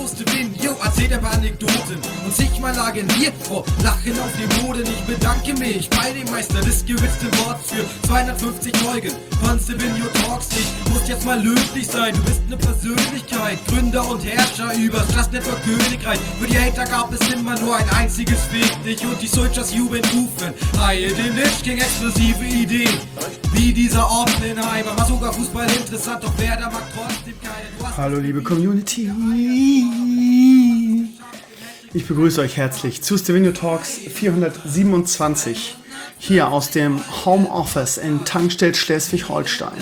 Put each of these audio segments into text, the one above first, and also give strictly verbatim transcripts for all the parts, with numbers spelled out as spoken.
wusste wen, yo, erzählt ein paar Anekdoten und zigmal lagen wir vor Lachen auf dem Boden. Ich bedanke mich bei dem Meister des gewitzten Worts für zweihundertfünfzig Folgen von Stevenio Talks. Ich muss jetzt mal löblich sein, du bist eine Persönlichkeit, Gründer und Herrscher übers Just Network Königreich. Für die Hater gab es immer nur ein einziges Fick dich und die Soldiers jubeln rufen. Haie dem Lich King, explosive Ideen, wie dieser Oppenheimer. War sogar Fußball interessant, doch wer da mag trotzdem keine. Hallo liebe Community, ich begrüße euch herzlich zu Stevenio Talks vierhundertsiebenundzwanzig hier aus dem Homeoffice in Tankstedt, Schleswig-Holstein.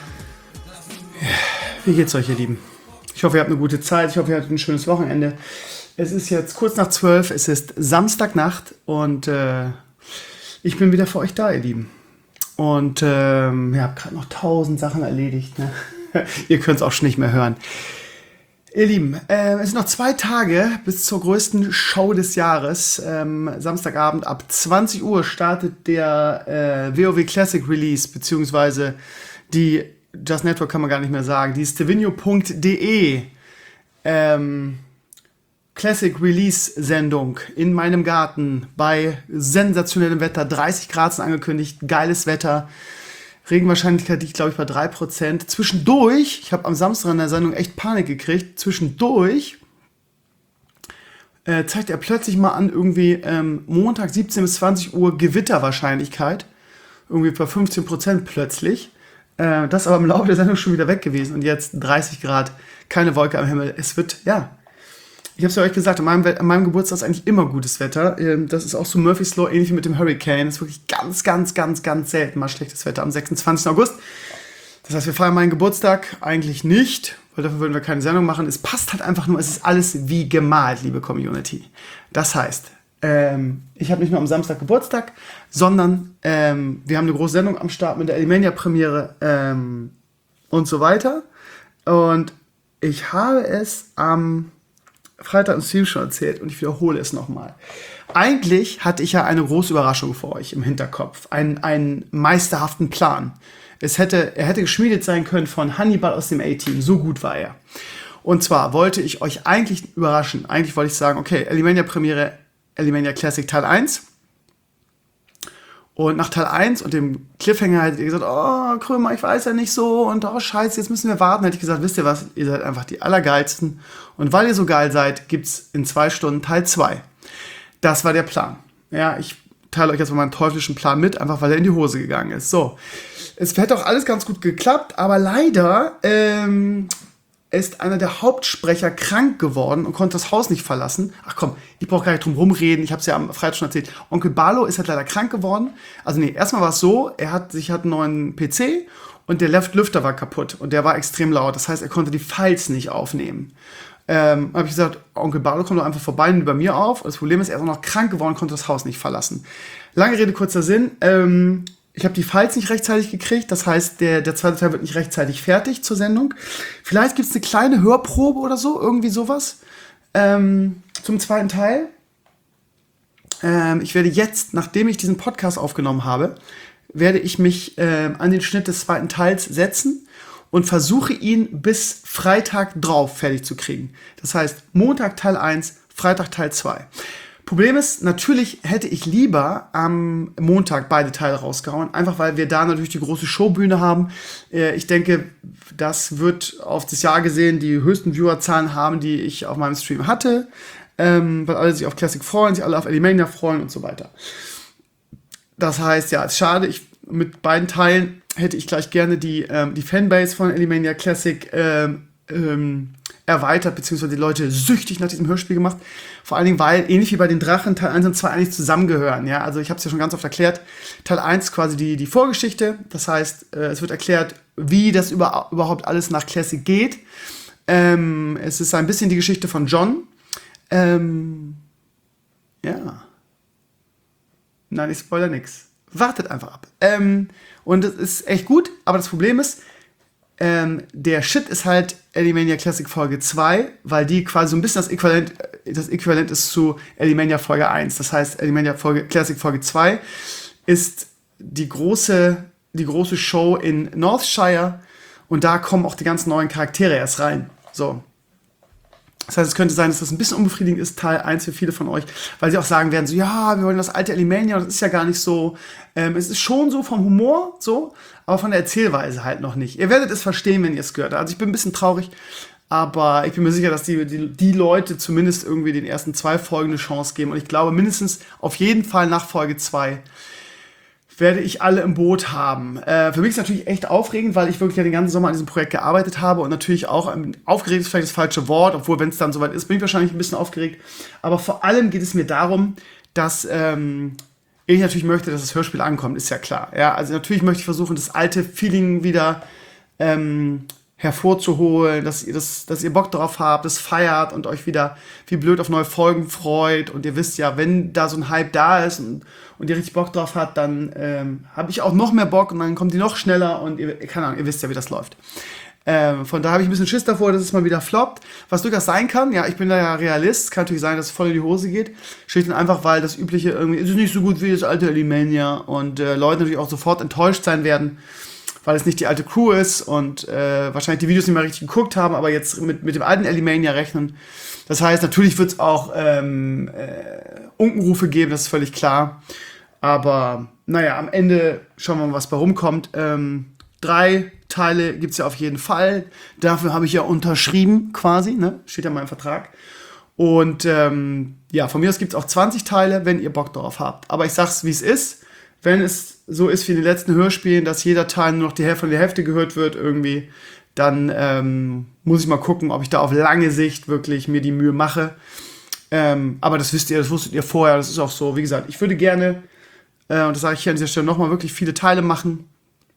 Wie geht's euch, ihr Lieben? Ich hoffe, ihr habt eine gute Zeit, ich hoffe, ihr hattet ein schönes Wochenende. Es ist jetzt kurz nach zwölf, es ist Samstagnacht und äh, ich bin wieder für euch da, ihr Lieben. Und ähm, ich habe gerade noch tausend Sachen erledigt, ne? Ihr könnt es auch schon nicht mehr hören. Ihr Lieben, äh, es sind noch zwei Tage bis zur größten Show des Jahres. Ähm, Samstagabend ab zwanzig Uhr startet der äh, WoW Classic Release, beziehungsweise die Just Network kann man gar nicht mehr sagen, die stevenio punkt de ähm, Classic Release Sendung in meinem Garten bei sensationellem Wetter, dreißig Grad sind angekündigt, geiles Wetter. Regenwahrscheinlichkeit liegt, glaube ich, bei drei Prozent. Zwischendurch, ich habe am Samstag in der Sendung echt Panik gekriegt, zwischendurch äh, zeigt er plötzlich mal an, irgendwie ähm, Montag siebzehn bis zwanzig Uhr Gewitterwahrscheinlichkeit. Irgendwie bei fünfzehn Prozent plötzlich. Äh, das ist aber im Laufe der Sendung schon wieder weg gewesen. Und jetzt dreißig Grad, keine Wolke am Himmel. Es wird, ja... Ich habe es ja euch gesagt, an meinem, an meinem Geburtstag ist eigentlich immer gutes Wetter. Das ist auch so Murphy's Law, ähnlich wie mit dem Hurricane. Es ist wirklich ganz, ganz, ganz, ganz selten mal schlechtes Wetter am sechsundzwanzigsten August. Das heißt, wir feiern meinen Geburtstag eigentlich nicht, weil dafür würden wir keine Sendung machen. Es passt halt einfach nur, es ist alles wie gemalt, liebe Community. Das heißt, ähm, ich habe nicht nur am Samstag Geburtstag, sondern ähm, wir haben eine große Sendung am Start mit der Elimania-Premiere ähm, und so weiter. Und ich habe es am Freitag im Stream schon erzählt und ich wiederhole es nochmal. Eigentlich hatte ich ja eine große Überraschung für euch im Hinterkopf. Einen, einen meisterhaften Plan. Es hätte, er hätte geschmiedet sein können von Hannibal aus dem A-Team. So gut war er. Und zwar wollte ich euch eigentlich überraschen. Eigentlich wollte ich sagen, okay, Elimania Premiere, Elimania Classic Teil eins. Und nach Teil eins und dem Cliffhanger hättet ihr gesagt, oh, Krömer, ich weiß ja nicht so und oh, scheiße, jetzt müssen wir warten. Hätte ich gesagt, wisst ihr was, ihr seid einfach die Allergeilsten. Und weil ihr so geil seid, gibt's in zwei Stunden Teil zwei. Das war der Plan. Ja, ich teile euch jetzt mal meinen teuflischen Plan mit, einfach weil er in die Hose gegangen ist. So, es hätte auch alles ganz gut geklappt, aber leider ähm, ist einer der Hauptsprecher krank geworden und konnte das Haus nicht verlassen. Ach komm, ich brauche gar nicht drum rumreden, ich habe es ja am Freitag schon erzählt. Onkel Barlo ist halt leider krank geworden. Also nee, erstmal war es so, er hat sich hat einen neuen P C und der Lüfter war kaputt und der war extrem laut. Das heißt, er konnte die Files nicht aufnehmen. Ähm, habe ich gesagt, Onkel Barlo kommt doch einfach vorbei, nimmt bei mir auf. Und das Problem ist, er ist auch noch krank geworden, konnte das Haus nicht verlassen. Lange Rede, kurzer Sinn. Ähm, Ich habe die Files nicht rechtzeitig gekriegt, das heißt, der, der zweite Teil wird nicht rechtzeitig fertig zur Sendung. Vielleicht gibt es eine kleine Hörprobe oder so, irgendwie sowas, ähm, zum zweiten Teil. Ähm, ich werde jetzt, nachdem ich diesen Podcast aufgenommen habe, werde ich mich ähm, an den Schnitt des zweiten Teils setzen und versuche ihn bis Freitag drauf fertig zu kriegen. Das heißt, Montag Teil eins, Freitag Teil zwei. Problem ist, natürlich hätte ich lieber am Montag beide Teile rausgehauen, einfach weil wir da natürlich die große Showbühne haben. Ich denke, das wird auf das Jahr gesehen die höchsten Viewerzahlen haben, die ich auf meinem Stream hatte, weil alle sich auf Classic freuen, sich alle auf Elimania freuen und so weiter. Das heißt, ja, es ist schade, ich, mit beiden Teilen hätte ich gleich gerne die, ähm, die Fanbase von Elimania Classic ähm, ähm, erweitert, beziehungsweise die Leute süchtig nach diesem Hörspiel gemacht. Vor allen Dingen, weil, ähnlich wie bei den Drachen, Teil eins und zwei eigentlich zusammengehören. Ja? Also ich habe es ja schon ganz oft erklärt. Teil eins ist quasi die, die Vorgeschichte. Das heißt, äh, es wird erklärt, wie das über, überhaupt alles nach Classic geht. Ähm, es ist ein bisschen die Geschichte von John. Ähm, ja. Nein, ich spoilere nix. Wartet einfach ab. Ähm, und es ist echt gut, aber das Problem ist, ähm, der Shit ist halt Elimania Classic Folge zwei, weil die quasi so ein bisschen das Äquivalent, das Äquivalent ist zu Elimania Folge eins. Das heißt, Elimania Folge, Classic Folge zwei ist die große, die große Show in Northshire und da kommen auch die ganzen neuen Charaktere erst rein. So. Das heißt, es könnte sein, dass das ein bisschen unbefriedigend ist, Teil eins für viele von euch, weil sie auch sagen werden, so, ja, wir wollen das alte Alimania, das ist ja gar nicht so. Ähm, es ist schon so vom Humor, so, aber von der Erzählweise halt noch nicht. Ihr werdet es verstehen, wenn ihr es gehört habt. Also ich bin ein bisschen traurig, aber ich bin mir sicher, dass die, die, die Leute zumindest irgendwie den ersten zwei Folgen eine Chance geben. Und ich glaube, mindestens auf jeden Fall nach Folge zwei werde ich alle im Boot haben. Äh, für mich ist es natürlich echt aufregend, weil ich wirklich ja den ganzen Sommer an diesem Projekt gearbeitet habe und natürlich auch, ähm, aufgeregt ist vielleicht das falsche Wort, obwohl, wenn es dann soweit ist, bin ich wahrscheinlich ein bisschen aufgeregt. Aber vor allem geht es mir darum, dass ähm, ich natürlich möchte, dass das Hörspiel ankommt, ist ja klar. Ja, also natürlich möchte ich versuchen, das alte Feeling wieder ähm, hervorzuholen, dass ihr, das, dass ihr Bock drauf habt, das feiert und euch wieder wie blöd auf neue Folgen freut. Und ihr wisst ja, wenn da so ein Hype da ist und, und ihr richtig Bock drauf habt, dann ähm, habe ich auch noch mehr Bock und dann kommt die noch schneller und ihr, keine Ahnung, ihr wisst ja, wie das läuft. Ähm, von daher habe ich ein bisschen Schiss davor, dass es mal wieder floppt. Was durchaus sein kann, ja, ich bin da ja Realist, es kann natürlich sein, dass es voll in die Hose geht. Schlicht und einfach, weil das übliche irgendwie, ist es nicht so gut wie das alte Alimania und äh, Leute natürlich auch sofort enttäuscht sein werden, weil es nicht die alte Crew ist und äh, wahrscheinlich die Videos nicht mehr richtig geguckt haben, aber jetzt mit, mit dem alten Alimania rechnen. Das heißt, natürlich wird es auch ähm, äh, Unkenrufe geben, das ist völlig klar. Aber naja, am Ende schauen wir mal, was bei rumkommt. Ähm, drei Teile gibt es ja auf jeden Fall. Dafür habe ich ja unterschrieben quasi, ne? Steht ja in meinem Vertrag. Und ähm, ja, von mir aus gibt es auch zwanzig Teile, wenn ihr Bock drauf habt. Aber ich sag's, wie es ist. Wenn es so ist wie in den letzten Hörspielen, dass jeder Teil nur noch die Hälfte von der Hälfte gehört wird irgendwie, dann ähm, muss ich mal gucken, ob ich da auf lange Sicht wirklich mir die Mühe mache. Ähm, aber das wisst ihr, das wusstet ihr vorher, das ist auch so. Wie gesagt, ich würde gerne, äh, und das sage ich hier an dieser Stelle nochmal, wirklich viele Teile machen.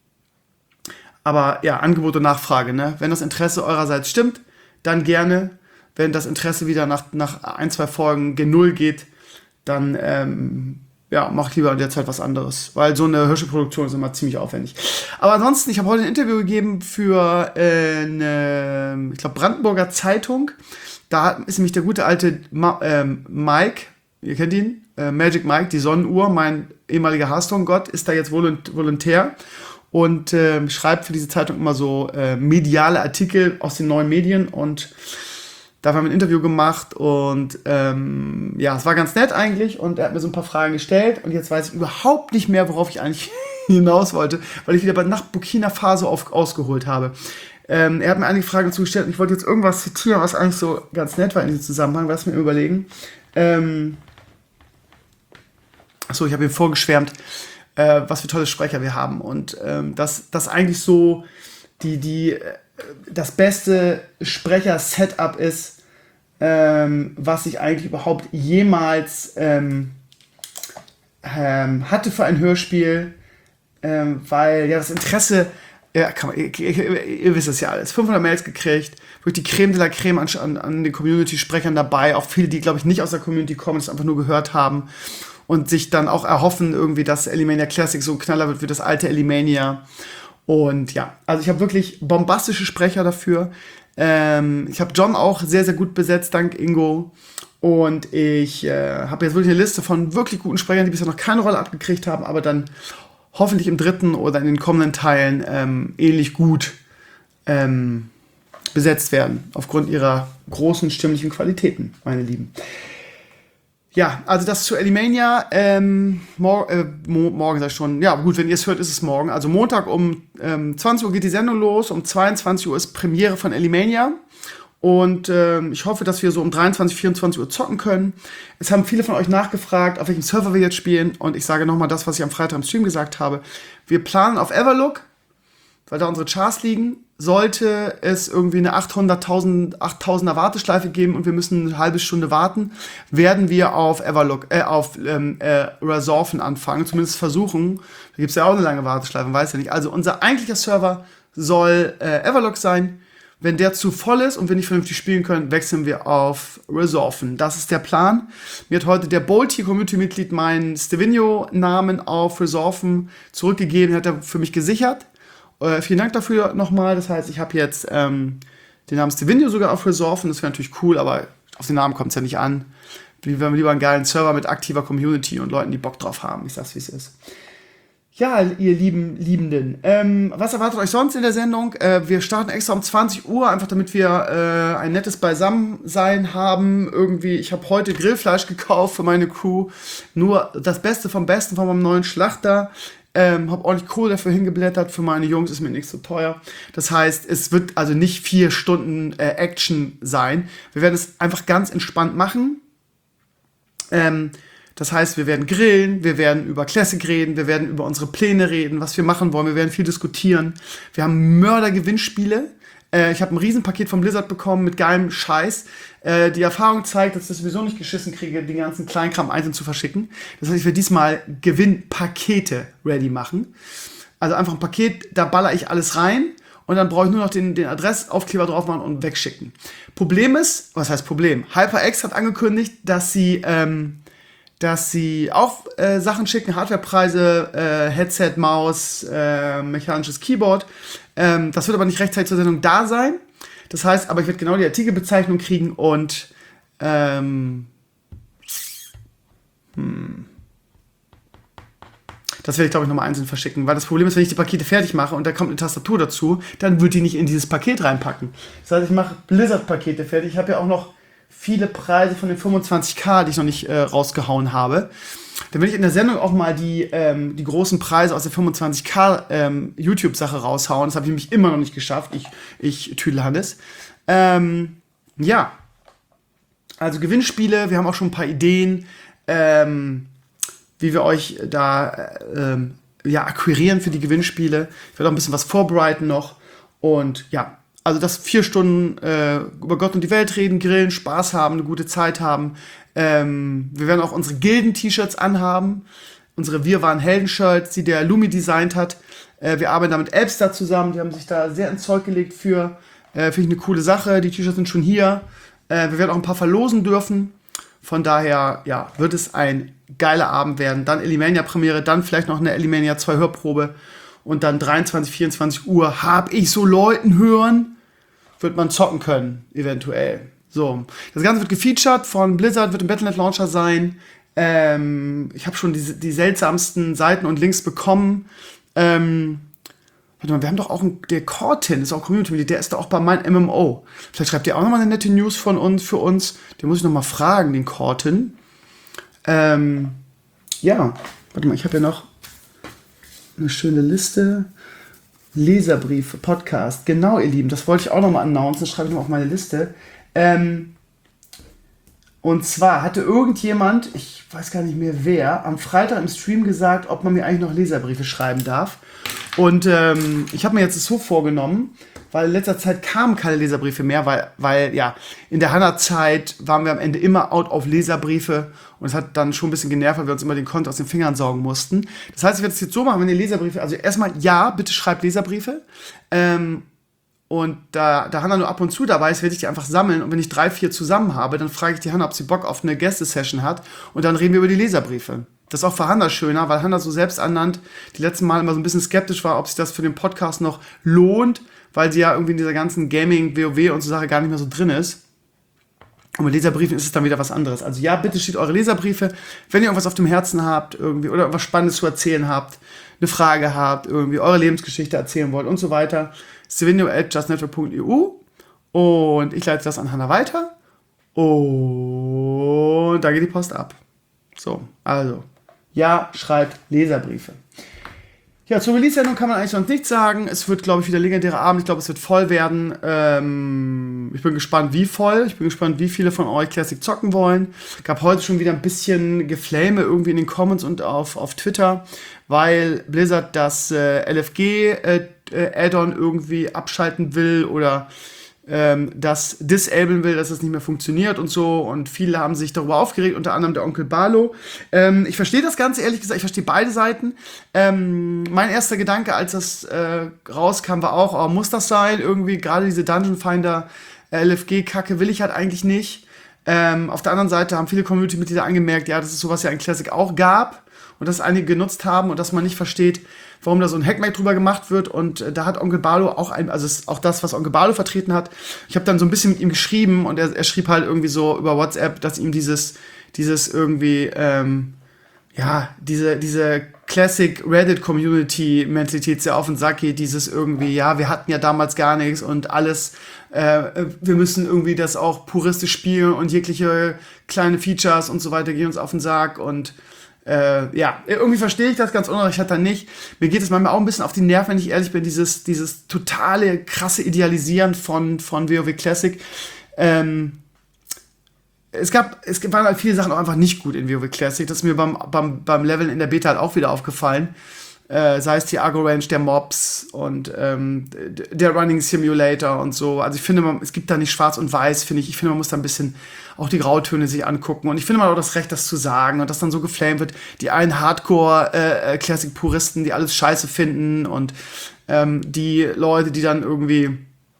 Aber ja, Angebot und Nachfrage, ne? Wenn das Interesse eurerseits stimmt, dann gerne. Wenn das Interesse wieder nach, nach ein, zwei Folgen gen Null geht, dann ähm, ja, mache ich lieber in der Zeit was anderes. Weil so eine Hörspielproduktion ist immer ziemlich aufwendig. Aber ansonsten, ich habe heute ein Interview gegeben für äh, eine, ich glaube, Brandenburger Zeitung. Da ist nämlich der gute alte Ma- ähm, Mike, ihr kennt ihn, äh, Magic Mike, die Sonnenuhr, mein ehemaliger Hearthstone-Gott, ist da jetzt Volunt- Volontär und äh, schreibt für diese Zeitung immer so äh, mediale Artikel aus den neuen Medien und da haben wir ein Interview gemacht und ähm, ja, es war ganz nett eigentlich und er hat mir so ein paar Fragen gestellt und jetzt weiß ich überhaupt nicht mehr, worauf ich eigentlich hinaus wollte, weil ich wieder bei nach Burkina Faso auf, ausgeholt habe. Ähm, er hat mir einige Fragen dazu gestellt und ich wollte jetzt irgendwas zitieren, was eigentlich so ganz nett war in diesem Zusammenhang, lass mir überlegen. Ähm, achso, ich habe ihm vorgeschwärmt, äh, was für tolle Sprecher wir haben und ähm, dass das eigentlich so die, die das beste Sprecher-Setup ist, ähm, was ich eigentlich überhaupt jemals ähm, ähm, hatte für ein Hörspiel, ähm, weil ja das Interesse, ja, kann man, ihr, ihr, ihr wisst es ja alles, fünfhundert Mails gekriegt, wirklich die Creme de la Creme an, an, an den Community-Sprechern dabei, auch viele, die, glaube ich, nicht aus der Community kommen, das einfach nur gehört haben und sich dann auch erhoffen, irgendwie, dass Alimania Classic so ein Knaller wird wie das alte Alimania. Und ja, also ich habe wirklich bombastische Sprecher dafür. Ähm, ich habe John auch sehr, sehr gut besetzt, dank Ingo. Und ich äh, habe jetzt wirklich eine Liste von wirklich guten Sprechern, die bisher noch keine Rolle abgekriegt haben, aber dann hoffentlich im dritten oder in den kommenden Teilen ähm, ähnlich gut ähm, besetzt werden, aufgrund ihrer großen stimmlichen Qualitäten, meine Lieben. Ja, also das zu Alimania, ähm, mor- äh, mo- morgen sag ich schon, ja gut, wenn ihr es hört, ist es morgen. Also Montag um ähm, zwanzig Uhr geht die Sendung los, um zweiundzwanzig Uhr ist Premiere von Alimania. Und ähm, ich hoffe, dass wir so um dreiundzwanzig, vierundzwanzig Uhr zocken können. Es haben viele von euch nachgefragt, auf welchem Server wir jetzt spielen. Und ich sage nochmal das, was ich am Freitag im Stream gesagt habe. Wir planen auf Everlook, weil da unsere Charts liegen. Sollte es irgendwie eine achthunderttausend, achttausender Warteschleife geben und wir müssen eine halbe Stunde warten, werden wir auf Everlook, äh, auf ähm, äh, Resolven anfangen, zumindest versuchen. Da gibt es ja auch eine lange Warteschleife, man weiß ja nicht. Also unser eigentlicher Server soll äh, Everlook sein. Wenn der zu voll ist und wir nicht vernünftig spielen können, wechseln wir auf Resolven. Das ist der Plan. Mir hat heute der Bolti-Community-Mitglied meinen Stevino-Namen auf Resolven zurückgegeben, hat er für mich gesichert. Äh, vielen Dank dafür nochmal. Das heißt, ich habe jetzt ähm, den Namen Stevino sogar auf Resolven. Das wäre natürlich cool, aber auf den Namen kommt es ja nicht an. Wir haben lieber einen geilen Server mit aktiver Community und Leuten, die Bock drauf haben. Ich sag's, wie es ist. Ja, ihr lieben Liebenden, ähm, was erwartet euch sonst in der Sendung? Äh, wir starten extra um zwanzig Uhr, einfach damit wir äh, ein nettes Beisammensein haben. Irgendwie, ich habe heute Grillfleisch gekauft für meine Crew. Nur das Beste vom Besten von meinem neuen Schlachter. Ähm, hab ordentlich Kohle dafür hingeblättert. Für meine Jungs ist mir nicht so teuer. Das heißt, es wird also nicht vier Stunden äh, Action sein. Wir werden es einfach ganz entspannt machen. Ähm, Das heißt, wir werden grillen, wir werden über Classic reden, wir werden über unsere Pläne reden, was wir machen wollen, wir werden viel diskutieren. Wir haben Mörder-Gewinnspiele. Äh, ich habe ein Riesenpaket von Blizzard bekommen mit geilem Scheiß. Äh, die Erfahrung zeigt, dass ich das sowieso nicht geschissen kriege, den ganzen Kleinkram einzeln zu verschicken. Das heißt, ich werde diesmal Gewinnpakete ready machen. Also einfach ein Paket, da baller ich alles rein. Und dann brauche ich nur noch den, den Adressaufkleber drauf machen und wegschicken. Problem ist, was heißt Problem? HyperX hat angekündigt, dass sie... Ähm, dass sie auch äh, Sachen schicken, Hardwarepreise, äh, Headset, Maus, äh, mechanisches Keyboard. Ähm, das wird aber nicht rechtzeitig zur Sendung da sein. Das heißt, aber ich werde genau die Artikelbezeichnung kriegen und ähm, hm, das werde ich, glaube ich, nochmal einzeln verschicken. Weil das Problem ist, wenn ich die Pakete fertig mache und da kommt eine Tastatur dazu, dann wird die nicht in dieses Paket reinpacken. Das heißt, ich mache Blizzard-Pakete fertig. Ich habe ja auch noch viele Preise von den fünfundzwanzig K, die ich noch nicht äh, rausgehauen habe. Dann will ich in der Sendung auch mal die, ähm, die großen Preise aus der fünfundzwanzig K ähm, YouTube-Sache raushauen. Das habe ich nämlich immer noch nicht geschafft. Ich, ich Tüdelhannes. Ähm, ja. Also Gewinnspiele. Wir haben auch schon ein paar Ideen, ähm, wie wir euch da ähm, ja, akquirieren für die Gewinnspiele. Ich werde auch ein bisschen was vorbereiten noch. Und ja, also, dass vier Stunden äh, über Gott und die Welt reden, grillen, Spaß haben, eine gute Zeit haben. Ähm, wir werden auch unsere Gilden-T-Shirts anhaben. Unsere Wir waren Helden-Shirts, die der Lumi designt hat. Äh, wir arbeiten da mit Elbstar zusammen. Die haben sich da sehr ins Zeug gelegt für. Äh, Finde ich eine coole Sache. Die T-Shirts sind schon hier. Äh, wir werden auch ein paar verlosen dürfen. Von daher, ja, wird es ein geiler Abend werden. Dann Elimania-Premiere, dann vielleicht noch eine Elimania zwei Hörprobe. Und dann dreiundzwanzig, vierundzwanzig Uhr hab ich so Leuten hören, wird man zocken können, eventuell. So, das Ganze wird gefeatured von Blizzard, wird im Battle Net Launcher sein. Ähm, ich habe schon die, die seltsamsten Seiten und Links bekommen. Ähm, warte mal, wir haben doch auch einen, der Cortin, ist auch Community-Mitglied, der ist da auch bei meinem M M O. Vielleicht schreibt ihr auch nochmal eine nette News von uns, für uns. Den muss ich nochmal fragen, den Cortin. Ähm, ja, warte mal, ich habe ja noch eine schöne Liste. Leserbriefe, Podcast. Genau, ihr Lieben, das wollte ich auch nochmal announcen. Das schreibe ich noch auf meine Liste. Ähm, und zwar hatte irgendjemand, ich weiß gar nicht mehr wer, am Freitag im Stream gesagt, ob man mir eigentlich noch Leserbriefe schreiben darf. Und ähm, ich habe mir jetzt das so vorgenommen, weil in letzter Zeit kamen keine Leserbriefe mehr, weil, weil ja, in der Hanna-Zeit waren wir am Ende immer out auf Leserbriefe und es hat dann schon ein bisschen genervt, weil wir uns immer den Konto aus den Fingern saugen mussten. Das heißt, ich werde es jetzt so machen, wenn ihr Leserbriefe, also erstmal, ja, bitte schreibt Leserbriefe. Ähm, und da, da Hanna nur ab und zu dabei ist, werde ich die einfach sammeln und wenn ich drei, vier zusammen habe, dann frage ich die Hanna, ob sie Bock auf eine Gäste-Session hat und dann reden wir über die Leserbriefe. Das ist auch für Hanna schöner, weil Hanna so selbsternannt die letzten Mal immer so ein bisschen skeptisch war, ob sich das für den Podcast noch lohnt, weil sie ja irgendwie in dieser ganzen Gaming, WoW und so Sache gar nicht mehr so drin ist. Und mit Leserbriefen ist es dann wieder was anderes. Also ja, bitte steht eure Leserbriefe, wenn ihr irgendwas auf dem Herzen habt irgendwie oder irgendwas Spannendes zu erzählen habt, eine Frage habt, irgendwie eure Lebensgeschichte erzählen wollt und so weiter. Stevenio at justnetwork punkt e u und ich leite das an Hanna weiter und da geht die Post ab. So, also, ja, schreibt Leserbriefe. Ja, zur Release-Sendung kann man eigentlich sonst nichts sagen. Es wird, glaube ich, wieder ein legendärer Abend. Ich glaube, es wird voll werden. Ähm, ich bin gespannt, wie voll. Ich bin gespannt, wie viele von euch Classic zocken wollen. Gab heute schon wieder ein bisschen Geflame irgendwie in den Comments und auf, auf Twitter, weil Blizzard das äh, L F G-Add-on äh, irgendwie abschalten will oder ähm, das disablen will, dass das nicht mehr funktioniert und so. Und viele haben sich darüber aufgeregt, unter anderem der Onkel Barlo. Ähm, ich verstehe das Ganze, ehrlich gesagt, ich verstehe beide Seiten. Ähm, mein erster Gedanke, als das äh, rauskam, war auch, oh, muss das sein? Irgendwie, gerade diese Dungeon Finder L F G-Kacke will ich halt eigentlich nicht. Ähm, auf der anderen Seite haben viele Community-Mitglieder angemerkt, ja, dass es sowas ja in Classic auch gab und dass einige genutzt haben und dass man nicht versteht, warum da so ein Hackmack drüber gemacht wird. Und äh, da hat Onkel Barlo auch ein, also ist auch das, was Onkel Barlo vertreten hat. Ich habe dann so ein bisschen mit ihm geschrieben und er, er schrieb halt irgendwie so über WhatsApp, dass ihm dieses, dieses irgendwie, ähm, ja, diese, diese Classic Reddit-Community-Mentalität sehr auf den Sack geht, dieses irgendwie, ja, wir hatten ja damals gar nichts und alles, äh, wir müssen irgendwie das auch puristisch spielen und jegliche kleine Features und so weiter gehen uns auf den Sack und äh, ja, irgendwie verstehe ich das, ganz unrecht hat er nicht. Mir geht es manchmal auch ein bisschen auf die Nerven, wenn ich ehrlich bin, dieses, dieses totale, krasse Idealisieren von, von WoW Classic. Ähm, Es gab, es waren halt viele Sachen auch einfach nicht gut in WoW Classic. Das ist mir beim, beim, beim Leveln in der Beta halt auch wieder aufgefallen. Äh, sei es die Agro-Range der Mobs und ähm, der Running Simulator und so. Also ich finde, man, es gibt da nicht schwarz und weiß, finde ich. Ich finde, man muss da ein bisschen auch die Grautöne sich angucken. Und ich finde, man hat auch das Recht, das zu sagen. Und dass dann so geflamed wird. Die einen Hardcore-Classic-Puristen, die alles scheiße finden. Und ähm, die Leute, die dann irgendwie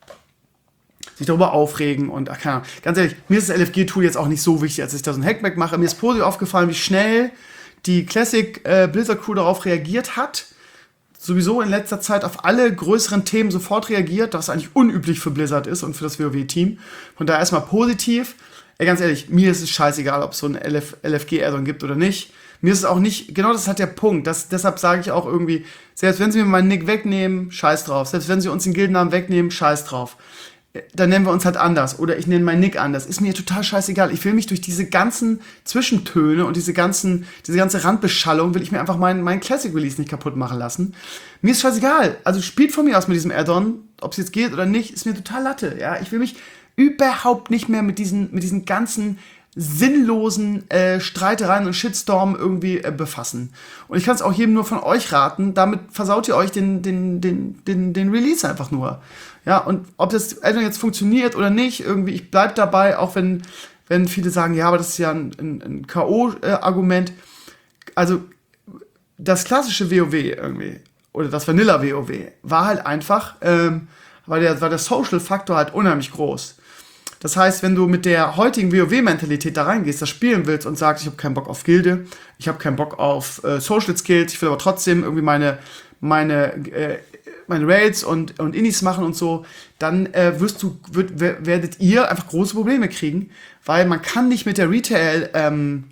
sich darüber aufregen und ach, keine Ahnung. Ganz ehrlich, mir ist das L F G-Tool jetzt auch nicht so wichtig, als ich da so ein Hackback mache. Mir ist positiv aufgefallen, wie schnell die Classic äh, Blizzard Crew darauf reagiert hat. Sowieso in letzter Zeit auf alle größeren Themen sofort reagiert, was eigentlich unüblich für Blizzard ist und für das WoW-Team. Von daher erstmal positiv. Ey, ganz ehrlich, mir ist es scheißegal, ob es so ein L F G-Addon gibt oder nicht. Mir ist es auch nicht, genau das ist halt der Punkt. Das, deshalb sage ich auch irgendwie, selbst wenn sie mir meinen Nick wegnehmen, scheiß drauf. Selbst wenn sie uns den Gildennamen wegnehmen, scheiß drauf. Dann nennen wir uns halt anders oder ich nenne meinen Nick anders. Ist mir total scheißegal. Ich will mich durch diese ganzen Zwischentöne und diese ganzen, diese ganze Randbeschallung, will ich mir einfach meinen mein Classic Release nicht kaputt machen lassen. Mir ist scheißegal. Also spielt von mir aus mit diesem Add-on, ob es jetzt geht oder nicht, ist mir total Latte. Ja, ich will mich überhaupt nicht mehr mit diesen, mit diesen ganzen sinnlosen äh, Streitereien und Shitstorm irgendwie äh, befassen. Und ich kann es auch jedem nur von euch raten, damit versaut ihr euch den, den, den, den, den Release einfach nur. Ja, und ob das Addon jetzt funktioniert oder nicht, irgendwie, ich bleib dabei, auch wenn, wenn viele sagen, ja, aber das ist ja ein, ein, ein K O-Argument. Also, das klassische WoW irgendwie, oder das Vanilla-WoW, war halt einfach, ähm, war der, war der Social-Faktor halt unheimlich groß. Das heißt, wenn du mit der heutigen WoW-Mentalität da reingehst, das spielen willst und sagst, ich habe keinen Bock auf Gilde, ich habe keinen Bock auf äh, Social Skills, ich will aber trotzdem irgendwie meine, meine, äh, meine Raids und, und Innis machen und so, dann äh, wirst du, wird, werdet ihr einfach große Probleme kriegen, weil man kann nicht mit der Retail, ähm,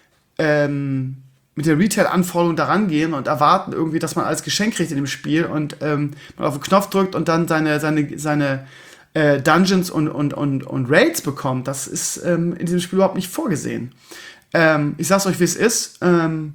ähm, mit der Retail-Anforderung da rangehen und erwarten irgendwie, dass man alles Geschenk kriegt in dem Spiel und ähm, man auf den Knopf drückt und dann seine, seine, seine äh, Dungeons und, und, und, und Raids bekommt. Das ist ähm, in diesem Spiel überhaupt nicht vorgesehen. Ähm, ich sag's euch, wie es ist. Ähm,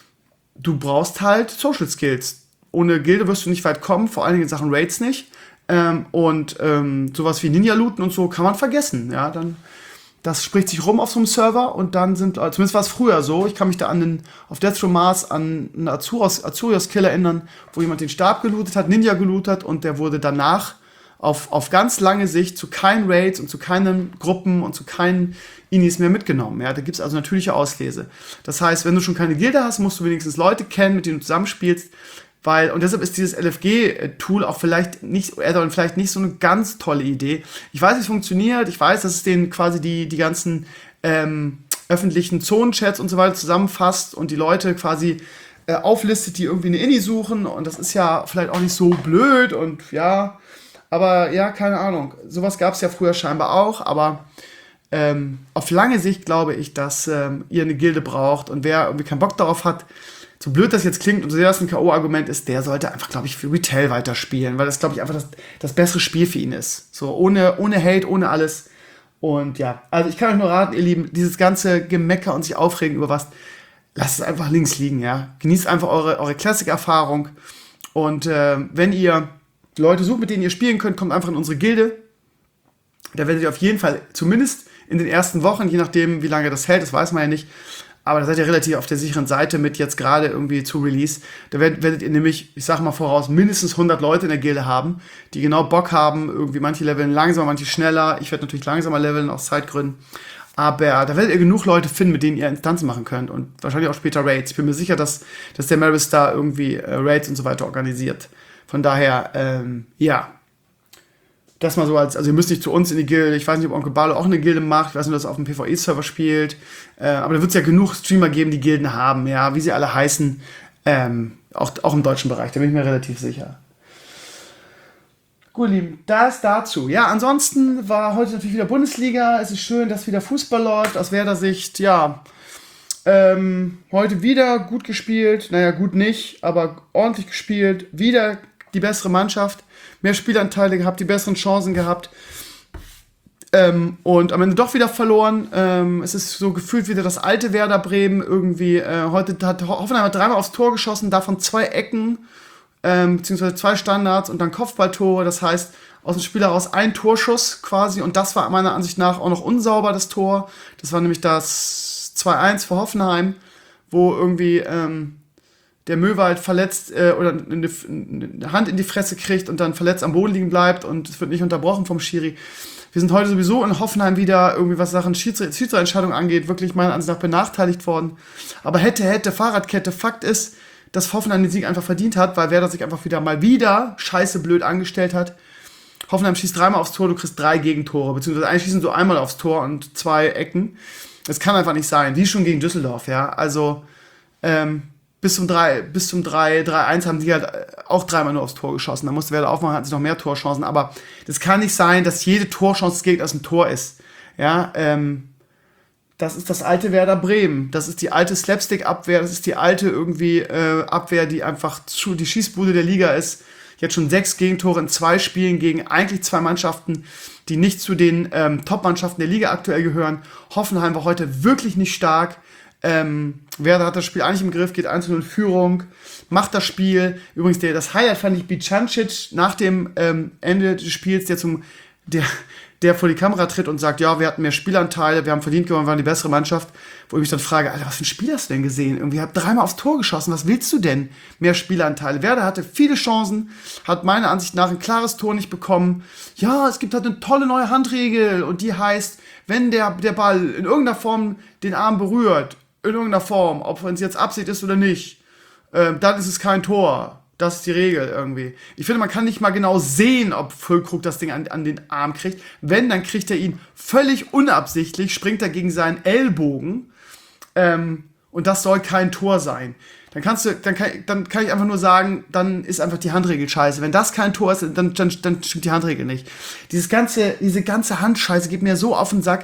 du brauchst halt Social Skills. Ohne Gilde wirst du nicht weit kommen, vor allen Dingen in Sachen Raids nicht. Ähm, und ähm, sowas wie Ninja-Looten und so kann man vergessen. Ja, dann, das spricht sich rum auf so einem Server und dann sind, zumindest war es früher so, ich kann mich da an den, auf Death Row Mars an einen Azurios-Killer erinnern, wo jemand den Stab gelootet hat, Ninja gelootet hat und der wurde danach auf, auf ganz lange Sicht zu keinen Raids und zu keinen Gruppen und zu keinen Inis mehr mitgenommen. Ja, da gibt es also natürliche Auslese. Das heißt, wenn du schon keine Gilde hast, musst du wenigstens Leute kennen, mit denen du zusammenspielst. Weil, und deshalb ist dieses L F G-Tool auch vielleicht nicht, Add-on vielleicht nicht so eine ganz tolle Idee. Ich weiß, wie es funktioniert, ich weiß, dass es den quasi die, die ganzen ähm, öffentlichen Zonenchats und so weiter zusammenfasst und die Leute quasi äh, auflistet, die irgendwie eine Inni suchen und das ist ja vielleicht auch nicht so blöd und ja, aber ja, keine Ahnung. Sowas gab es ja früher scheinbar auch, aber ähm, auf lange Sicht glaube ich, dass ähm, ihr eine Gilde braucht und wer irgendwie keinen Bock darauf hat, so blöd das jetzt klingt und so sehr das ein K O-Argument ist, der sollte einfach, glaube ich, für Retail weiterspielen, weil das, glaube ich, einfach das, das bessere Spiel für ihn ist. So, ohne, ohne Hate, ohne alles. Und ja, also ich kann euch nur raten, ihr Lieben, dieses ganze Gemecker und sich aufregen über was, lasst es einfach links liegen, ja. Genießt einfach eure, eure Classic-Erfahrung. Und äh, wenn ihr Leute sucht, mit denen ihr spielen könnt, kommt einfach in unsere Gilde. Da werdet ihr auf jeden Fall, zumindest in den ersten Wochen, je nachdem, wie lange das hält, das weiß man ja nicht, aber da seid ihr relativ auf der sicheren Seite mit jetzt gerade irgendwie zu Release. Da werdet, werdet ihr nämlich, ich sag mal voraus, mindestens hundert Leute in der Gilde haben, die genau Bock haben, irgendwie manche leveln langsamer, manche schneller. Ich werde natürlich langsamer leveln, aus Zeitgründen. Aber da werdet ihr genug Leute finden, mit denen ihr Instanzen machen könnt und wahrscheinlich auch später Raids. Ich bin mir sicher, dass, dass der Maris da irgendwie äh, Raids und so weiter organisiert. Von daher, ähm, ja, das mal so als, also ihr müsst nicht zu uns in die Gilde, ich weiß nicht, ob Onkel Barlo auch eine Gilde macht, ich weiß nicht, ob das auf dem PvE-Server spielt, äh, aber da wird es ja genug Streamer geben, die Gilden haben, ja, wie sie alle heißen, ähm, auch, auch im deutschen Bereich, da bin ich mir relativ sicher. Gut, Lieben, das dazu. Ja, ansonsten war heute natürlich wieder Bundesliga, es ist schön, dass wieder Fußball läuft, aus Werder Sicht, ja, Ähm, heute wieder gut gespielt, naja, gut nicht, aber ordentlich gespielt. Wieder die bessere Mannschaft, mehr Spielanteile gehabt, die besseren Chancen gehabt. Ähm, und am Ende doch wieder verloren. Ähm, es ist so gefühlt wieder das alte Werder Bremen irgendwie. Äh, heute hat Hoffenheim hat dreimal aufs Tor geschossen, davon zwei Ecken, ähm, beziehungsweise zwei Standards und dann Kopfballtore. Das heißt, aus dem Spiel heraus ein Torschuss quasi. Und das war meiner Ansicht nach auch noch unsauber, das Tor. Das war nämlich das zwei eins für Hoffenheim, wo irgendwie ähm, der Möwald verletzt äh, oder eine, eine Hand in die Fresse kriegt und dann verletzt am Boden liegen bleibt und es wird nicht unterbrochen vom Schiri. Wir sind heute sowieso in Hoffenheim wieder irgendwie, was Sachen Schiedsrichterentscheidung angeht, wirklich meiner Ansicht nach benachteiligt worden. Aber hätte, hätte, Fahrradkette. Fakt ist, dass Hoffenheim den Sieg einfach verdient hat, weil Werder sich einfach wieder mal wieder scheiße blöd angestellt hat. Hoffenheim schießt dreimal aufs Tor, du kriegst drei Gegentore, beziehungsweise eigentlich schießen so einmal aufs Tor und zwei Ecken. Das kann einfach nicht sein. Wie schon gegen Düsseldorf, ja. Also, ähm, bis zum drei, bis zum drei, drei eins haben die halt auch dreimal nur aufs Tor geschossen. Da musste Werder aufmachen, hatten sie noch mehr Torchancen. Aber das kann nicht sein, dass jede Torchance des Gegners ein Tor ist. Ja, ähm, das ist das alte Werder Bremen. Das ist die alte Slapstick-Abwehr. Das ist die alte irgendwie äh, Abwehr, die einfach zu, die Schießbude der Liga ist. Jetzt schon sechs Gegentore in zwei Spielen gegen eigentlich zwei Mannschaften, die nicht zu den ähm, Top-Mannschaften der Liga aktuell gehören. Hoffenheim war heute wirklich nicht stark. Ähm, Werder hat das Spiel eigentlich im Griff, geht eins zu null in Führung, macht das Spiel. Übrigens, der, das Highlight fand ich Bicancic nach dem ähm, Ende des Spiels, der zum der, der vor die Kamera tritt und sagt, ja, wir hatten mehr Spielanteile, wir haben verdient gewonnen, wir waren die bessere Mannschaft. Wo ich mich dann frage, Alter, was für ein Spiel hast du denn gesehen? Irgendwie habt dreimal aufs Tor geschossen, was willst du denn? Mehr Spielanteile. Werder hatte viele Chancen, hat meiner Ansicht nach ein klares Tor nicht bekommen. Ja, es gibt halt eine tolle neue Handregel und die heißt, wenn der, der Ball in irgendeiner Form den Arm berührt, in irgendeiner Form, ob es jetzt Absicht ist oder nicht, äh, dann ist es kein Tor. Das ist die Regel irgendwie. Ich finde, man kann nicht mal genau sehen, ob Füllkrug das Ding an, an den Arm kriegt. Wenn, dann kriegt er ihn völlig unabsichtlich, springt er gegen seinen Ellbogen. Ähm, und das soll kein Tor sein. Dann kannst du, dann kann, dann kann ich einfach nur sagen, dann ist einfach die Handregel scheiße. Wenn das kein Tor ist, dann, dann, dann stimmt die Handregel nicht. Dieses ganze, diese ganze Handscheiße geht mir so auf den Sack.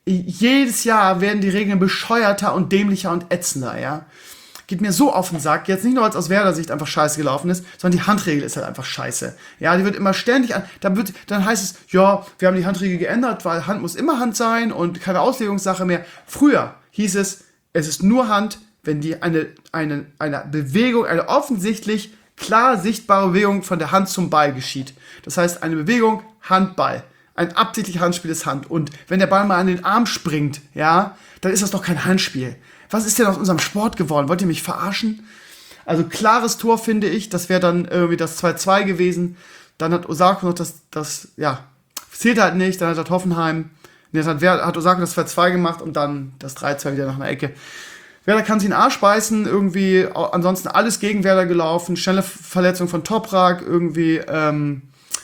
Jedes Jahr werden die Regeln bescheuerter und dämlicher und ätzender, ja. Geht mir so auf den Sack. Jetzt nicht nur, als aus Werder-Sicht einfach scheiße gelaufen ist, sondern die Handregel ist halt einfach scheiße. Ja, die wird immer ständig an, dann wird, dann heißt es, ja, wir haben die Handregel geändert, weil Hand muss immer Hand sein und keine Auslegungssache mehr. Früher hieß es, es ist nur Hand, wenn die eine, eine, eine Bewegung, eine offensichtlich klar sichtbare Bewegung von der Hand zum Ball geschieht. Das heißt, eine Bewegung, Handball. Ein absichtliches Handspiel ist Hand. Und wenn der Ball mal an den Arm springt, ja, dann ist das doch kein Handspiel. Was ist denn aus unserem Sport geworden? Wollt ihr mich verarschen? Also klares Tor, finde ich. Das wäre dann irgendwie das zwei zwei gewesen. Dann hat Osako noch das, das, ja, zählt halt nicht. Dann hat Hoffenheim, nee, hat, hat Osako das zwei zwei gemacht und dann das drei zwei wieder nach einer Ecke. Werder kann sich in den Arsch beißen, irgendwie, ansonsten alles gegen Werder gelaufen. Schnelle Verletzung von Toprak, irgendwie, ähm,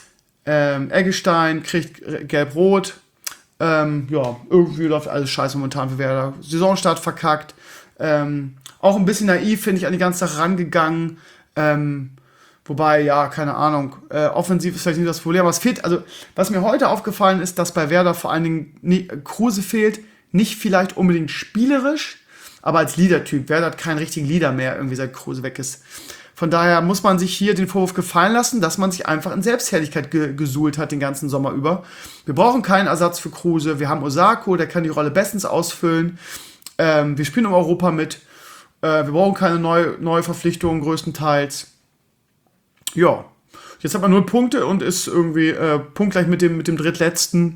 ähm, Eggestein kriegt gelb-rot. Ähm, ja, irgendwie läuft alles scheiße momentan für Werder. Saisonstart verkackt. Ähm, auch ein bisschen naiv, finde ich, an die ganze Sache rangegangen. Ähm, wobei, ja, keine Ahnung. Äh, offensiv ist vielleicht nicht das Problem, aber es fehlt, also, was mir heute aufgefallen ist, dass bei Werder vor allen Dingen nie, Kruse fehlt. Nicht vielleicht unbedingt spielerisch, aber als Leader-Typ. Werder hat keinen richtigen Leader mehr, irgendwie seit Kruse weg ist. Von daher muss man sich hier den Vorwurf gefallen lassen, dass man sich einfach in Selbstherrlichkeit ge- gesuhlt hat den ganzen Sommer über. Wir brauchen keinen Ersatz für Kruse. Wir haben Osako, der kann die Rolle bestens ausfüllen. Ähm, wir spielen um Europa mit. Äh, wir brauchen keine neue, neue Verpflichtungen größtenteils. Ja, jetzt hat man null Punkte und ist irgendwie äh, punktgleich mit dem, mit dem drittletzten.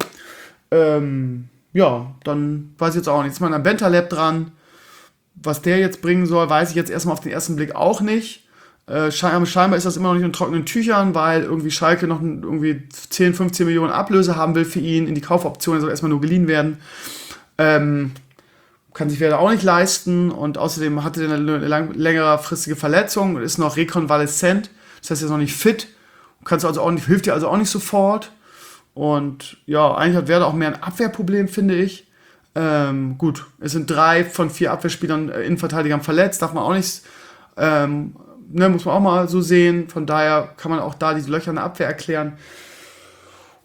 Ähm, ja, dann weiß ich jetzt auch nicht. Jetzt ist man am Bentaleb dran. Was der jetzt bringen soll, weiß ich jetzt erstmal auf den ersten Blick auch nicht. Äh, scheinbar ist das immer noch nicht in trockenen Tüchern, weil irgendwie Schalke noch irgendwie zehn, fünfzehn Millionen Ablöse haben will für ihn. In die Kaufoption soll erstmal nur geliehen werden. Ähm, kann sich Werder auch nicht leisten und außerdem hatte er eine lang, längerfristige Verletzung und ist noch rekonvaleszent. Das heißt, er ist noch nicht fit. Kannst also auch nicht, hilft dir also auch nicht sofort. Und ja, eigentlich hat Werder auch mehr ein Abwehrproblem, finde ich. Ähm, gut, es sind drei von vier Abwehrspielern, äh, Innenverteidigern verletzt, darf man auch nicht, ähm, ne, muss man auch mal so sehen. Von daher kann man auch da diese Löcher in der Abwehr erklären.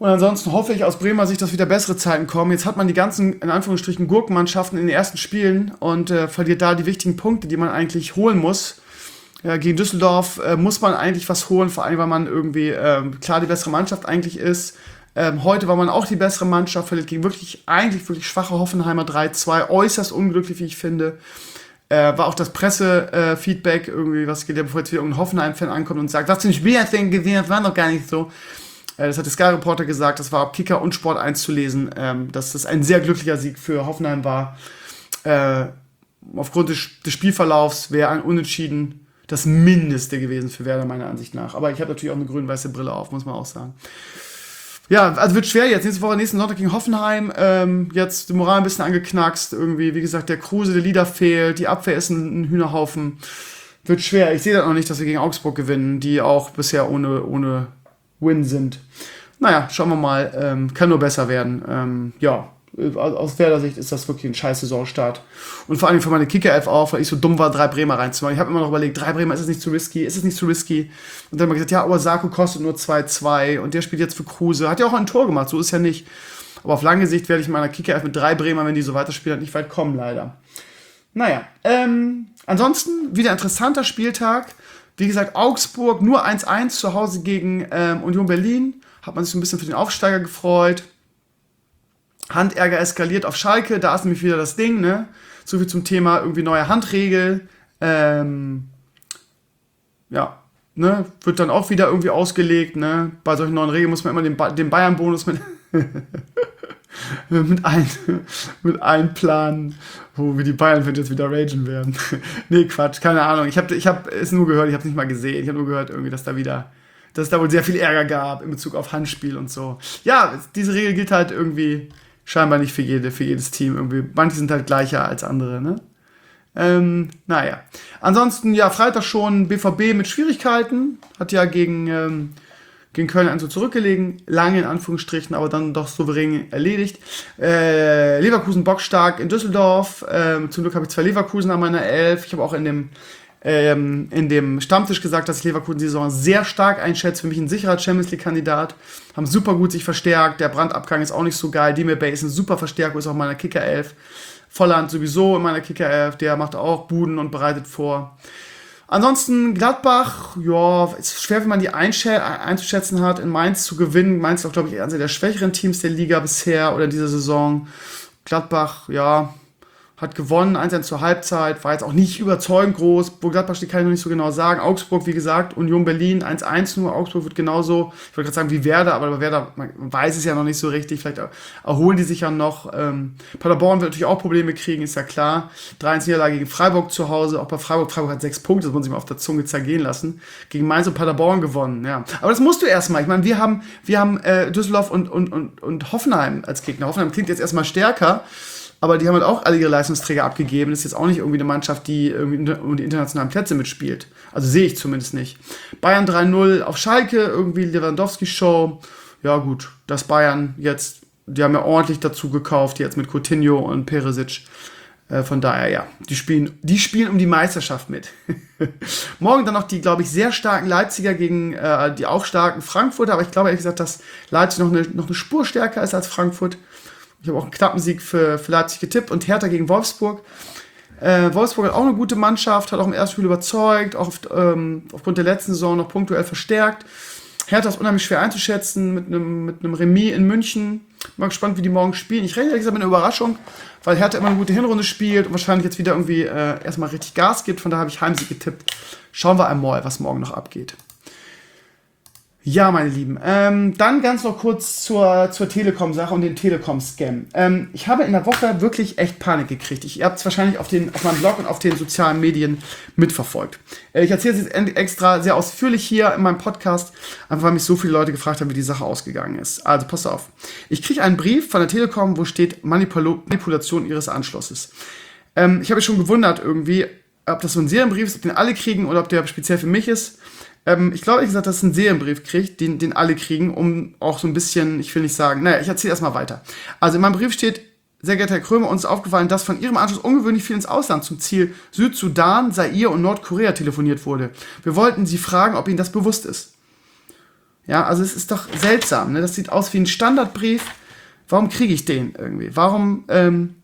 Und ansonsten hoffe ich aus Bremer Sicht, dass wieder bessere Zeiten kommen. Jetzt hat man die ganzen, in Anführungsstrichen, Gurkenmannschaften in den ersten Spielen und äh, verliert da die wichtigen Punkte, die man eigentlich holen muss. Ja, gegen Düsseldorf äh, muss man eigentlich was holen, vor allem, weil man irgendwie äh, klar die bessere Mannschaft eigentlich ist. Ähm, heute war man auch die bessere Mannschaft, verliert gegen wirklich, eigentlich wirklich schwache Hoffenheimer drei zwei. Äußerst unglücklich, wie ich finde. Äh, war auch das Presse-Feedback äh, irgendwie, was geht ja, bevor jetzt wieder irgendein Hoffenheim-Fan ankommt und sagt, was für ein Spiel hast du denn gesehen, das war doch gar nicht so. Äh, das hat der Sky-Reporter gesagt, das war auf Kicker und Sport eins zu lesen, ähm, dass das ein sehr glücklicher Sieg für Hoffenheim war. Äh, aufgrund des, des Spielverlaufs wäre ein Unentschieden das Mindeste gewesen für Werder, meiner Ansicht nach. Aber ich habe natürlich auch eine grün-weiße Brille auf, muss man auch sagen. Ja, also wird schwer jetzt. Nächste Woche, nächsten Sonntag gegen Hoffenheim. Ähm, jetzt die Moral ein bisschen angeknackst. Irgendwie, wie gesagt, der Kruse, der Leader fehlt. Die Abwehr ist ein, ein Hühnerhaufen. Wird schwer. Ich sehe das noch nicht, dass wir gegen Augsburg gewinnen, die auch bisher ohne, ohne Win sind. Naja, schauen wir mal. Ähm, kann nur besser werden. Ähm, ja, aus Werder Sicht ist das wirklich ein scheiß Saisonstart. Und vor allem für meine Kicker-Elf auch, weil ich so dumm war, drei Bremer reinzumachen. Ich habe immer noch überlegt, drei Bremer, ist es nicht zu risky? Ist es nicht zu risky? Und dann haben wir gesagt, ja, aber Osako kostet nur zwei zwei und der spielt jetzt für Kruse. Hat ja auch ein Tor gemacht, so ist ja nicht. Aber auf lange Sicht werde ich in meiner Kicker-Elf mit drei Bremer, wenn die so weiterspielen, nicht weit kommen, leider. Naja, ähm, ansonsten wieder interessanter Spieltag. Wie gesagt, Augsburg nur eins eins zu Hause gegen ähm, Union Berlin. Hat man sich so ein bisschen für den Aufsteiger gefreut. Handärger eskaliert auf Schalke, da ist nämlich wieder das Ding, ne? So viel zum Thema irgendwie neue Handregel. Ähm, ja, ne? Wird dann auch wieder irgendwie ausgelegt, ne? Bei solchen neuen Regeln muss man immer den, ba- den Bayern-Bonus mit, mit, ein, mit einplanen, wo wir die Bayern-Fans jetzt wieder ragen werden. Nee, Quatsch, keine Ahnung. Ich habe ich hab es nur gehört, ich habe es nicht mal gesehen. Ich habe nur gehört, irgendwie, dass da wieder, dass es da wohl sehr viel Ärger gab in Bezug auf Handspiel und so. Ja, diese Regel gilt halt irgendwie scheinbar nicht für, jede, für jedes Team irgendwie. Manche sind halt gleicher als andere, ne? Ähm, naja. Ansonsten, ja, Freitag schon B V B mit Schwierigkeiten. Hat ja gegen, ähm, gegen Köln eins so zurückgelegen. Lange in Anführungsstrichen, aber dann doch souverän erledigt. Äh, Leverkusen bockstark in Düsseldorf. Ähm, zum Glück habe ich zwei Leverkusen an meiner Elf. Ich habe auch in dem Ähm, in dem Stammtisch gesagt, dass ich Leverkusen die Saison sehr stark einschätze. Für mich ein sicherer Champions-League-Kandidat. Haben super gut sich verstärkt. Der Brandabgang ist auch nicht so geil. Demir Bay ist eine super Verstärkung, ist auch in meiner Kicker-Elf. Volland sowieso in meiner Kicker-Elf. Der macht auch Buden und bereitet vor. Ansonsten Gladbach, ja, ist schwer, wenn man die einschä- einzuschätzen hat, in Mainz zu gewinnen. Mainz ist auch, glaube ich, eines der schwächeren Teams der Liga bisher oder dieser Saison. Gladbach, ja, hat gewonnen, eins eins zur Halbzeit, war jetzt auch nicht überzeugend groß. Wo Gladbach steht, kann ich noch nicht so genau sagen. Augsburg, wie gesagt, Union Berlin, eins eins nur. Augsburg wird genauso, ich wollte gerade sagen, wie Werder, aber bei Werder, man weiß es ja noch nicht so richtig. Vielleicht erholen die sich ja noch. Ähm, Paderborn wird natürlich auch Probleme kriegen, ist ja klar. drei eins Niederlage gegen Freiburg zu Hause, auch bei Freiburg. Freiburg hat sechs Punkte, das muss ich mal auf der Zunge zergehen lassen. Gegen Mainz und Paderborn gewonnen, ja. Aber das musst du erstmal. Ich meine, wir haben, wir haben äh, Düsseldorf und, und, und, und Hoffenheim als Gegner. Hoffenheim klingt jetzt erstmal stärker, aber die haben halt auch alle ihre Leistungsträger abgegeben. Das ist jetzt auch nicht irgendwie eine Mannschaft, die irgendwie um die internationalen Plätze mitspielt. Also sehe ich zumindest nicht. Bayern drei null auf Schalke, irgendwie Lewandowski-Show. Ja gut, das Bayern jetzt, die haben ja ordentlich dazu gekauft, jetzt mit Coutinho und Perisic. Äh, von daher, ja, die spielen, die spielen um die Meisterschaft mit. Morgen dann noch die, glaube ich, sehr starken Leipziger gegen äh, die auch starken Frankfurter. Aber ich glaube ehrlich gesagt, dass Leipzig noch eine, noch eine Spur stärker ist als Frankfurt. Ich habe auch einen knappen Sieg für, für Leipzig getippt und Hertha gegen Wolfsburg. Äh, Wolfsburg hat auch eine gute Mannschaft, hat auch im ersten Spiel überzeugt, auch auf, ähm, aufgrund der letzten Saison noch punktuell verstärkt. Hertha ist unheimlich schwer einzuschätzen mit einem mit einem Remis in München. Mal gespannt, wie die morgen spielen. Ich rechne ehrlich gesagt mit einer Überraschung, weil Hertha immer eine gute Hinrunde spielt und wahrscheinlich jetzt wieder irgendwie äh, erstmal richtig Gas gibt. Von daher habe ich Heimsieg getippt. Schauen wir einmal, was morgen noch abgeht. Ja, meine Lieben, ähm, dann ganz noch kurz zur, zur Telekom-Sache und den Telekom-Scam. Ähm, ich habe in der Woche wirklich echt Panik gekriegt. Ich, ihr habt es wahrscheinlich auf, den, auf meinem Blog und auf den sozialen Medien mitverfolgt. Äh, ich erzähle es jetzt extra sehr ausführlich hier in meinem Podcast, einfach weil mich so viele Leute gefragt haben, wie die Sache ausgegangen ist. Also, pass auf. Ich kriege einen Brief von der Telekom, wo steht Manipul- Manipulation ihres Anschlusses. Ähm, ich habe mich schon gewundert irgendwie, ob das so ein Serienbrief ist, ob den alle kriegen oder ob der speziell für mich ist. Ähm, ich glaube, ich gesagt, dass es einen Serienbrief kriegt, den, den alle kriegen, um auch so ein bisschen, ich will nicht sagen, naja, ich erzähle erstmal weiter. Also in meinem Brief steht, sehr geehrter Herr Krömer, uns ist aufgefallen, dass von Ihrem Anschluss ungewöhnlich viel ins Ausland zum Ziel Südsudan, Zaire und Nordkorea telefoniert wurde. Wir wollten Sie fragen, ob Ihnen das bewusst ist. Ja, also es ist doch seltsam, ne? Das sieht aus wie ein Standardbrief. Warum kriege ich den irgendwie? Warum, ähm,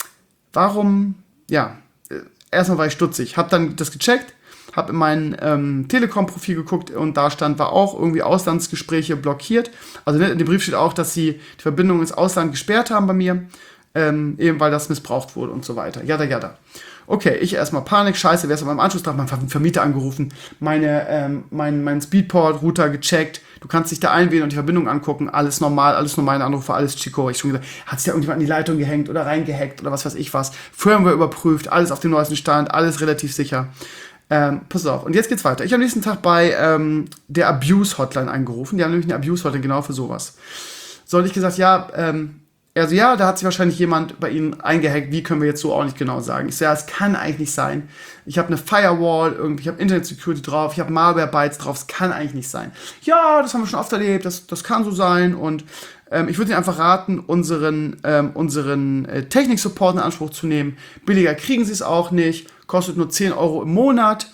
warum, ja, erstmal war ich stutzig. Hab dann das gecheckt, hab in mein ähm, Telekom-Profil geguckt und da stand, war auch irgendwie Auslandsgespräche blockiert. Also in dem Brief steht auch, dass sie die Verbindung ins Ausland gesperrt haben bei mir, ähm, eben weil das missbraucht wurde und so weiter. Jada, jada. Okay, ich erstmal Panik, scheiße, wer ist aber im Anschluss dran? Mein Vermieter angerufen, meine, ähm, mein, mein Speedport-Router gecheckt, du kannst dich da einwählen und die Verbindung angucken, alles normal, alles nur meine Anrufe, alles Chico. Ich schon gesagt, hat sich da irgendjemand an die Leitung gehängt oder reingehackt oder was weiß ich was. Firmware überprüft, alles auf dem neuesten Stand, alles relativ sicher. Ähm, pass auf, und jetzt geht's weiter. Ich habe am nächsten Tag bei ähm, der Abuse-Hotline angerufen, die haben nämlich eine Abuse-Hotline genau für sowas. So, und ich gesagt, ja, ähm, Also ja, da hat sich wahrscheinlich jemand bei Ihnen eingehackt. Wie können wir jetzt so auch nicht genau sagen? Ich so, ja, es kann eigentlich nicht sein. Ich habe eine Firewall, irgendwie, ich habe Internet Security drauf, ich habe Malware-Bytes drauf. Es kann eigentlich nicht sein. Ja, das haben wir schon oft erlebt. Das, das kann so sein. Und ähm, ich würde Ihnen einfach raten, unseren, ähm, unseren äh, Technik-Support in Anspruch zu nehmen. Billiger kriegen Sie es auch nicht. Kostet nur zehn Euro im Monat.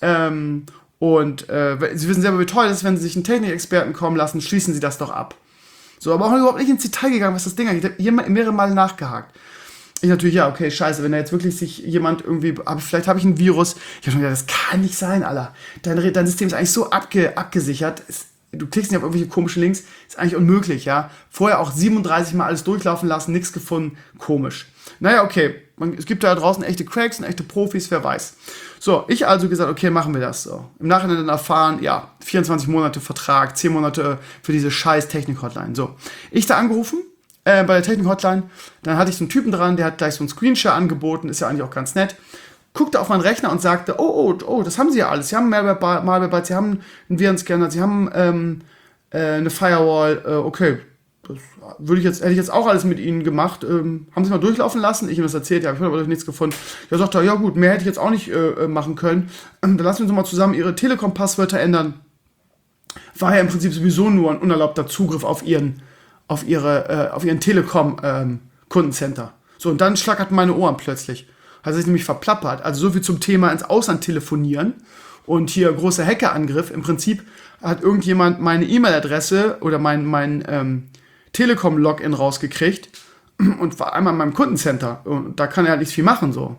Ähm, und äh, Sie wissen selber, wie teuer das ist, wenn Sie sich einen Technikexperten kommen lassen. Schließen Sie das doch ab. So, aber auch überhaupt nicht ins Detail gegangen, was das Ding angeht. Ich habe hier mehrere Male nachgehakt. Ich natürlich, ja, okay, scheiße, wenn da jetzt wirklich sich jemand irgendwie, hab, vielleicht habe ich ein Virus. Ich habe schon gedacht, das kann nicht sein, Alter. Dein, dein System ist eigentlich so abge, abgesichert. Es, du klickst nicht auf irgendwelche komischen Links. Ist eigentlich unmöglich, ja. Vorher auch siebenunddreißig Mal alles durchlaufen lassen, nichts gefunden. Komisch. Naja, okay. Man, es gibt da draußen echte Cracks und echte Profis, wer weiß. So, ich also gesagt, okay, machen wir das so. Im Nachhinein dann erfahren, ja, vierundzwanzig Monate Vertrag, zehn Monate für diese scheiß Technik-Hotline. So, ich da angerufen äh, bei der Technik-Hotline, dann hatte ich so einen Typen dran, der hat gleich so einen Screenshare angeboten, ist ja eigentlich auch ganz nett. Guckte auf meinen Rechner und sagte, oh, oh, oh, das haben sie ja alles. Sie haben Malware, Malware, sie haben einen Virenscanner, sie haben ähm, äh, eine Firewall, äh, okay. Das würde ich jetzt, hätte ich jetzt auch alles mit Ihnen gemacht. Ähm, haben Sie mal durchlaufen lassen? Ich habe das erzählt, ja, ich habe aber nichts gefunden. Ja, sagt er, ja gut, mehr hätte ich jetzt auch nicht äh, machen können. Ähm, dann lassen wir uns mal zusammen Ihre Telekom-Passwörter ändern. War ja im Prinzip sowieso nur ein unerlaubter Zugriff auf Ihren, auf Ihre, äh, auf Ihren Telekom-Kundencenter. Ähm, so, und dann schlackerten meine Ohren plötzlich. Hat sich nämlich verplappert. Also so viel zum Thema ins Ausland telefonieren. Und hier großer Hackerangriff. Im Prinzip hat irgendjemand meine E-Mail-Adresse oder mein, mein ähm, Telekom-Login rausgekriegt und war einmal in meinem Kundencenter und da kann er halt nicht viel machen, so.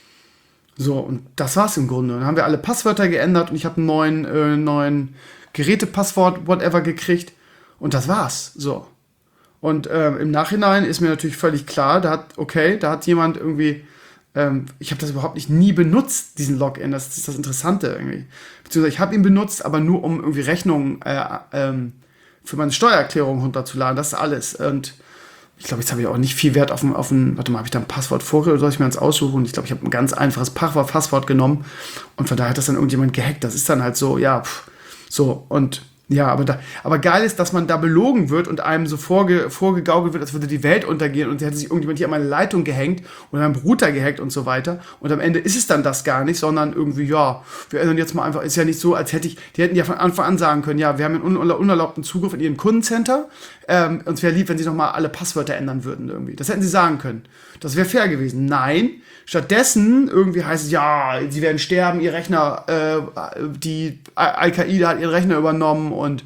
So, und das war's im Grunde. Dann haben wir alle Passwörter geändert und ich habe einen neuen, äh, neuen Gerätepasswort, whatever, gekriegt und das war's, so. Und äh, im Nachhinein ist mir natürlich völlig klar, da hat, okay, da hat jemand irgendwie, ähm, ich habe das überhaupt nicht nie benutzt, diesen Login, das ist das Interessante irgendwie. Beziehungsweise ich habe ihn benutzt, aber nur um irgendwie Rechnungen, äh, ähm, für meine Steuererklärung runterzuladen, das ist alles. Und ich glaube, jetzt habe ich auch nicht viel Wert auf ein, auf ein warte mal, habe ich da ein Passwort vorgegeben oder soll ich mir eins aussuchen? Und ich glaube, ich habe ein ganz einfaches Passwort, Passwort genommen und von daher hat das dann irgendjemand gehackt. Das ist dann halt so, ja, pff, so und ja, aber, da, aber geil ist, dass man da belogen wird und einem so vorge, vorgegaukelt wird, als würde die Welt untergehen und hätte sich irgendjemand hier an meine Leitung gehängt und an meinen Router gehackt und so weiter. Und am Ende ist es dann das gar nicht, sondern irgendwie, ja, wir ändern jetzt mal einfach, ist ja nicht so, als hätte ich, die hätten ja von Anfang an sagen können, ja, wir haben einen unerlaubten Zugriff in ihren Kundencenter, ähm, uns wäre lieb, wenn sie nochmal alle Passwörter ändern würden irgendwie. Das hätten sie sagen können. Das wäre fair gewesen. Nein, stattdessen irgendwie heißt es, ja, sie werden sterben, ihr Rechner, äh, die Al-Qaida hat ihren Rechner übernommen und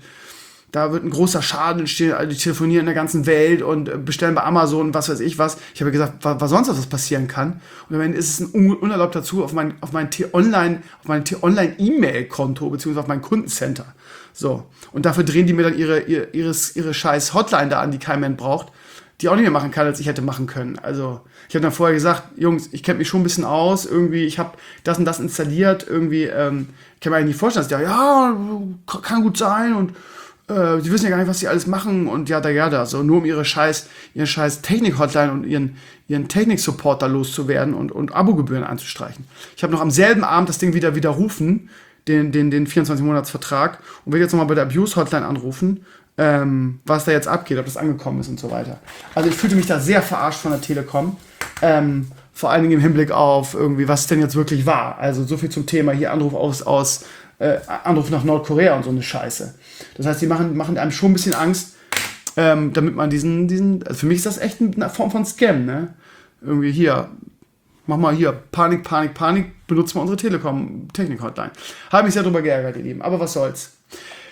da wird ein großer Schaden entstehen, also die telefonieren in der ganzen Welt und bestellen bei Amazon und was weiß ich was. Ich habe gesagt, was, was sonst was passieren kann. Und am Ende ist es ein unerlaubter Zugriff auf mein, auf mein T-Online, auf mein T-Online-E-Mail-Konto, beziehungsweise auf mein Kundencenter. So. Und dafür drehen die mir dann ihre, ihre, ihre, ihre scheiß Hotline da an, die kein Mensch braucht, die auch nicht mehr machen kann, als ich hätte machen können. Also, ich habe dann vorher gesagt, Jungs, ich kenne mich schon ein bisschen aus, irgendwie, ich habe das und das installiert, irgendwie, ähm, ich kann mir eigentlich nicht vorstellen, dass die, ja, kann gut sein und äh, die wissen ja gar nicht, was die alles machen und ja, da, ja, da, so, nur um ihre scheiß, ihren scheiß Technik-Hotline und ihren, ihren Technik-Supporter loszuwerden und, und Abogebühren anzustreichen. Ich habe noch am selben Abend das Ding wieder widerrufen, den, den, den vierundzwanzig-Monats-Vertrag und will jetzt nochmal bei der Abuse-Hotline anrufen, ähm, was da jetzt abgeht, ob das angekommen ist und so weiter. Also ich fühlte mich da sehr verarscht von der Telekom, ähm, vor allen Dingen im Hinblick auf irgendwie, was denn jetzt wirklich war. Also so viel zum Thema hier Anruf aus, aus äh, Anruf nach Nordkorea und so eine Scheiße. Das heißt, die machen, machen einem schon ein bisschen Angst, ähm, damit man diesen, diesen, also für mich ist das echt eine Form von Scam, ne? Irgendwie hier, mach mal hier, Panik, Panik, Panik, benutzt mal unsere Telekom-Technik-Hotline. Habe mich sehr drüber geärgert, ihr Lieben, aber was soll's.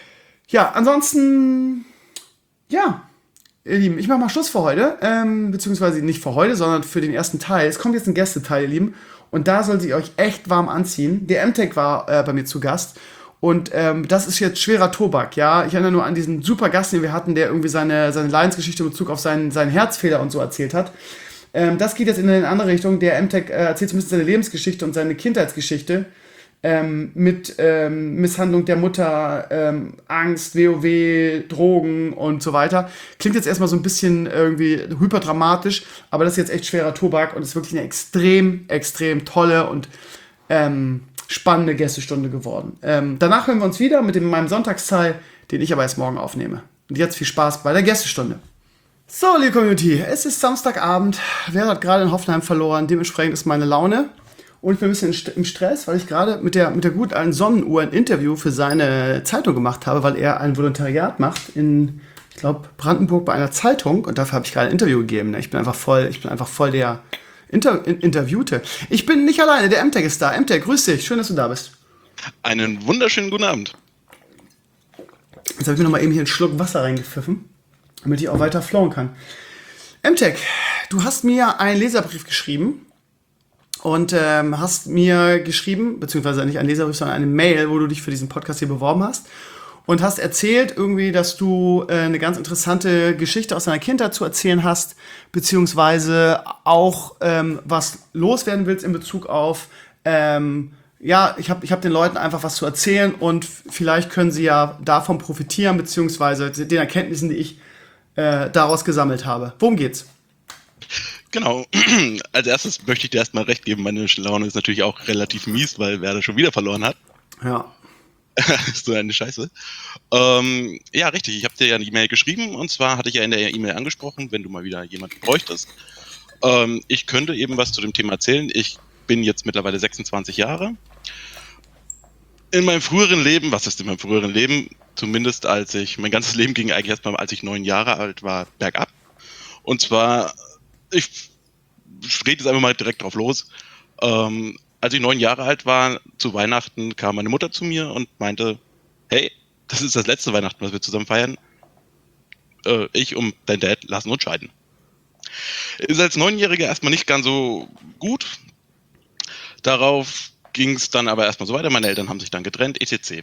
Ja, ansonsten, ja, ihr Lieben, ich mache mal Schluss für heute, ähm, beziehungsweise nicht für heute, sondern für den ersten Teil. Es kommt jetzt ein Gästeteil, ihr Lieben, und da soll sie euch echt warm anziehen. Der M-Tech war äh, bei mir zu Gast und ähm, das ist jetzt schwerer Tobak, ja. Ich erinnere nur an diesen super Gast, den wir hatten, der irgendwie seine, seine Leidensgeschichte in Bezug auf seinen, seinen Herzfehler und so erzählt hat. Ähm, das geht jetzt in eine andere Richtung. Der M-Tech äh, erzählt zumindest seine Lebensgeschichte und seine Kindheitsgeschichte. Ähm, mit ähm, Misshandlung der Mutter, ähm, Angst, WoW, Drogen und so weiter. Klingt jetzt erstmal so ein bisschen irgendwie hyperdramatisch, aber das ist jetzt echt schwerer Tobak und ist wirklich eine extrem, extrem tolle und ähm, spannende Gästestunde geworden. Ähm, danach hören wir uns wieder mit dem, meinem Sonntagsteil, den ich aber erst morgen aufnehme. Und jetzt viel Spaß bei der Gästestunde. So, liebe Community, es ist Samstagabend. Wer hat gerade in Hoffenheim verloren? Dementsprechend ist meine Laune. Und ich bin ein bisschen im Stress, weil ich gerade mit der, mit der gut alten Sonnenuhr ein Interview für seine Zeitung gemacht habe, weil er ein Volontariat macht in, ich glaube, Brandenburg bei einer Zeitung. Und dafür habe ich gerade ein Interview gegeben. Ne? Ich bin einfach voll, ich bin einfach voll der Inter in Interviewte. Ich bin nicht alleine, der M-Tech ist da. M-Tech, grüß dich, schön, dass du da bist. Einen wunderschönen guten Abend. Jetzt habe ich mir noch mal eben hier einen Schluck Wasser reingepfiffen, damit ich auch weiter flowen kann. M-Tech, du hast mir einen Leserbrief geschrieben. Und ähm, hast mir geschrieben, beziehungsweise nicht ein Leserbrief, sondern eine Mail, wo du dich für diesen Podcast hier beworben hast. Und hast erzählt irgendwie, dass du äh, eine ganz interessante Geschichte aus deiner Kindheit zu erzählen hast, beziehungsweise auch ähm, was loswerden willst in Bezug auf, ähm, ja, ich habe ich hab den Leuten einfach was zu erzählen und vielleicht können sie ja davon profitieren, beziehungsweise den Erkenntnissen, die ich äh, daraus gesammelt habe. Worum geht's? Genau. Als erstes möchte ich dir erstmal recht geben. Meine Laune ist natürlich auch relativ mies, weil Werder schon wieder verloren hat. Ja. So eine Scheiße. Ähm, ja, richtig. Ich habe dir ja eine E-Mail geschrieben und zwar hatte ich ja in der E-Mail angesprochen, wenn du mal wieder jemanden bräuchtest. Ähm, ich könnte eben was zu dem Thema erzählen. Ich bin jetzt mittlerweile sechsundzwanzig Jahre. In meinem früheren Leben, was ist in meinem früheren Leben? Zumindest als ich, mein ganzes Leben ging eigentlich erstmal, als ich neun Jahre alt war, bergab. Und zwar ich rede jetzt einfach mal direkt drauf los. Ähm, als ich neun Jahre alt war, zu Weihnachten kam meine Mutter zu mir und meinte, hey, das ist das letzte Weihnachten, was wir zusammen feiern. Äh, ich und dein Dad lassen uns scheiden. Ist als Neunjähriger erstmal nicht ganz so gut. Darauf ging es dann aber erstmal so weiter. Meine Eltern haben sich dann getrennt, et cetera.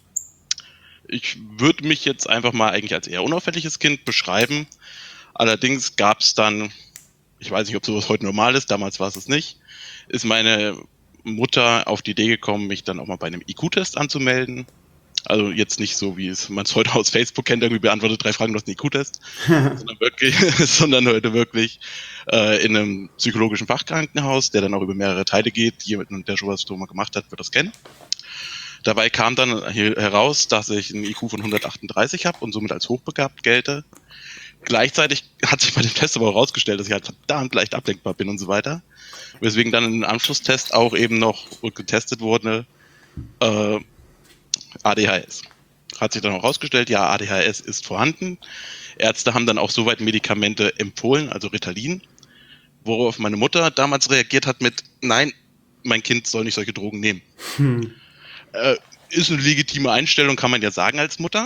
Ich würde mich jetzt einfach mal eigentlich als eher unauffälliges Kind beschreiben. Allerdings gab es dann, ich weiß nicht, ob sowas heute normal ist, damals war es es nicht, ist meine Mutter auf die Idee gekommen, mich dann auch mal bei einem I Q-Test anzumelden. Also jetzt nicht so, wie es man es heute aus Facebook kennt, irgendwie beantwortet drei Fragen, du hast einen I Q-Test, sondern, wirklich, sondern heute wirklich äh, in einem psychologischen Fachkrankenhaus, der dann auch über mehrere Teile geht. Jemand, der schon was mal gemacht hat, wird das kennen. Dabei kam dann heraus, dass ich einen I Q von hundertachtunddreißig habe und somit als hochbegabt gelte. Gleichzeitig hat sich bei dem Test aber auch herausgestellt, dass ich halt verdammt leicht ablenkbar bin und so weiter. Weswegen dann im Anschlusstest auch eben noch getestet wurde, äh, A D H S. Hat sich dann auch herausgestellt, ja, A D H S ist vorhanden. Ärzte haben dann auch soweit Medikamente empfohlen, also Ritalin, worauf meine Mutter damals reagiert hat mit, nein, mein Kind soll nicht solche Drogen nehmen. Hm. Äh, ist eine legitime Einstellung, kann man ja sagen als Mutter.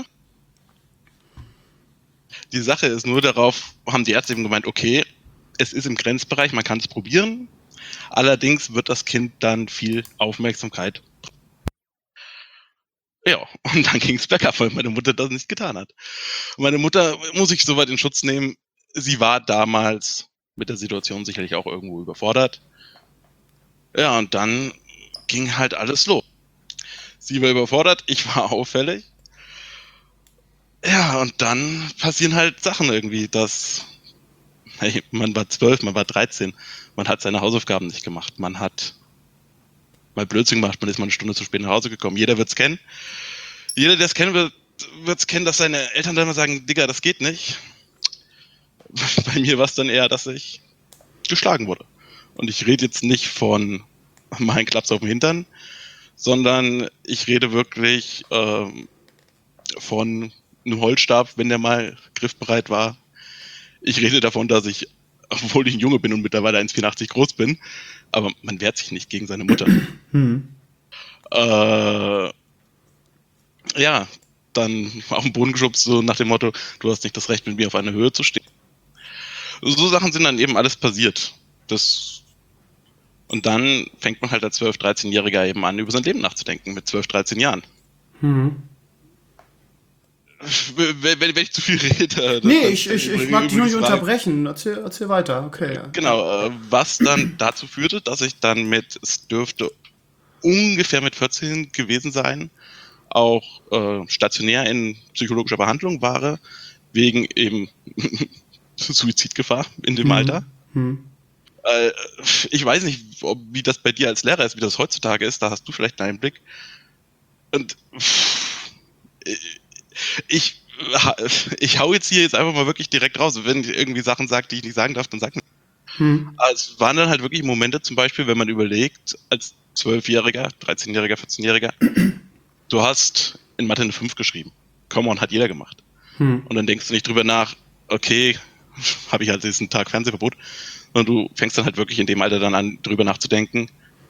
Die Sache ist nur, darauf haben die Ärzte eben gemeint, okay, es ist im Grenzbereich, man kann es probieren. Allerdings wird das Kind dann viel Aufmerksamkeit. Ja, und dann ging es bergab, weil meine Mutter das nicht getan hat. Meine Mutter muss ich soweit in Schutz nehmen. Sie war damals mit der Situation sicherlich auch irgendwo überfordert. Ja, und dann ging halt alles los. Sie war überfordert, ich war auffällig. Ja, und dann passieren halt Sachen irgendwie, dass hey, man war zwölf, man war dreizehn, man hat seine Hausaufgaben nicht gemacht, man hat mal Blödsinn gemacht, man ist mal eine Stunde zu spät nach Hause gekommen. Jeder wird's kennen. Jeder, der es kennen wird, wird's kennen, dass seine Eltern dann mal sagen, Digga, das geht nicht. Bei mir war es dann eher, dass ich geschlagen wurde. Und ich rede jetzt nicht von meinen Klaps auf dem Hintern, sondern ich rede wirklich ähm, von einem Holzstab, wenn der mal griffbereit war. Ich rede davon, dass ich, obwohl ich ein Junge bin und mittlerweile eins Komma vierundachtzig groß bin, aber man wehrt sich nicht gegen seine Mutter. Hm. Äh, ja, dann auf den Boden geschubst, so nach dem Motto, du hast nicht das Recht, mit mir auf einer Höhe zu stehen. So Sachen sind dann eben alles passiert. Das Und dann fängt man halt als zwölf-, dreizehnjähriger eben an, über sein Leben nachzudenken, mit zwölf, dreizehn Jahren. Mhm. Wenn, wenn ich zu viel rede. Nee, ich, ich, ich mag dich nur nicht unterbrechen. Erzähl, erzähl weiter, okay. Genau, was dann dazu führte, dass ich dann mit, es dürfte ungefähr mit vierzehn gewesen sein, auch äh, stationär in psychologischer Behandlung war, wegen eben Suizidgefahr in dem Mhm. Alter. Mhm. Äh, ich weiß nicht, ob, wie das bei dir als Lehrer ist, wie das heutzutage ist, da hast du vielleicht einen Einblick. Und ich, ich hau jetzt hier jetzt einfach mal wirklich direkt raus. Wenn ich irgendwie Sachen sage, die ich nicht sagen darf, dann sag mir. Hm. Es waren dann halt wirklich Momente, zum Beispiel, wenn man überlegt, als zwölfjähriger, dreizehnjähriger, vierzehnjähriger, du hast in Mathe eine fünf geschrieben. Come on, hat jeder gemacht. Hm. Und dann denkst du nicht drüber nach, okay, habe ich halt diesen Tag Fernsehverbot, sondern du fängst dann halt wirklich in dem Alter dann an, drüber nachzudenken,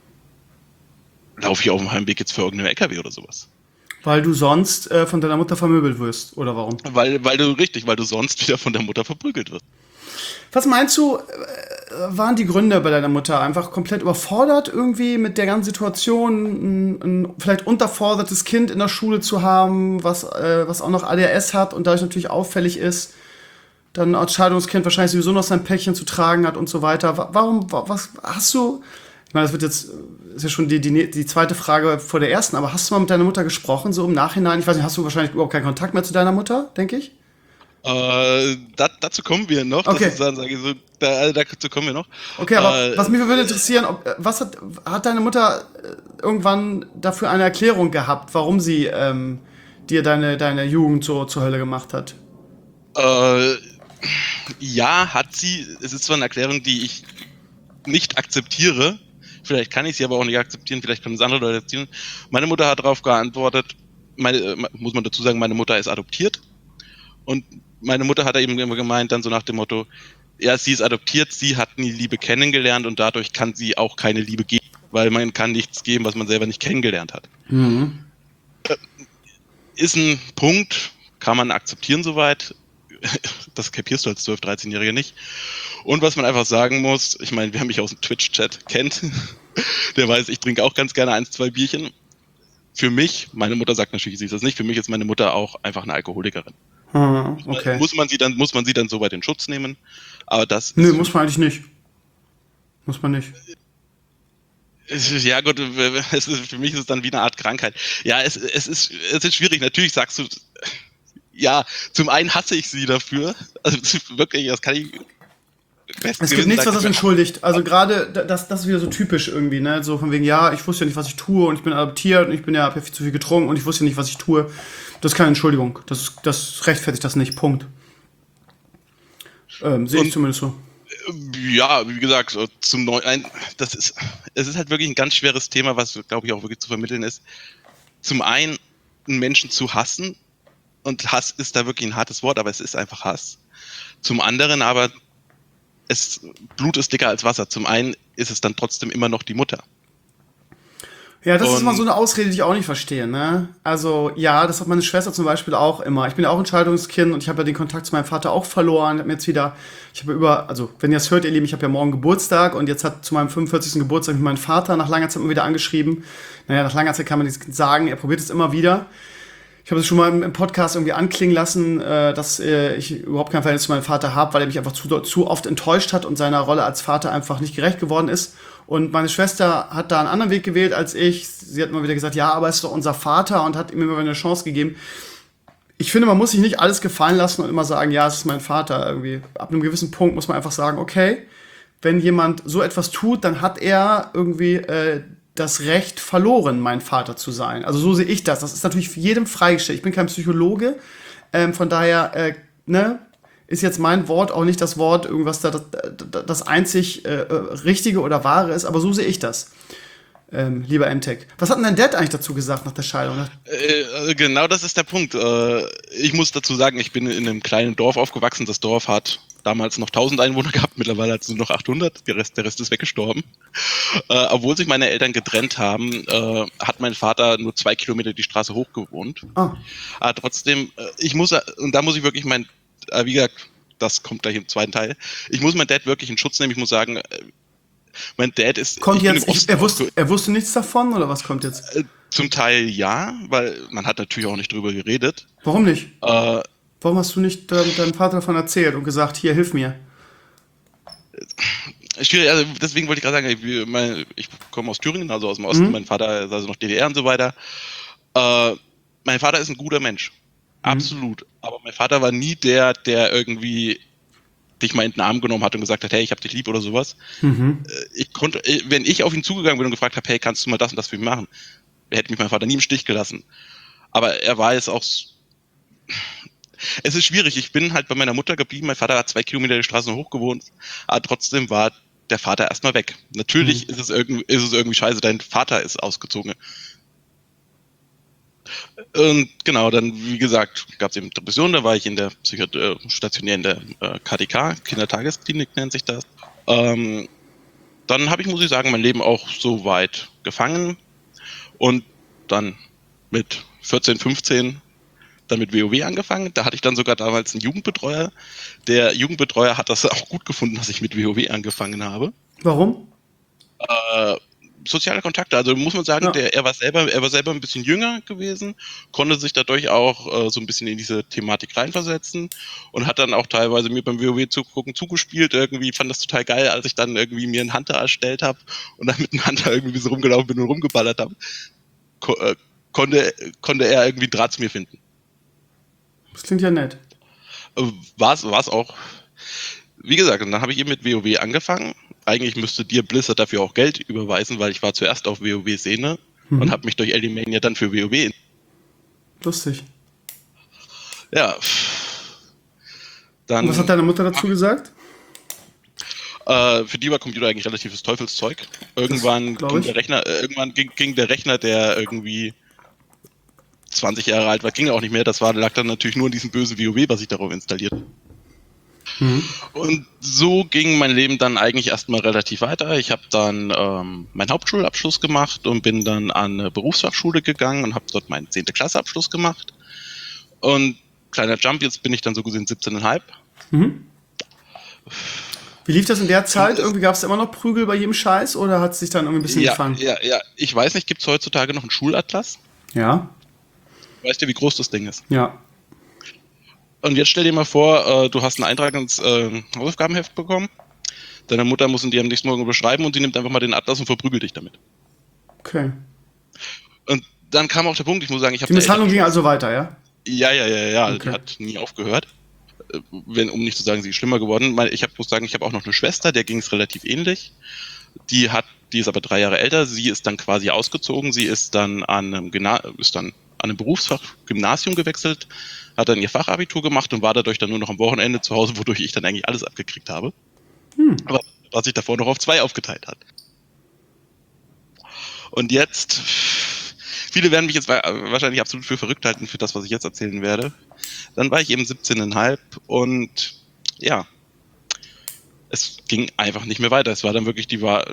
laufe ich auf dem Heimweg jetzt für irgendeinen L K W oder sowas. Weil du sonst äh, von deiner Mutter vermöbelt wirst, oder warum? Weil, weil du, richtig, weil du sonst wieder von der Mutter verprügelt wirst. Was meinst du, äh, waren die Gründe bei deiner Mutter einfach komplett überfordert irgendwie mit der ganzen Situation, ein, ein vielleicht unterfordertes Kind in der Schule zu haben, was, äh, was auch noch A D H S hat und dadurch natürlich auffällig ist, dann als Scheidungskind wahrscheinlich sowieso noch sein Päckchen zu tragen hat und so weiter. Wa- Warum, wa- was hast du, ich meine, das wird jetzt, ist ja schon die, die, die zweite Frage vor der ersten, aber hast du mal mit deiner Mutter gesprochen, so im Nachhinein? Ich weiß nicht, hast du wahrscheinlich überhaupt keinen Kontakt mehr zu deiner Mutter, denke ich? Äh, da, dazu kommen wir noch. Okay. Das ist dann, sage ich so, da, dazu kommen wir noch. Okay, aber Äh, was mich würde interessieren, ob, äh, was hat, hat deine Mutter äh, irgendwann dafür eine Erklärung gehabt, warum sie ähm, dir deine, deine Jugend so zur Hölle gemacht hat? Äh, ja, hat sie. Es ist zwar eine Erklärung, die ich nicht akzeptiere. Vielleicht kann ich sie aber auch nicht akzeptieren. Vielleicht können es andere Leute akzeptieren. Meine Mutter hat darauf geantwortet, meine, äh, muss man dazu sagen, meine Mutter ist adoptiert. Und meine Mutter hat eben immer gemeint, dann so nach dem Motto, ja, sie ist adoptiert, sie hat nie Liebe kennengelernt und dadurch kann sie auch keine Liebe geben, weil man kann nichts geben, was man selber nicht kennengelernt hat. Mhm. Ist ein Punkt, kann man akzeptieren soweit. Das kapierst du als zwölf-, dreizehnjähriger nicht. Und was man einfach sagen muss, ich meine, wer mich aus dem Twitch-Chat kennt, der weiß, ich trinke auch ganz gerne eins, zwei Bierchen. Für mich, meine Mutter sagt natürlich, sie ist das nicht, für mich ist meine Mutter auch einfach eine Alkoholikerin. Ah, okay. Muss man sie dann, muss man sie dann so weit in Schutz nehmen? Aber das Nö, ist, muss man eigentlich nicht. Muss man nicht. es ist, ja gut, es ist, für mich ist es dann wie eine Art Krankheit. Ja, es, es ist, es ist schwierig. Natürlich sagst du, ja, zum einen hasse ich sie dafür. Also das ist wirklich, das kann ich. Es gibt nichts, was das entschuldigt. Also gerade das, das ist wieder so typisch irgendwie, ne? So von wegen, ja, ich wusste ja nicht, was ich tue und ich bin adoptiert und ich bin ja, hab ja viel zu viel getrunken und ich wusste ja nicht, was ich tue. Das ist keine Entschuldigung. Das, das rechtfertigt das nicht. Punkt. Ähm, sehe ich Und- zumindest so. Ja, wie gesagt, so zum neuen, das ist, es ist halt wirklich ein ganz schweres Thema, was, glaube ich, auch wirklich zu vermitteln ist. Zum einen, einen Menschen zu hassen, und Hass ist da wirklich ein hartes Wort, aber es ist einfach Hass. Zum anderen aber, es, Blut ist dicker als Wasser. Zum einen ist es dann trotzdem immer noch die Mutter. Ja, das ist Und- mal so eine Ausrede, die ich auch nicht verstehe, ne? Also, ja, das hat meine Schwester zum Beispiel auch immer. Ich bin ja auch ein Scheidungskind und ich habe ja den Kontakt zu meinem Vater auch verloren. Ich habe mir jetzt wieder, ich habe über, also, wenn ihr das hört, ihr Lieben, ich habe ja morgen Geburtstag und jetzt hat zu meinem fünfundvierzigsten Geburtstag mich mein Vater nach langer Zeit mal wieder angeschrieben. Naja, nach langer Zeit kann man nichts sagen, er probiert es immer wieder. Ich habe es schon mal im Podcast irgendwie anklingen lassen, äh, dass äh, ich überhaupt kein Verhältnis zu meinem Vater habe, weil er mich einfach zu, zu oft enttäuscht hat und seiner Rolle als Vater einfach nicht gerecht geworden ist. Und meine Schwester hat da einen anderen Weg gewählt als ich. Sie hat immer wieder gesagt, ja, aber es ist doch unser Vater und hat ihm immer wieder eine Chance gegeben. Ich finde, man muss sich nicht alles gefallen lassen und immer sagen, ja, es ist mein Vater. Irgendwie ab einem gewissen Punkt muss man einfach sagen, okay, wenn jemand so etwas tut, dann hat er irgendwie äh, das Recht verloren, mein Vater zu sein. Also so sehe ich das. Das ist natürlich für jedem freigestellt. Ich bin kein Psychologe, ähm, von daher äh, ne, ist jetzt mein Wort auch nicht das Wort, irgendwas da das, das einzig äh, Richtige oder Wahre ist, aber so sehe ich das. Ähm, lieber M-Tech. Was hat denn dein Dad eigentlich dazu gesagt nach der Scheidung? Äh, genau das ist der Punkt. Äh, ich muss dazu sagen, ich bin in einem kleinen Dorf aufgewachsen. Das Dorf hat damals noch tausend Einwohner gehabt, mittlerweile hat es nur noch achthundert, der Rest, der Rest ist weggestorben. Äh, obwohl sich meine Eltern getrennt haben, äh, hat mein Vater nur zwei Kilometer die Straße hoch gewohnt. Ah. Aber trotzdem, äh, ich muss, und da muss ich wirklich mein, äh, wie gesagt, das kommt gleich im zweiten Teil, ich muss meinen Dad wirklich in Schutz nehmen, ich muss sagen, äh, mein Dad ist... Kommt ich bin jetzt, im ich, Osten er, wusste, aufge- er wusste nichts davon, oder was kommt jetzt? äh, Zum Teil ja, weil man hat natürlich auch nicht drüber geredet. Warum nicht? Äh, Warum hast du nicht ähm, deinem Vater davon erzählt und gesagt, hier, hilf mir? Schwierig, also deswegen wollte ich gerade sagen, ich, mein, ich komme aus Thüringen, also aus dem Osten, Mhm. mein Vater ist also noch D D R und so weiter. Äh, mein Vater ist ein guter Mensch, absolut. Aber mein Vater war nie der, der irgendwie dich mal in den Arm genommen hat und gesagt hat, hey, ich hab dich lieb oder sowas. Mhm. Äh, Ich konnte, wenn ich auf ihn zugegangen bin und gefragt habe, hey, kannst du mal das und das für mich machen, hätte mich mein Vater nie im Stich gelassen. Aber er war jetzt auch... Es ist schwierig, ich bin halt bei meiner Mutter geblieben, mein Vater hat zwei Kilometer die Straße hoch gewohnt, aber trotzdem war der Vater erstmal weg. Natürlich mhm. ist, es irgendwie, ist es irgendwie scheiße, dein Vater ist ausgezogen. Und genau, dann, wie gesagt, gab es eben Depressionen, da war ich in der Psychiat- äh, stationär in der äh, K D K, Kindertagesklinik nennt sich das. Ähm, dann habe ich, muss ich sagen, mein Leben auch so weit gefangen und dann mit vierzehn, fünfzehn dann mit WoW angefangen. Da hatte ich dann sogar damals einen Jugendbetreuer. Der Jugendbetreuer hat das auch gut gefunden, dass ich mit WoW angefangen habe. Warum? Äh, soziale Kontakte, also muss man sagen, Ja. der, er war selber, er war selber ein bisschen jünger gewesen, konnte sich dadurch auch äh, so ein bisschen in diese Thematik reinversetzen und hat dann auch teilweise mir beim WoW zugucken zugespielt. Irgendwie fand das total geil, als ich dann irgendwie mir einen Hunter erstellt habe und dann mit einem Hunter irgendwie so rumgelaufen bin und rumgeballert habe. Ko äh, konnte, konnte er irgendwie einen Draht zu mir finden. Das klingt ja nett. War es auch. Wie gesagt, dann habe ich eben mit WoW angefangen. Eigentlich müsste dir Blizzard dafür auch Geld überweisen, weil ich war zuerst auf WoW-Szene mhm. und habe mich durch Elimania dann für WoW. Lustig. Ja. Dann, und was hat deine Mutter dazu gesagt? Äh, für die war Computer eigentlich relatives Teufelszeug. Irgendwann, ging der, Rechner, äh, irgendwann ging, ging der Rechner, der irgendwie zwanzig Jahre alt war, ging auch nicht mehr. Das war, lag dann natürlich nur in diesem bösen WoW, was ich darauf installiert. Mhm. Und so ging mein Leben dann eigentlich erstmal relativ weiter. Ich habe dann ähm, meinen Hauptschulabschluss gemacht und bin dann an eine Berufsfachschule gegangen und habe dort meinen zehnte Klasse Abschluss gemacht. Und kleiner Jump, jetzt bin ich dann so gesehen siebzehn Komma fünf. Mhm. Wie lief das in der Zeit? Irgendwie gab es immer noch Prügel bei jedem Scheiß oder hat es sich dann irgendwie ein bisschen ja, gefangen? Ja, ja, ich weiß nicht, gibt es heutzutage noch einen Schulatlas? Ja. Weißt du, wie groß das Ding ist? Ja. Und jetzt stell dir mal vor, äh, du hast einen Eintrag ins äh, Hausaufgabenheft bekommen. Deine Mutter muss ihn dir am nächsten Morgen beschreiben und sie nimmt einfach mal den Atlas und verprügelt dich damit. Okay. Und dann kam auch der Punkt, ich muss sagen, ich habe... Die Misshandlung ging also weiter, ja? Ja, ja, ja, ja, okay. Die hat nie aufgehört. Wenn, um nicht zu sagen, sie ist schlimmer geworden. Ich hab, muss sagen, ich habe auch noch eine Schwester, der ging es relativ ähnlich. Die hat, die ist aber drei Jahre älter. Sie ist dann quasi ausgezogen. Sie ist dann an einem, Gymna- ist dann an einem Berufsfach Gymnasium gewechselt, hat dann ihr Fachabitur gemacht und war dadurch dann nur noch am Wochenende zu Hause, wodurch ich dann eigentlich alles abgekriegt habe. Hm. Aber was sich davor noch auf zwei aufgeteilt hat. Und jetzt, viele werden mich jetzt wahrscheinlich absolut für verrückt halten für das, was ich jetzt erzählen werde. Dann war ich eben siebzehn Komma fünf und ja, es ging einfach nicht mehr weiter. Es war dann wirklich die war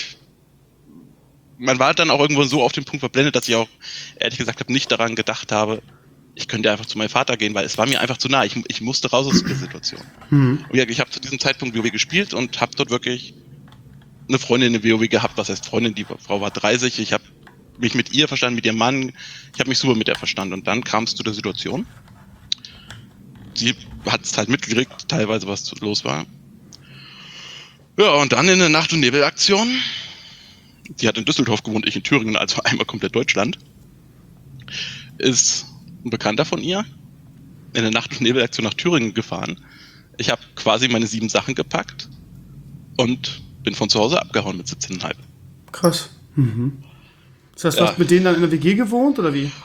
man war dann auch irgendwo so auf den Punkt verblendet, dass ich auch ehrlich gesagt habe, nicht daran gedacht habe, ich könnte einfach zu meinem Vater gehen, weil es war mir einfach zu nah. Ich, ich musste raus aus der Situation. Mhm. Und ja, ich habe zu diesem Zeitpunkt WoW gespielt und habe dort wirklich eine Freundin in WoW gehabt. Was heißt Freundin? Die Frau war dreißig. Ich habe mich mit ihr verstanden, mit ihrem Mann. Ich habe mich super mit ihr verstanden. Und dann kam es zu der Situation. Sie hat es halt mitgekriegt, teilweise was los war. Ja, und dann in der Nacht- und Nebelaktion. Die hat in Düsseldorf gewohnt, ich in Thüringen, also einmal komplett Deutschland. Ist ein Bekannter von ihr in der Nacht- und Nebelaktion nach Thüringen gefahren. Ich habe quasi meine sieben Sachen gepackt und bin von zu Hause abgehauen mit siebzehn Komma fünf. Krass. Mhm. Das heißt, du ja. hast mit denen dann in der W G gewohnt, oder wie?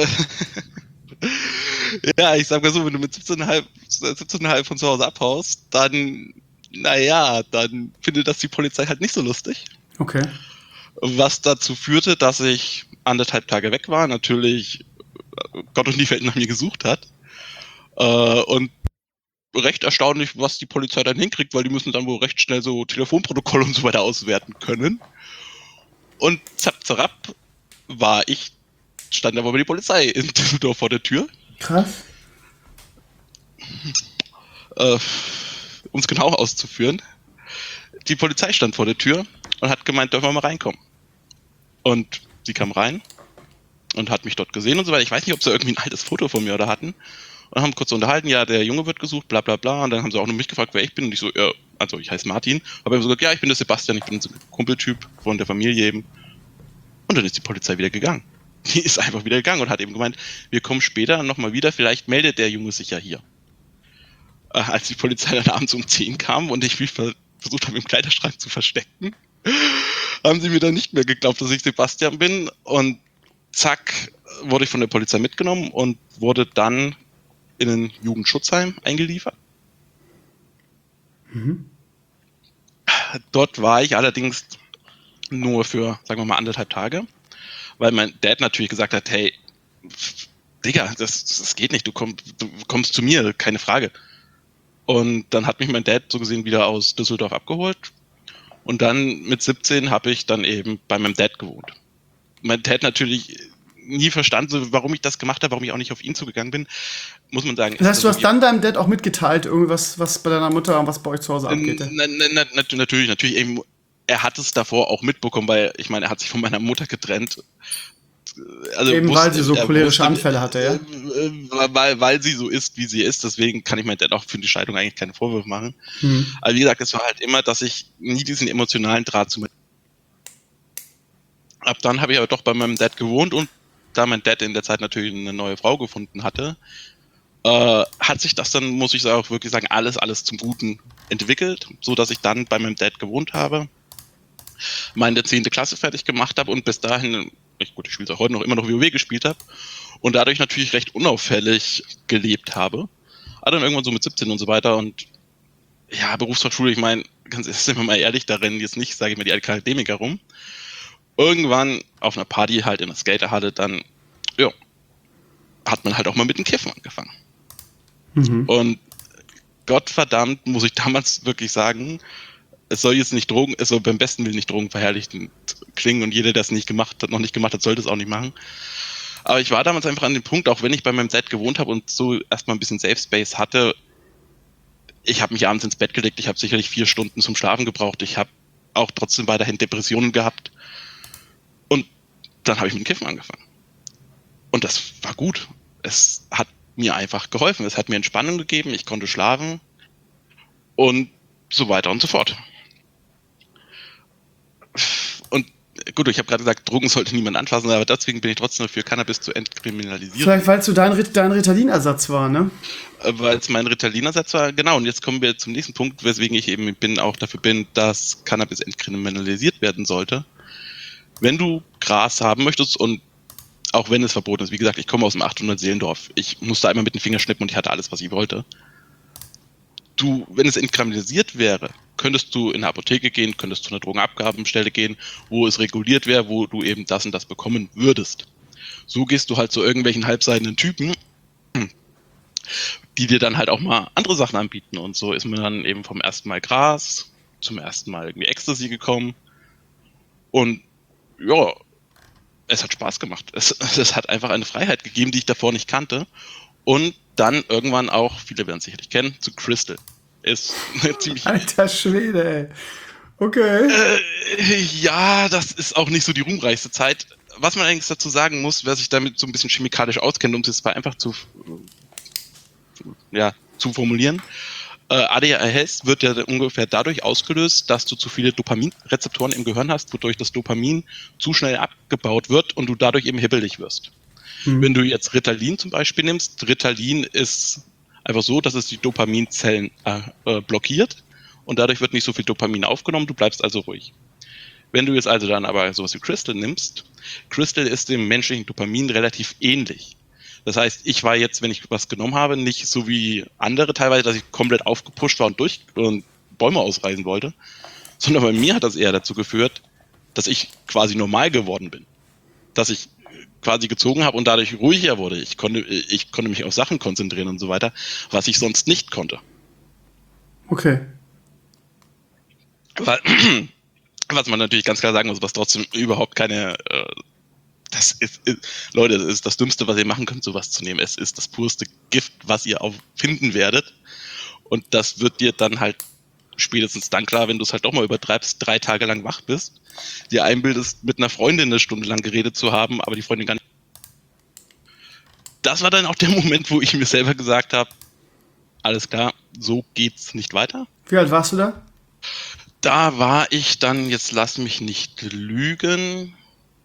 Ja, ich sag mal so, wenn du mit siebzehn Komma fünf von zu Hause abhaust, dann, naja, dann findet das die Polizei halt nicht so lustig. Okay. Was dazu führte, dass ich anderthalb Tage weg war, natürlich Gott und die Welt nach mir gesucht hat. Und recht erstaunlich, was die Polizei dann hinkriegt, weil die müssen dann wohl recht schnell so Telefonprotokolle und so weiter auswerten können. Und zapp, zapp, war ich, stand aber bei die Polizei in Düsseldorf vor der Tür. Krass. Äh, um es genau auszuführen. Die Polizei stand vor der Tür und hat gemeint, dürfen wir mal reinkommen. Und sie kam rein und hat mich dort gesehen und so weiter. Ich weiß nicht, ob sie irgendwie ein altes Foto von mir oder hatten. Und haben kurz unterhalten, ja, der Junge wird gesucht, bla bla bla. Und dann haben sie auch nur mich gefragt, wer ich bin. Und ich so, ja, also ich heiße Martin. Aber ich so gesagt, ja, ich bin der Sebastian, ich bin so ein Kumpeltyp von der Familie eben. Und dann ist die Polizei wieder gegangen. Die ist einfach wieder gegangen und hat eben gemeint, wir kommen später nochmal wieder, vielleicht meldet der Junge sich ja hier. Äh, als die Polizei dann abends um zehn kam und ich mich ver- versucht habe, im Kleiderschrank zu verstecken, haben sie mir dann nicht mehr geglaubt, dass ich Sebastian bin. Und zack, wurde ich von der Polizei mitgenommen und wurde dann in ein Jugendschutzheim eingeliefert. Mhm. Dort war ich allerdings nur für, sagen wir mal, anderthalb Tage, weil mein Dad natürlich gesagt hat, hey, Digga, das, das geht nicht, du, komm, du kommst zu mir, keine Frage. Und dann hat mich mein Dad so gesehen wieder aus Düsseldorf abgeholt und dann mit siebzehn habe ich dann eben bei meinem Dad gewohnt. Mein Dad natürlich nie verstanden, warum ich das gemacht habe, warum ich auch nicht auf ihn zugegangen bin, muss man sagen. Das heißt, du hast dann deinem Dad auch mitgeteilt, irgendwas, was bei deiner Mutter und was bei euch zu Hause abgeht? Na, na, na, natürlich, natürlich. Eben, er hat es davor auch mitbekommen, weil, ich meine, er hat sich von meiner Mutter getrennt. Also eben wusste, weil sie so cholerische wusste, Anfälle hatte, ja? Äh, weil, weil sie so ist, wie sie ist. Deswegen kann ich meinem Dad auch für die Scheidung eigentlich keine Vorwürfe machen. Hm. Aber wie gesagt, es war halt immer, dass ich nie diesen emotionalen Draht zu mir. Ab dann habe ich aber doch bei meinem Dad gewohnt und da mein Dad in der Zeit natürlich eine neue Frau gefunden hatte, äh, hat sich das dann, muss ich auch wirklich sagen, alles, alles zum Guten entwickelt, so dass ich dann bei meinem Dad gewohnt habe, meine zehnte Klasse fertig gemacht habe und bis dahin, ich, gut, ich spiele auch heute noch immer noch WoW gespielt habe und dadurch natürlich recht unauffällig gelebt habe. Aber dann irgendwann so mit siebzehn und so weiter und ja, Berufsfachschule, ich meine, ganz sind wir mal ehrlich, da rennen jetzt nicht, sage ich mal, die Akademiker rum. Irgendwann auf einer Party halt in der Skaterhalle dann, ja, hat man halt auch mal mit dem Kiffen angefangen. Mhm. Und Gottverdammt, muss ich damals wirklich sagen, es soll jetzt nicht Drogen, es soll beim besten Willen nicht drogenverherrlichend klingen und jeder, der es nicht gemacht hat, noch nicht gemacht hat, sollte es auch nicht machen. Aber ich war damals einfach an dem Punkt, auch wenn ich bei meinem Dad gewohnt habe und so erstmal ein bisschen Safe Space hatte, ich habe mich abends ins Bett gelegt, ich habe sicherlich vier Stunden zum Schlafen gebraucht, ich habe auch trotzdem weiterhin Depressionen gehabt. Und dann habe ich mit dem Kiffen angefangen. Und das war gut. Es hat mir einfach geholfen. Es hat mir Entspannung gegeben. Ich konnte schlafen. Und so weiter und so fort. Und gut, ich habe gerade gesagt, Drogen sollte niemand anfassen, aber deswegen bin ich trotzdem für Cannabis zu entkriminalisieren. Vielleicht, weil es so dein, dein Ritalin-Ersatz war, ne? Weil es mein Ritalin-Ersatz war, genau. Und jetzt kommen wir zum nächsten Punkt, weswegen ich eben bin, auch dafür bin, dass Cannabis entkriminalisiert werden sollte. Wenn du Gras haben möchtest und auch wenn es verboten ist, wie gesagt, ich komme aus dem achthundert-Seelendorf, ich musste einmal mit dem Finger schnippen und ich hatte alles, was ich wollte. Du, wenn es entkriminalisiert wäre, könntest du in eine Apotheke gehen, könntest zu einer Drogenabgabenstelle gehen, wo es reguliert wäre, wo du eben das und das bekommen würdest. So gehst du halt zu irgendwelchen halbseidenen Typen, die dir dann halt auch mal andere Sachen anbieten. Und so ist mir dann eben vom ersten Mal Gras, zum ersten Mal irgendwie Ecstasy gekommen. Und ja, es hat Spaß gemacht. Es, es hat einfach eine Freiheit gegeben, die ich davor nicht kannte. Und dann irgendwann auch, viele werden es sicherlich kennen, zu Crystal. Ist eine ziemlich... Alter Schwede, ey. Okay. Äh, ja, das ist auch nicht so die ruhmreichste Zeit. Was man eigentlich dazu sagen muss, wer sich damit so ein bisschen chemikalisch auskennt, um es jetzt mal einfach zu, ja, zu formulieren, äh, A D H S wird ja ungefähr dadurch ausgelöst, dass du zu viele Dopaminrezeptoren im Gehirn hast, wodurch das Dopamin zu schnell abgebaut wird und du dadurch eben hibbelig wirst. Mhm. Wenn du jetzt Ritalin zum Beispiel nimmst, Ritalin ist einfach so, dass es die Dopaminzellen äh, blockiert und dadurch wird nicht so viel Dopamin aufgenommen, du bleibst also ruhig. Wenn du jetzt also dann aber sowas wie Crystal nimmst, Crystal ist dem menschlichen Dopamin relativ ähnlich. Das heißt, ich war jetzt, wenn ich was genommen habe, nicht so wie andere teilweise, dass ich komplett aufgepusht war und durch und Bäume ausreißen wollte, sondern bei mir hat das eher dazu geführt, dass ich quasi normal geworden bin. Dass ich quasi gezogen habe und dadurch ruhiger wurde. Ich konnte, ich konnte mich auf Sachen konzentrieren und so weiter, was ich sonst nicht konnte. Okay. Weil, was man natürlich ganz klar sagen muss, was trotzdem überhaupt keine, äh, das ist, ist, Leute, das ist das Dümmste, was ihr machen könnt, sowas zu nehmen. Es ist das purste Gift, was ihr auch finden werdet. Und das wird dir dann halt spätestens dann klar, wenn du es halt doch mal übertreibst, drei Tage lang wach bist, dir einbildest, mit einer Freundin eine Stunde lang geredet zu haben, aber die Freundin gar nicht. Das war dann auch der Moment, wo ich mir selber gesagt habe, alles klar, so geht's nicht weiter. Wie alt warst du da? Da war ich dann, jetzt lass mich nicht lügen,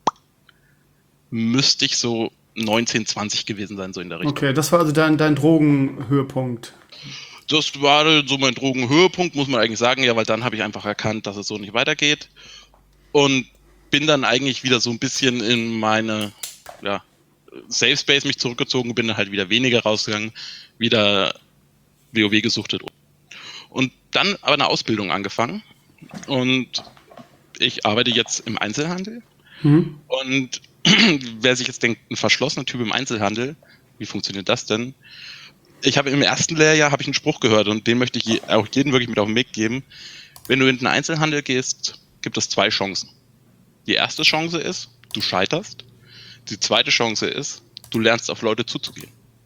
müsste ich so neunzehn, zwanzig gewesen sein, so in der Richtung. Okay, das war also dein, dein Drogenhöhepunkt. Das war so mein Drogenhöhepunkt, muss man eigentlich sagen, ja, weil dann habe ich einfach erkannt, dass es so nicht weitergeht und bin dann eigentlich wieder so ein bisschen in meine, ja, Safe Space mich zurückgezogen, bin dann halt wieder weniger rausgegangen, wieder WoW gesuchtet und dann aber eine Ausbildung angefangen und ich arbeite jetzt im Einzelhandel mhm. und wer sich jetzt denkt, ein verschlossener Typ im Einzelhandel, wie funktioniert das denn? Ich habe im ersten Lehrjahr habe ich einen Spruch gehört und den möchte ich je, auch jedem wirklich mit auf den Weg geben. Wenn du in den Einzelhandel gehst, gibt es zwei Chancen. Die erste Chance ist, du scheiterst. Die zweite Chance ist, du lernst auf Leute zuzugehen.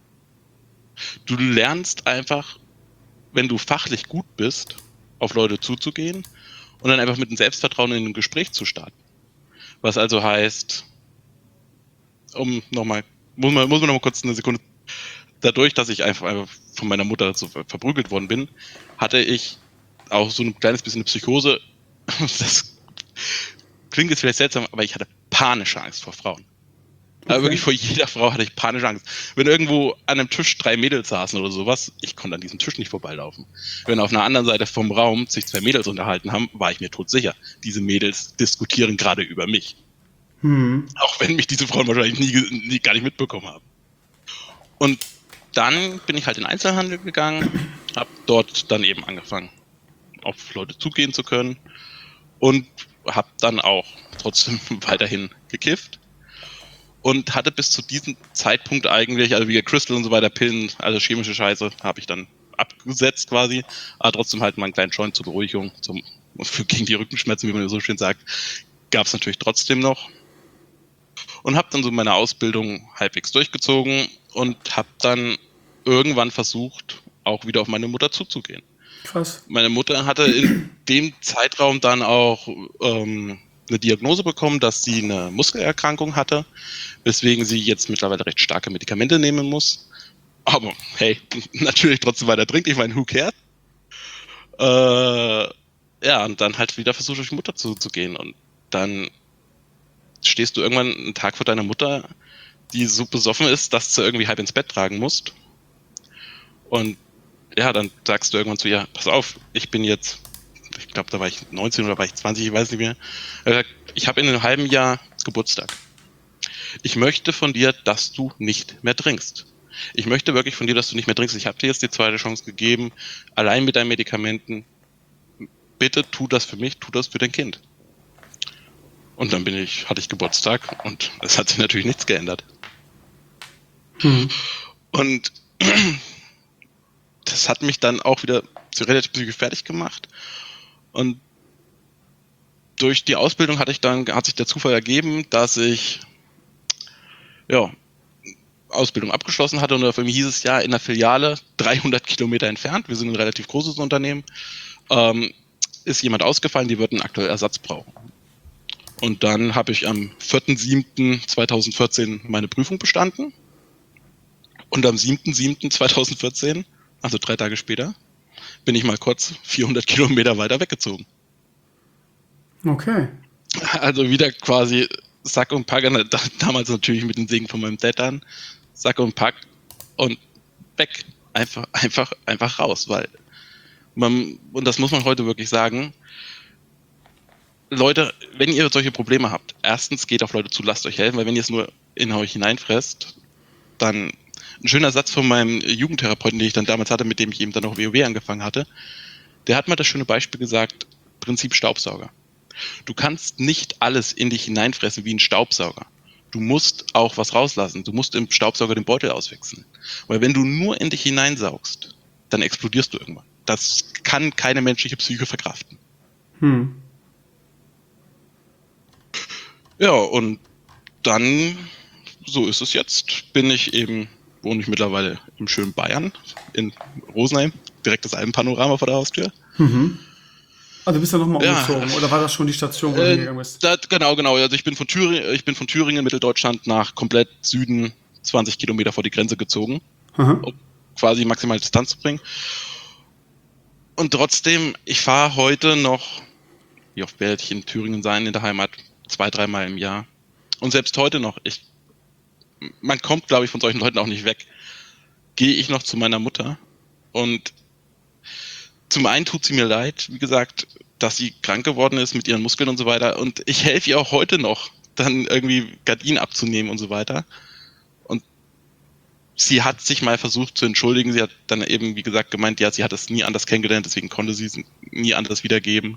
Du lernst einfach, wenn du fachlich gut bist, auf Leute zuzugehen und dann einfach mit dem Selbstvertrauen in ein Gespräch zu starten. Was also heißt, um nochmal, muss man, muss man noch mal kurz eine Sekunde, dadurch, dass ich einfach von meiner Mutter so verprügelt worden bin, hatte ich auch so ein kleines bisschen eine Psychose. Das klingt jetzt vielleicht seltsam, aber ich hatte panische Angst vor Frauen. Okay. Aber wirklich vor jeder Frau hatte ich panische Angst. Wenn irgendwo an einem Tisch drei Mädels saßen oder sowas, ich konnte an diesem Tisch nicht vorbeilaufen. Wenn auf einer anderen Seite vom Raum sich zwei Mädels unterhalten haben, war ich mir todsicher. Diese Mädels diskutieren gerade über mich. Hm. Auch wenn mich diese Frauen wahrscheinlich nie, nie gar nicht mitbekommen haben. Und dann bin ich halt in den Einzelhandel gegangen, habe dort dann eben angefangen, auf Leute zugehen zu können und habe dann auch trotzdem weiterhin gekifft und hatte bis zu diesem Zeitpunkt eigentlich, also wie Crystal und so weiter, Pillen, also chemische Scheiße, habe ich dann abgesetzt quasi, aber trotzdem halt mal einen kleinen Joint zur Beruhigung, zum, für, gegen die Rückenschmerzen, wie man so schön sagt, gab es natürlich trotzdem noch. Und habe dann so meine Ausbildung halbwegs durchgezogen und habe dann irgendwann versucht, auch wieder auf meine Mutter zuzugehen. Krass. Meine Mutter hatte in dem Zeitraum dann auch ähm, eine Diagnose bekommen, dass sie eine Muskelerkrankung hatte, weswegen sie jetzt mittlerweile recht starke Medikamente nehmen muss. Aber hey, natürlich trotzdem weiter trinkt. Ich meine, who cares? Äh, ja, und dann halt wieder versucht, auf die Mutter zuzugehen. Und dann stehst du irgendwann einen Tag vor deiner Mutter, die so besoffen ist, dass du irgendwie halb ins Bett tragen musst. Und ja, dann sagst du irgendwann zu ihr, pass auf, ich bin jetzt, ich glaube, da war ich neunzehn oder war ich zwanzig, ich weiß nicht mehr. Ich habe in einem halben Jahr Geburtstag. Ich möchte von dir, dass du nicht mehr trinkst. Ich möchte wirklich von dir, dass du nicht mehr trinkst. Ich habe dir jetzt die zweite Chance gegeben, allein mit deinen Medikamenten. Bitte tu das für mich, tu das für dein Kind. Und dann bin ich, hatte ich Geburtstag und es hat sich natürlich nichts geändert. Mhm. Und das hat mich dann auch wieder relativ psychisch fertig gemacht. Und durch die Ausbildung hatte ich dann, hat sich der Zufall ergeben, dass ich ja, Ausbildung abgeschlossen hatte und für mich hieß es ja in der Filiale dreihundert Kilometer entfernt, wir sind ein relativ großes Unternehmen, ähm, ist jemand ausgefallen, die würden aktuell Ersatz brauchen. Und dann habe ich am vierten siebten zweitausendvierzehn meine Prüfung bestanden. Und am siebten siebten zweitausendvierzehn, also drei Tage später, bin ich mal kurz vierhundert Kilometer weiter weggezogen. Okay. Also wieder quasi Sack und Pack, damals natürlich mit dem Segen von meinem Dad an, Sack und Pack und weg. Einfach, einfach, einfach raus, weil man, und das muss man heute wirklich sagen, Leute, wenn ihr solche Probleme habt, erstens geht auf Leute zu, lasst euch helfen, weil wenn ihr es nur in euch hineinfresst, dann ein schöner Satz von meinem Jugendtherapeuten, den ich dann damals hatte, mit dem ich eben dann auch WoW angefangen hatte, der hat mal das schöne Beispiel gesagt, Prinzip Staubsauger. Du kannst nicht alles in dich hineinfressen wie ein Staubsauger. Du musst auch was rauslassen. Du musst im Staubsauger den Beutel auswechseln. Weil wenn du nur in dich hineinsaugst, dann explodierst du irgendwann. das kann keine menschliche Psyche verkraften. Hm. Ja, und dann, so ist es jetzt, bin ich eben, wohne ich mittlerweile im schönen Bayern, in Rosenheim, direkt das Alpenpanorama vor der Haustür. Mhm. Also du bist ja nochmal Ja. umgezogen, oder war das schon die Station, wo du Äh, hingegangen bist? das, genau, genau. Also ich bin von Thüringen, ich bin von Thüringen, Mitteldeutschland, nach komplett Süden, zwanzig Kilometer vor die Grenze gezogen, Mhm. um quasi maximal Distanz zu bringen. Und trotzdem, ich fahre heute noch, wie oft werde ich in Thüringen sein, in der Heimat, zwei, dreimal im Jahr. Und selbst heute noch, ich, man kommt, glaube ich, von solchen Leuten auch nicht weg, gehe ich noch zu meiner Mutter. Und zum einen tut sie mir leid, wie gesagt, dass sie krank geworden ist mit ihren Muskeln und so weiter. Und ich helfe ihr auch heute noch, dann irgendwie Gardinen abzunehmen und so weiter. Und sie hat sich mal versucht zu entschuldigen. Sie hat dann eben, wie gesagt, gemeint, ja, sie hat es nie anders kennengelernt, deswegen konnte sie es nie anders wiedergeben.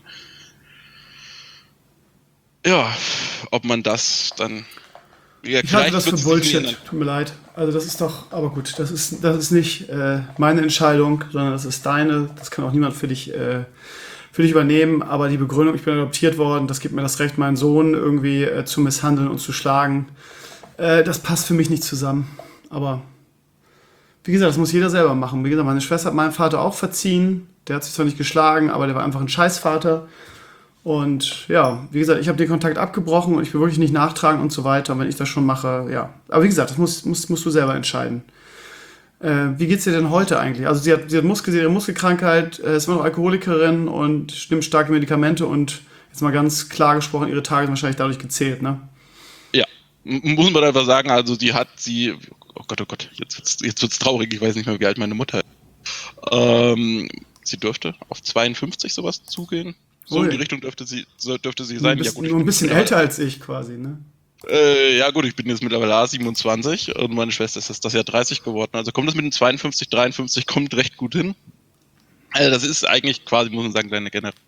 Ja, ob man das dann... Ja, Ich halte das für wird es sich nie ändern. Bullshit, tut mir leid. Also das ist doch, aber gut, das ist, das ist nicht äh, meine Entscheidung, sondern das ist deine. Das kann auch niemand für dich, äh, für dich übernehmen. Aber die Begründung, ich bin adoptiert worden, das gibt mir das Recht, meinen Sohn irgendwie äh, zu misshandeln und zu schlagen. Äh, das passt für mich nicht zusammen. Aber wie gesagt, das muss jeder selber machen. Wie gesagt, meine Schwester hat meinen Vater auch verziehen. Der hat sich zwar nicht geschlagen, aber der war einfach ein Scheißvater. Und ja, wie gesagt, ich habe den Kontakt abgebrochen und ich will wirklich nicht nachtragen und so weiter. Und wenn ich das schon mache, ja. Aber wie gesagt, das musst, musst, musst du selber entscheiden. Äh, wie geht's dir denn heute eigentlich? Also sie hat, sie hat Muskel, sie hat ihre Muskelkrankheit, äh, ist immer noch Alkoholikerin und nimmt starke Medikamente und jetzt mal ganz klar gesprochen, ihre Tage sind wahrscheinlich dadurch gezählt, ne? Ja, m- muss man einfach sagen, also die hat sie, oh Gott, oh Gott, jetzt wird's, jetzt wird's traurig, ich weiß nicht mehr, wie alt meine Mutter ist. Ähm, sie dürfte auf zweiundfünfzig sowas zugehen. So Ui. in die Richtung dürfte sie, so dürfte sie Nur sein. ein bisschen, ja, gut, ich nur ein bin bisschen mittlerweile- älter als ich quasi, ne? Äh, ja gut, ich bin jetzt mittlerweile A siebenundzwanzig und meine Schwester ist das, das Jahr dreißig geworden. Also kommt das mit den zweiundfünfzig, dreiundfünfzig, kommt recht gut hin. Also das ist eigentlich quasi, muss man sagen, deine Generation.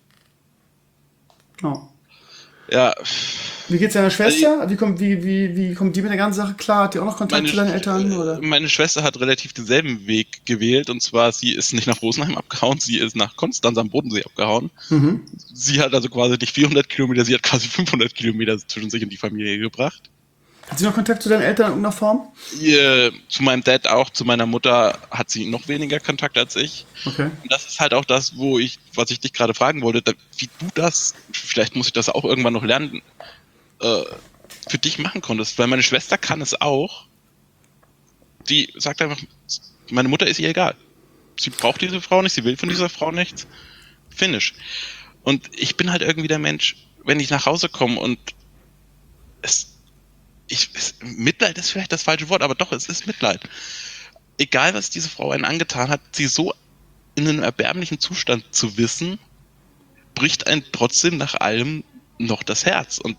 Oh. Ja, Wie geht's deiner Schwester? Wie kommt, wie, wie, wie kommt die mit der ganzen Sache klar? Hat die auch noch Kontakt zu deinen Eltern? Oder? meine Schwester hat relativ denselben Weg gewählt und zwar, sie ist nicht nach Rosenheim abgehauen, sie ist nach Konstanz am Bodensee abgehauen. Mhm. Sie hat also quasi nicht vierhundert Kilometer, sie hat quasi fünfhundert Kilometer zwischen sich und die Familie gebracht. Hat sie noch Kontakt zu deinen Eltern in irgendeiner Form? Ihr, zu meinem Dad auch, zu meiner Mutter hat sie noch weniger Kontakt als ich. Okay. Und das ist halt auch das, wo ich, was ich dich gerade fragen wollte, da, wie du das, vielleicht muss ich das auch irgendwann noch lernen, äh, für dich machen konntest. Weil meine Schwester kann es auch. Die sagt einfach, meine Mutter ist ihr egal. Sie braucht diese Frau nicht, sie will von dieser Frau nichts. Finish. Und ich bin halt irgendwie der Mensch, wenn ich nach Hause komme und es Ich, es, Mitleid ist vielleicht das falsche Wort, aber doch, es ist Mitleid. Egal, was diese Frau einen angetan hat, sie so in einem erbärmlichen Zustand zu wissen, bricht einen trotzdem nach allem noch das Herz. Und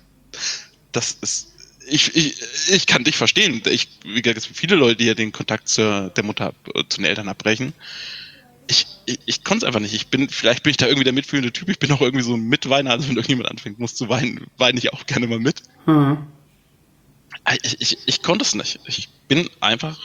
das ist, ich, ich, ich kann dich verstehen. Ich, wie gesagt, es gibt viele Leute, die ja den Kontakt zur der Mutter, zu den Eltern abbrechen. Ich, ich, ich konnte es einfach nicht. Ich bin, vielleicht bin ich da irgendwie der mitfühlende Typ. Ich bin auch irgendwie so ein Mitweiner. Also wenn irgendjemand anfängt, muss zu weinen, weine ich auch gerne mal mit. Mhm. Ich, ich, ich konnte es nicht. Ich bin einfach.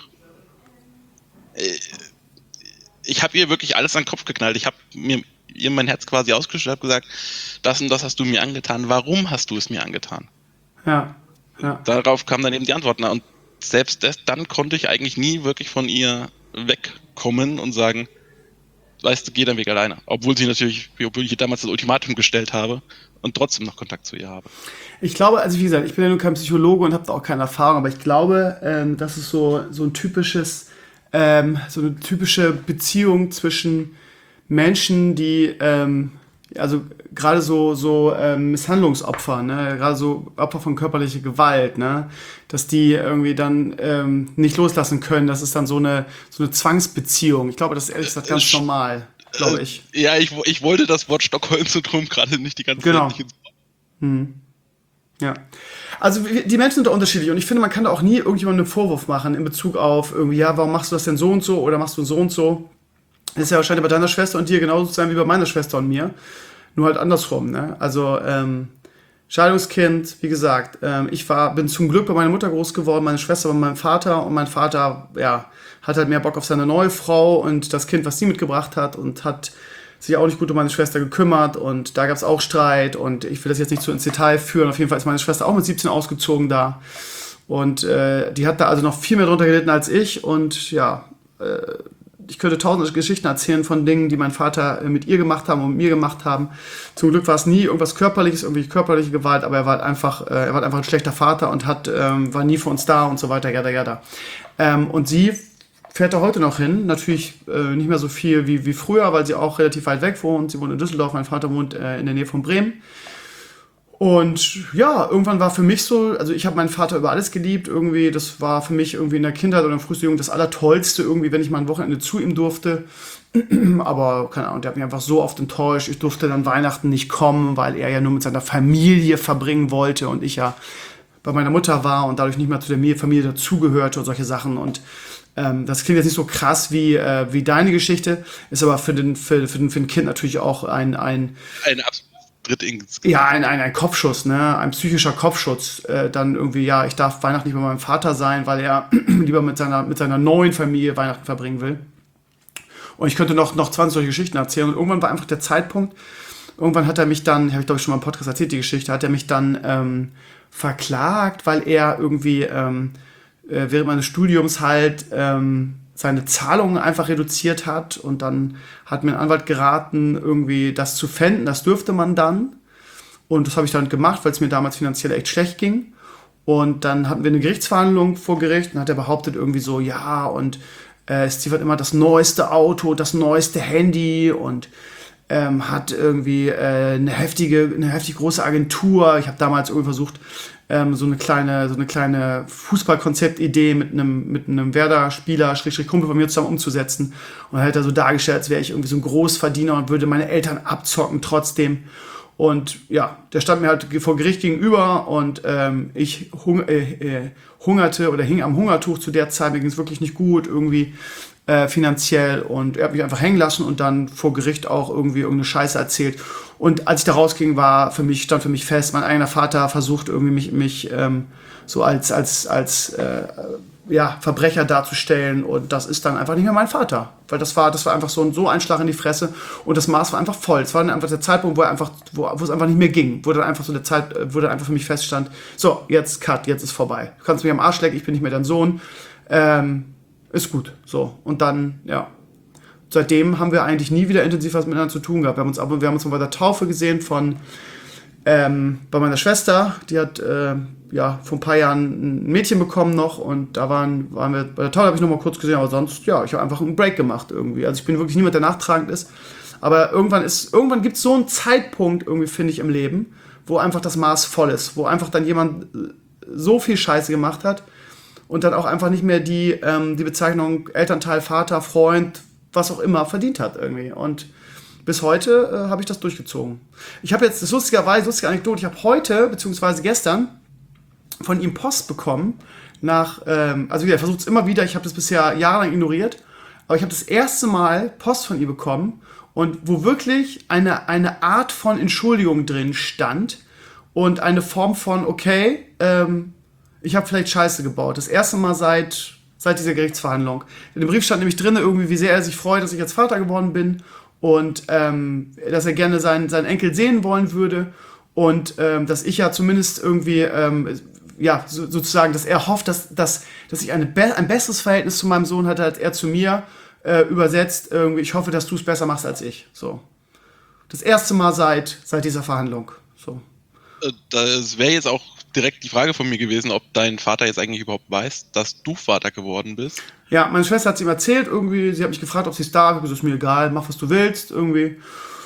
Ich habe ihr wirklich alles an den Kopf geknallt. Ich habe mir ihr mein Herz quasi ausgeschüttet, habe gesagt, das und das hast du mir angetan. Warum hast du es mir angetan? Ja. Ja. Darauf kam dann eben die Antwort. Und selbst das, dann konnte ich eigentlich nie wirklich von ihr wegkommen und sagen, weißt du, geh deinen Weg alleine. Obwohl sie natürlich, obwohl ich ihr damals das Ultimatum gestellt habe und trotzdem noch Kontakt zu ihr habe. Ich glaube, also wie gesagt, ich bin ja nun kein Psychologe und habe da auch keine Erfahrung, aber ich glaube, ähm, das ist so, so ein typisches, ähm, so eine typische Beziehung zwischen Menschen, die, ähm, also gerade so, so ähm, Misshandlungsopfer, ne, gerade so Opfer von körperlicher Gewalt, ne, dass die irgendwie dann ähm, nicht loslassen können. Das ist dann so eine, so eine Zwangsbeziehung. Ich glaube, das ist ehrlich gesagt ganz Äh, normal, glaube ich. Ja, ich, ich wollte das Wort Stockholm-Syndrom gerade nicht die ganze Genau. Zeit nicht ins Hm. Ja. Also wir- die Menschen sind da unterschiedlich und ich finde, man kann da auch nie irgendjemandem einen Vorwurf machen in Bezug auf irgendwie, ja, warum machst du das denn so und so oder machst du so und so. Das ist ja wahrscheinlich bei deiner Schwester und dir genauso zu sein wie bei meiner Schwester und mir. Nur halt andersrum, ne? Also, ähm, Scheidungskind, wie gesagt, ähm, ich war, bin zum Glück bei meiner Mutter groß geworden, meine Schwester bei meinem Vater und mein Vater, ja, hat halt mehr Bock auf seine neue Frau und das Kind, was sie mitgebracht hat und hat sich auch nicht gut um meine Schwester gekümmert und da gab es auch Streit und ich will das jetzt nicht so ins Detail führen. Auf jeden Fall ist meine Schwester auch mit siebzehn ausgezogen da und äh, die hat da also noch viel mehr drunter gelitten als ich und ja, äh, ich könnte tausende Geschichten erzählen von Dingen, die mein Vater mit ihr gemacht haben und mit mir gemacht haben. Zum Glück war es nie irgendwas Körperliches, irgendwie körperliche Gewalt, aber er war halt einfach, äh, er war halt einfach ein schlechter Vater und hat, ähm, war nie für uns da und so weiter, jada, jada. Ähm, und sie fährt da heute noch hin, natürlich äh, nicht mehr so viel wie, wie früher, weil sie auch relativ weit weg wohnt. Sie wohnt in Düsseldorf, mein Vater wohnt äh, in der Nähe von Bremen. Und ja, irgendwann war für mich so, also ich habe meinen Vater über alles geliebt, irgendwie, das war für mich irgendwie in der Kindheit oder in der frühesten Jugend das Allertollste, irgendwie, wenn ich mal ein Wochenende zu ihm durfte. Aber, keine Ahnung, der hat mich einfach so oft enttäuscht. Ich durfte dann Weihnachten nicht kommen, weil er ja nur mit seiner Familie verbringen wollte und ich ja bei meiner Mutter war und dadurch nicht mehr zu der Familie dazugehörte und solche Sachen. Und ähm, das klingt jetzt nicht so krass wie, äh, wie deine Geschichte, ist aber für den, für, für den, für den Kind natürlich auch ein, ein Eine absolute Tritt ins Ja, ein, ein, ein Kopfschuss, ne? Ein psychischer Kopfschuss. Äh, dann irgendwie, ja, ich darf Weihnachten nicht bei meinem Vater sein, weil er lieber mit seiner, mit seiner neuen Familie Weihnachten verbringen will. Und ich könnte noch, noch zwanzig solche Geschichten erzählen. Und irgendwann war einfach der Zeitpunkt, irgendwann hat er mich dann, habe ich glaube ich schon mal im Podcast erzählt, die Geschichte, hat er mich dann ähm, verklagt, weil er irgendwie ähm, äh, während meines Studiums halt ähm, seine Zahlungen einfach reduziert hat und dann hat mir ein Anwalt geraten, irgendwie das zu pfänden, das dürfte man dann und das habe ich dann gemacht, weil es mir damals finanziell echt schlecht ging und dann hatten wir eine Gerichtsverhandlung vor Gericht und hat er behauptet irgendwie so, ja und äh, Steve hat immer das neueste Auto, das neueste Handy und ähm, hat irgendwie äh, eine heftige, eine heftig große Agentur. Ich habe damals irgendwie versucht, ähm, so eine kleine, so eine kleine Fußballkonzeptidee mit einem, mit einem Werder-Spieler, Schrägstrich Kumpel von mir zusammen umzusetzen. Und dann hat er so dargestellt, als wäre ich irgendwie so ein Großverdiener und würde meine Eltern abzocken trotzdem. Und ja, der stand mir halt vor Gericht gegenüber und ähm, ich hung, äh, äh, hungerte oder hing am Hungertuch zu der Zeit. Mir ging es wirklich nicht gut irgendwie äh, finanziell und er hat mich einfach hängen lassen und dann vor Gericht auch irgendwie irgendeine Scheiße erzählt. Und als ich da rausging, war für mich, stand für mich fest, mein eigener Vater versucht irgendwie mich, mich ähm, so als, als, als äh, ja, Verbrecher darzustellen und das ist dann einfach nicht mehr mein Vater. Weil das war, das war einfach so ein, so ein Schlag in die Fresse und das Maß war einfach voll. Es war dann einfach der Zeitpunkt, wo er einfach, wo, wo es einfach nicht mehr ging. Wo dann einfach so der Zeit, wo dann einfach für mich feststand, so, jetzt Cut, jetzt ist vorbei. Du kannst mich am Arsch lecken, ich bin nicht mehr dein Sohn. Ähm, ist gut. So. Und dann, ja. Seitdem haben wir eigentlich nie wieder intensiv was miteinander zu tun gehabt. Wir haben uns, aber wir haben uns mal bei der Taufe gesehen von ähm, bei meiner Schwester, die hat äh, ja vor ein paar Jahren ein Mädchen bekommen noch und da waren, waren wir, bei der Taufe habe ich noch mal kurz gesehen, aber sonst, ja, ich habe einfach einen Break gemacht irgendwie. Also ich bin wirklich niemand, der nachtragend ist, aber irgendwann ist, irgendwann gibt es so einen Zeitpunkt irgendwie, finde ich, im Leben, wo einfach das Maß voll ist, wo einfach dann jemand so viel Scheiße gemacht hat und dann auch einfach nicht mehr die, ähm, die Bezeichnung Elternteil, Vater, Freund, was auch immer verdient hat irgendwie und bis heute äh, habe ich das durchgezogen. Ich habe jetzt, das ist lustigerweise, lustige Anekdote, ich habe heute, beziehungsweise gestern, von ihm Post bekommen, nach, ähm, also er versucht es immer wieder, ich habe das bisher jahrelang ignoriert, aber ich habe das erste Mal Post von ihm bekommen und wo wirklich eine, eine Art von Entschuldigung drin stand und eine Form von, okay, ähm, ich habe vielleicht Scheiße gebaut. Das erste Mal seit, seit dieser Gerichtsverhandlung. In dem Brief stand nämlich drin, irgendwie, wie sehr er sich freut, dass ich jetzt Vater geworden bin und ähm, dass er gerne seinen, seinen Enkel sehen wollen würde und ähm, dass ich ja zumindest irgendwie, ähm, ja, so, sozusagen, dass er hofft, dass, dass, dass ich eine be- ein besseres Verhältnis zu meinem Sohn hatte, als er zu mir, äh, übersetzt, irgendwie, ich hoffe, dass du es besser machst als ich. So. Das erste Mal seit, seit dieser Verhandlung. So. Das wäre jetzt auch direkt die Frage von mir gewesen, ob dein Vater jetzt eigentlich überhaupt weiß, dass du Vater geworden bist. Ja, meine Schwester hat es ihm erzählt, irgendwie, sie hat mich gefragt, ob sie es darf, ich habe gesagt, ist mir egal, mach was du willst, irgendwie.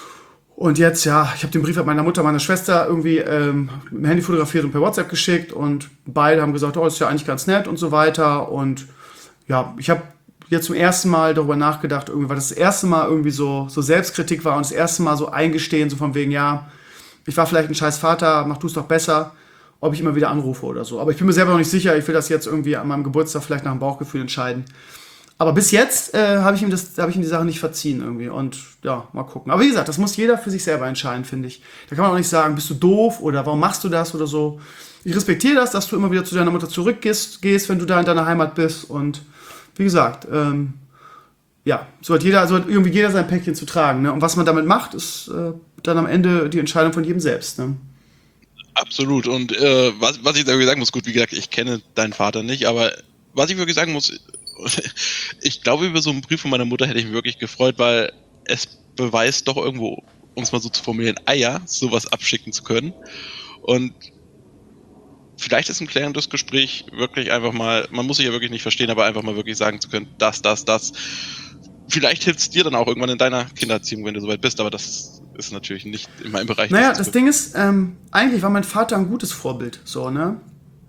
Und jetzt, ja, ich habe den Brief mit meiner Mutter, meiner Schwester irgendwie ähm, mit dem Handy fotografiert und per WhatsApp geschickt und beide haben gesagt, oh, das ist ja eigentlich ganz nett und so weiter und ja, ich habe jetzt zum ersten Mal darüber nachgedacht, irgendwie, weil das das erste Mal irgendwie so, so Selbstkritik war und das erste Mal so eingestehen, so von wegen, ja, ich war vielleicht ein scheiß Vater, mach du es doch besser, ob ich immer wieder anrufe oder so. Aber ich bin mir selber noch nicht sicher, ich will das jetzt irgendwie an meinem Geburtstag vielleicht nach dem Bauchgefühl entscheiden. Aber bis jetzt äh, habe ich ihm das, habe ich ihm die Sache nicht verziehen irgendwie. Und ja, mal gucken. Aber wie gesagt, das muss jeder für sich selber entscheiden, finde ich. Da kann man auch nicht sagen, bist du doof oder warum machst du das oder so. Ich respektiere das, dass du immer wieder zu deiner Mutter zurückgehst, gehst, wenn du da in deiner Heimat bist. Und wie gesagt, ähm, ja, so hat jeder, so hat irgendwie jeder sein Päckchen zu tragen. Ne? Und was man damit macht, ist äh, dann am Ende die Entscheidung von jedem selbst. Ne? Absolut. Und äh, was, was ich da sagen muss, gut, wie gesagt, ich kenne deinen Vater nicht, aber was ich wirklich sagen muss, ich glaube, über so einen Brief von meiner Mutter hätte ich mich wirklich gefreut, weil es beweist doch irgendwo, um es mal so zu formulieren, Eier, sowas abschicken zu können. Und vielleicht ist ein klärendes Gespräch wirklich einfach mal, man muss sich ja wirklich nicht verstehen, aber einfach mal wirklich sagen zu können, das, das, das. Vielleicht hilft es dir dann auch irgendwann in deiner Kindererziehung, wenn du soweit bist, aber das ist natürlich nicht in meinem Bereich. Naja, das Ding ist, ähm, eigentlich war mein Vater ein gutes Vorbild, so, ne?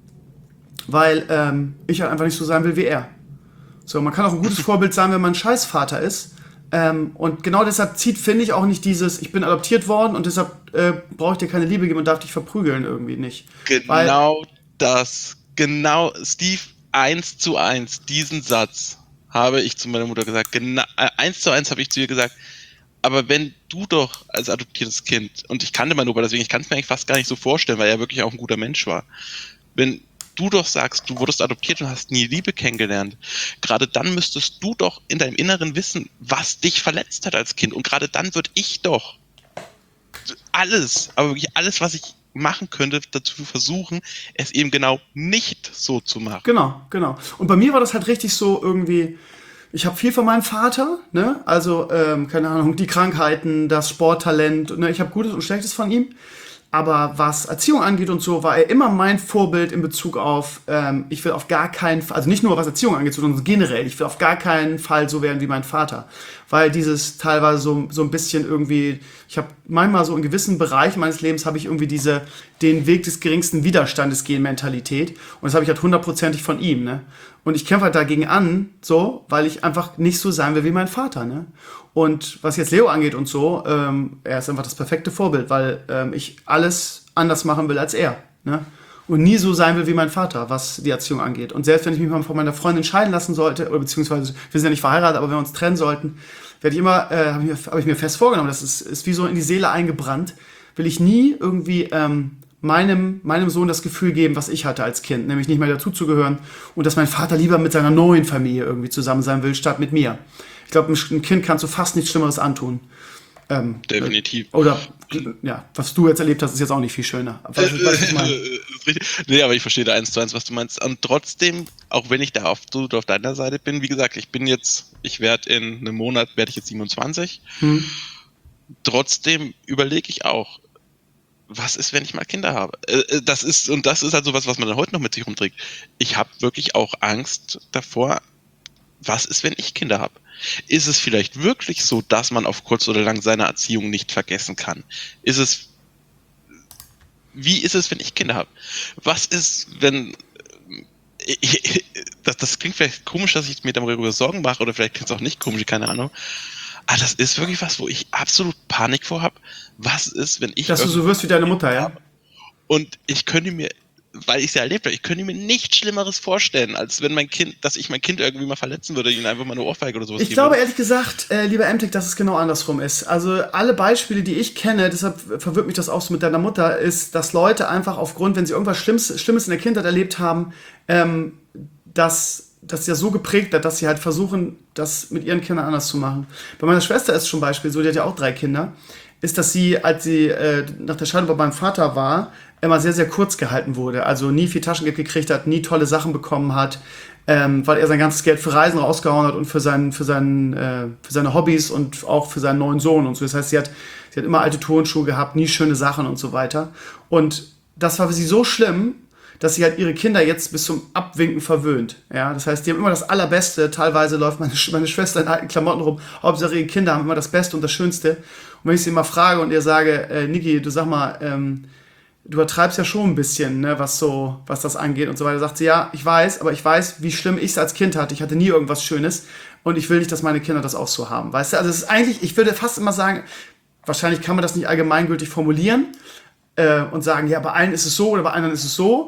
Weil ähm, ich halt einfach nicht so sein will wie er. So, man kann auch ein gutes Vorbild sein, wenn man ein Scheißvater ist. Ähm, und genau deshalb zieht, finde ich, auch nicht dieses, ich bin adoptiert worden und deshalb äh, brauche ich dir keine Liebe geben und darf dich verprügeln irgendwie nicht. Genau Weil, das, genau, Steve, eins zu eins, diesen Satz habe ich zu meiner Mutter gesagt. Genau, äh, eins zu eins habe ich zu ihr gesagt. Aber wenn du doch als adoptiertes Kind, und ich kannte meinen Opa, deswegen, ich kann es mir eigentlich fast gar nicht so vorstellen, weil er wirklich auch ein guter Mensch war. Wenn du doch sagst, du wurdest adoptiert und hast nie Liebe kennengelernt, gerade dann müsstest du doch in deinem Inneren wissen, was dich verletzt hat als Kind. Und gerade dann würde ich doch alles, aber wirklich alles, was ich machen könnte, dazu versuchen, es eben genau nicht so zu machen. Genau, genau. Und bei mir war das halt richtig so irgendwie, ich habe viel von meinem Vater, ne? Also, ähm, keine Ahnung, die Krankheiten, das Sporttalent, ne? Ich habe Gutes und Schlechtes von ihm. Aber was Erziehung angeht und so, war er immer mein Vorbild in Bezug auf, ähm, ich will auf gar keinen Fall, also nicht nur was Erziehung angeht, sondern generell, ich will auf gar keinen Fall so werden wie mein Vater. Weil dieses teilweise so, so ein bisschen irgendwie, ich habe manchmal so in gewissen Bereichen meines Lebens habe ich irgendwie diese, den Weg des geringsten Widerstandes gehen Mentalität. Und das habe ich halt hundertprozentig von ihm, ne? Und ich kämpfe halt dagegen an, so, weil ich einfach nicht so sein will wie mein Vater, ne? Und was jetzt Leo angeht und so, ähm, er ist einfach das perfekte Vorbild, weil ähm, ich alles anders machen will als er, ne? Und nie so sein will wie mein Vater, was die Erziehung angeht. Und selbst wenn ich mich mal von meiner Freundin scheiden lassen sollte, oder beziehungsweise, wir sind ja nicht verheiratet, aber wenn wir uns trennen sollten, werde ich immer, äh, habe ich, hab ich mir fest vorgenommen, das ist, ist wie so in die Seele eingebrannt, will ich nie irgendwie ähm, meinem, meinem Sohn das Gefühl geben, was ich hatte als Kind, nämlich nicht mehr dazuzugehören und dass mein Vater lieber mit seiner neuen Familie irgendwie zusammen sein will, statt mit mir. Ich glaube, ein Kind kannst du fast nichts Schlimmeres antun. Ähm, Definitiv. Oder, ja, was du jetzt erlebt hast, ist jetzt auch nicht viel schöner. Was, was ich meine. Nee, aber ich verstehe da eins zu eins, was du meinst. Und trotzdem, auch wenn ich da auf, so auf deiner Seite bin, wie gesagt, ich bin jetzt, ich werde in einem Monat, werde ich jetzt siebenundzwanzig. Hm. Trotzdem überlege ich auch, was ist, wenn ich mal Kinder habe? Das ist, und das ist halt so was, was man dann heute noch mit sich rumträgt. Ich habe wirklich auch Angst davor, was ist, wenn ich Kinder habe? Ist es vielleicht wirklich so, dass man auf kurz oder lang seine Erziehung nicht vergessen kann? Ist es, wie ist es, wenn ich Kinder habe? Was ist, wenn, ich, das, das klingt vielleicht komisch, dass ich mir darüber Sorgen mache, oder vielleicht klingt es auch nicht komisch, keine Ahnung. Aber das ist wirklich was, wo ich absolut Panik vor habe. Was ist, wenn ich... Dass du so wirst wie deine Mutter, ja? Und ich könnte mir, weil ich es ja erlebt habe, ich könnte mir nichts Schlimmeres vorstellen, als wenn mein Kind, dass ich mein Kind irgendwie mal verletzen würde, ihnen einfach mal eine Ohrfeige oder sowas ich geben glaube würde. ehrlich gesagt, äh, lieber Emtek, dass es genau andersrum ist. Also alle Beispiele, die ich kenne, deshalb verwirrt mich das auch so mit deiner Mutter, ist, dass Leute einfach aufgrund, wenn sie irgendwas Schlimmes, Schlimmes in der Kindheit erlebt haben, ähm, dass das ja so geprägt hat, dass sie halt versuchen, das mit ihren Kindern anders zu machen. Bei meiner Schwester ist zum Beispiel so, die hat ja auch drei Kinder, ist, dass sie, als sie äh, nach der Scheidung bei meinem Vater war, immer sehr, sehr kurz gehalten wurde. Also nie viel Taschengeld gekriegt hat, nie tolle Sachen bekommen hat, ähm, weil er sein ganzes Geld für Reisen rausgehauen hat und für, seinen, für, seinen, äh, für seine Hobbys und auch für seinen neuen Sohn und so. Das heißt, sie hat, sie hat immer alte Turnschuhe gehabt, nie schöne Sachen und so weiter. Und das war für sie so schlimm, dass sie halt ihre Kinder jetzt bis zum Abwinken verwöhnt. Ja, das heißt, die haben immer das Allerbeste. Teilweise läuft meine, Sch- meine Schwester in alten Klamotten rum. Hauptsache ihre Kinder haben immer das Beste und das Schönste. Und wenn ich sie immer frage und ihr sage, äh, Niki, du sag mal, ähm, du übertreibst ja schon ein bisschen, ne, was so, was das angeht und so weiter, sagt sie, ja, ich weiß, aber ich weiß, wie schlimm ich es als Kind hatte. Ich hatte nie irgendwas Schönes und ich will nicht, dass meine Kinder das auch so haben. Weißt du, also es ist eigentlich, ich würde fast immer sagen, wahrscheinlich kann man das nicht allgemeingültig formulieren, und sagen, ja, bei einen ist es so oder bei anderen ist es so.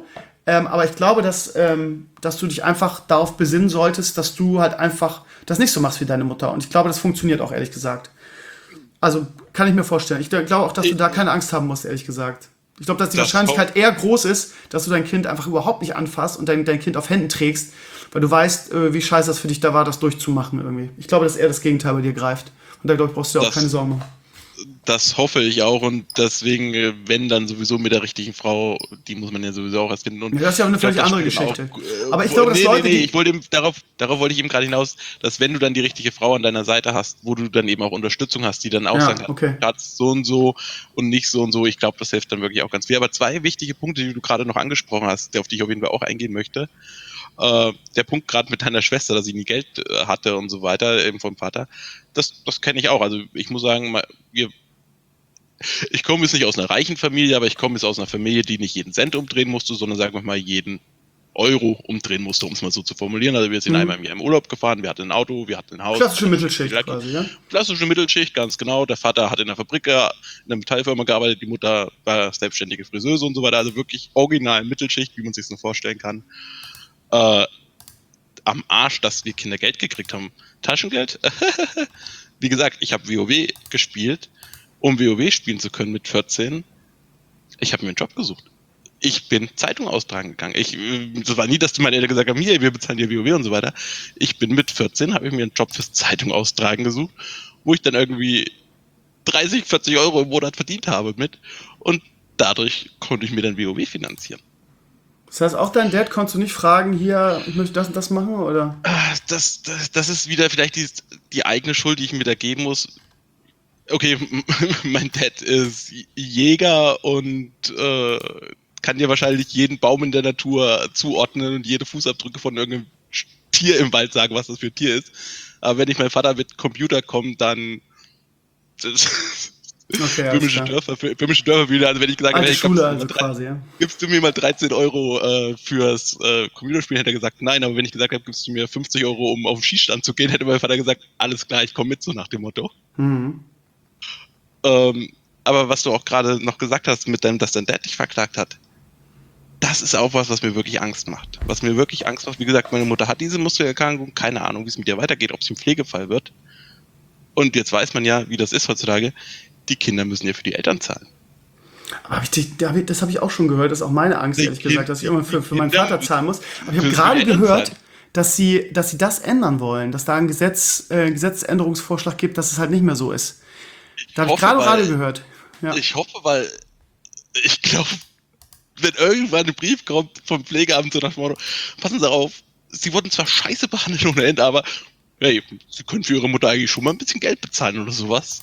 Ähm, aber ich glaube, dass, ähm, dass du dich einfach darauf besinnen solltest, dass du halt einfach das nicht so machst wie deine Mutter. Und ich glaube, das funktioniert auch, ehrlich gesagt. Also, kann ich mir vorstellen. Ich glaube auch, dass du da keine Angst haben musst, ehrlich gesagt. Ich glaube, dass die Das Wahrscheinlichkeit eher groß ist, dass du dein Kind einfach überhaupt nicht anfasst und dein, dein Kind auf Händen trägst, weil du weißt, äh, wie scheiße das für dich da war, das durchzumachen irgendwie. Ich glaube, dass eher das Gegenteil bei dir greift. Und da, glaube ich, brauchst du dir auch Das- keine Sorgen machen. Das hoffe ich auch und deswegen, äh, wenn dann sowieso mit der richtigen Frau, die muss man ja sowieso auch erst finden. Und Ja, das ist ja eine ich glaub, völlig das andere spielen Geschichte. äh, Aber ich wo- glaube, dass nee, Leute, nee, nee, die- ich wollte eben, darauf, darauf wollte ich eben gerade hinaus, dass wenn du dann die richtige Frau an deiner Seite hast, wo du dann eben auch Unterstützung hast, die dann auch Ja, sagen kann, okay. Schatz, so und so und nicht so und so, ich glaube, das hilft dann wirklich auch ganz viel. Aber zwei wichtige Punkte, die du gerade noch angesprochen hast, auf die ich auf jeden Fall auch eingehen möchte. Äh, der Punkt gerade mit deiner Schwester, dass sie nie Geld äh, hatte und so weiter, eben vom Vater, das, das kenne ich auch. Also ich muss sagen, mal, wir ich komme jetzt nicht aus einer reichen Familie, aber ich komme jetzt aus einer Familie, die nicht jeden Cent umdrehen musste, sondern sagen wir mal jeden Euro umdrehen musste, um es mal so zu formulieren. Also wir sind Mhm. einmal im Jahr im Urlaub gefahren, wir hatten ein Auto, wir hatten ein Haus. Klassische wir hatten Mittelschicht viel- quasi, ja? Klassische Mittelschicht, ganz genau. Der Vater hat in der Fabrik, äh, in einer Metallfirma gearbeitet, die Mutter war selbstständige Friseuse und so weiter. Also wirklich original Mittelschicht, wie man sich so vorstellen kann. Äh, am Arsch, dass wir Kinder Geld gekriegt haben. Taschengeld? Wie gesagt, ich habe WoW gespielt, um WoW spielen zu können mit vierzehn. Ich habe mir einen Job gesucht. Ich bin Zeitung austragen gegangen. Ich, äh, das war nie, dass meine Eltern gesagt haben, hier, wir bezahlen dir WoW und so weiter. Ich bin mit vierzehn, habe ich mir einen Job fürs Zeitung austragen gesucht, wo ich dann irgendwie dreißig, vierzig Euro im Monat verdient habe mit. Und dadurch konnte ich mir dann WoW finanzieren. Das heißt, auch dein Dad konntest du nicht fragen, hier, ich möchte das und das machen, oder? Ah, Das, das, das ist wieder vielleicht die, die eigene Schuld, die ich mir da geben muss. Okay, mein Dad ist Jäger und äh, kann dir wahrscheinlich jeden Baum in der Natur zuordnen und jede Fußabdrücke von irgendeinem Tier im Wald sagen, was das für ein Tier ist. Aber wenn ich mein Vater mit Computer komme, dann Okay, alles böhmische klar. Dörfer, böhmische Dörfer wieder. Also wenn ich gesagt habe, Alte hey, Schule gibst, also du mir mal quasi, ja? drei- gibst du mir mal dreizehn Euro äh, fürs äh, Computerspielen, hätte er gesagt, nein. Aber wenn ich gesagt habe, gibst du mir fünfzig Euro, um auf den Schießstand zu gehen, hätte mein Vater gesagt, alles klar, ich komme mit, so nach dem Motto. Mhm. Ähm, aber was du auch gerade noch gesagt hast, mit dem, dass dein Dad dich verklagt hat, das ist auch was, was mir wirklich Angst macht. Was mir wirklich Angst macht, wie gesagt, meine Mutter hat diese Muskelerkrankung, keine Ahnung, wie es mit ihr weitergeht, ob sie ein Pflegefall wird. Und jetzt weiß man ja, wie das ist heutzutage, die Kinder müssen ja für die Eltern zahlen. Aber hab ich, dich- da hab ich, das habe ich auch schon gehört, das ist auch meine Angst, Die ehrlich Kind- gesagt, dass ich immer für, für meinen Kinder Vater zahlen muss. Aber ich habe müssen gerade die Eltern gehört, zahlen. dass sie, dass sie das ändern wollen, dass da ein Gesetz, äh, Gesetzesänderungsvorschlag gibt, dass es halt nicht mehr so ist. Da habe ich hoffe, gerade weil- gerade gehört. Ja. Ich hoffe, weil ich glaube, wenn irgendwann ein Brief kommt vom Pflegeamt so nach dem Motto, passen Sie auf, Sie wurden zwar scheiße behandelt ohne Ende, aber hey, Sie können für Ihre Mutter eigentlich schon mal ein bisschen Geld bezahlen oder sowas.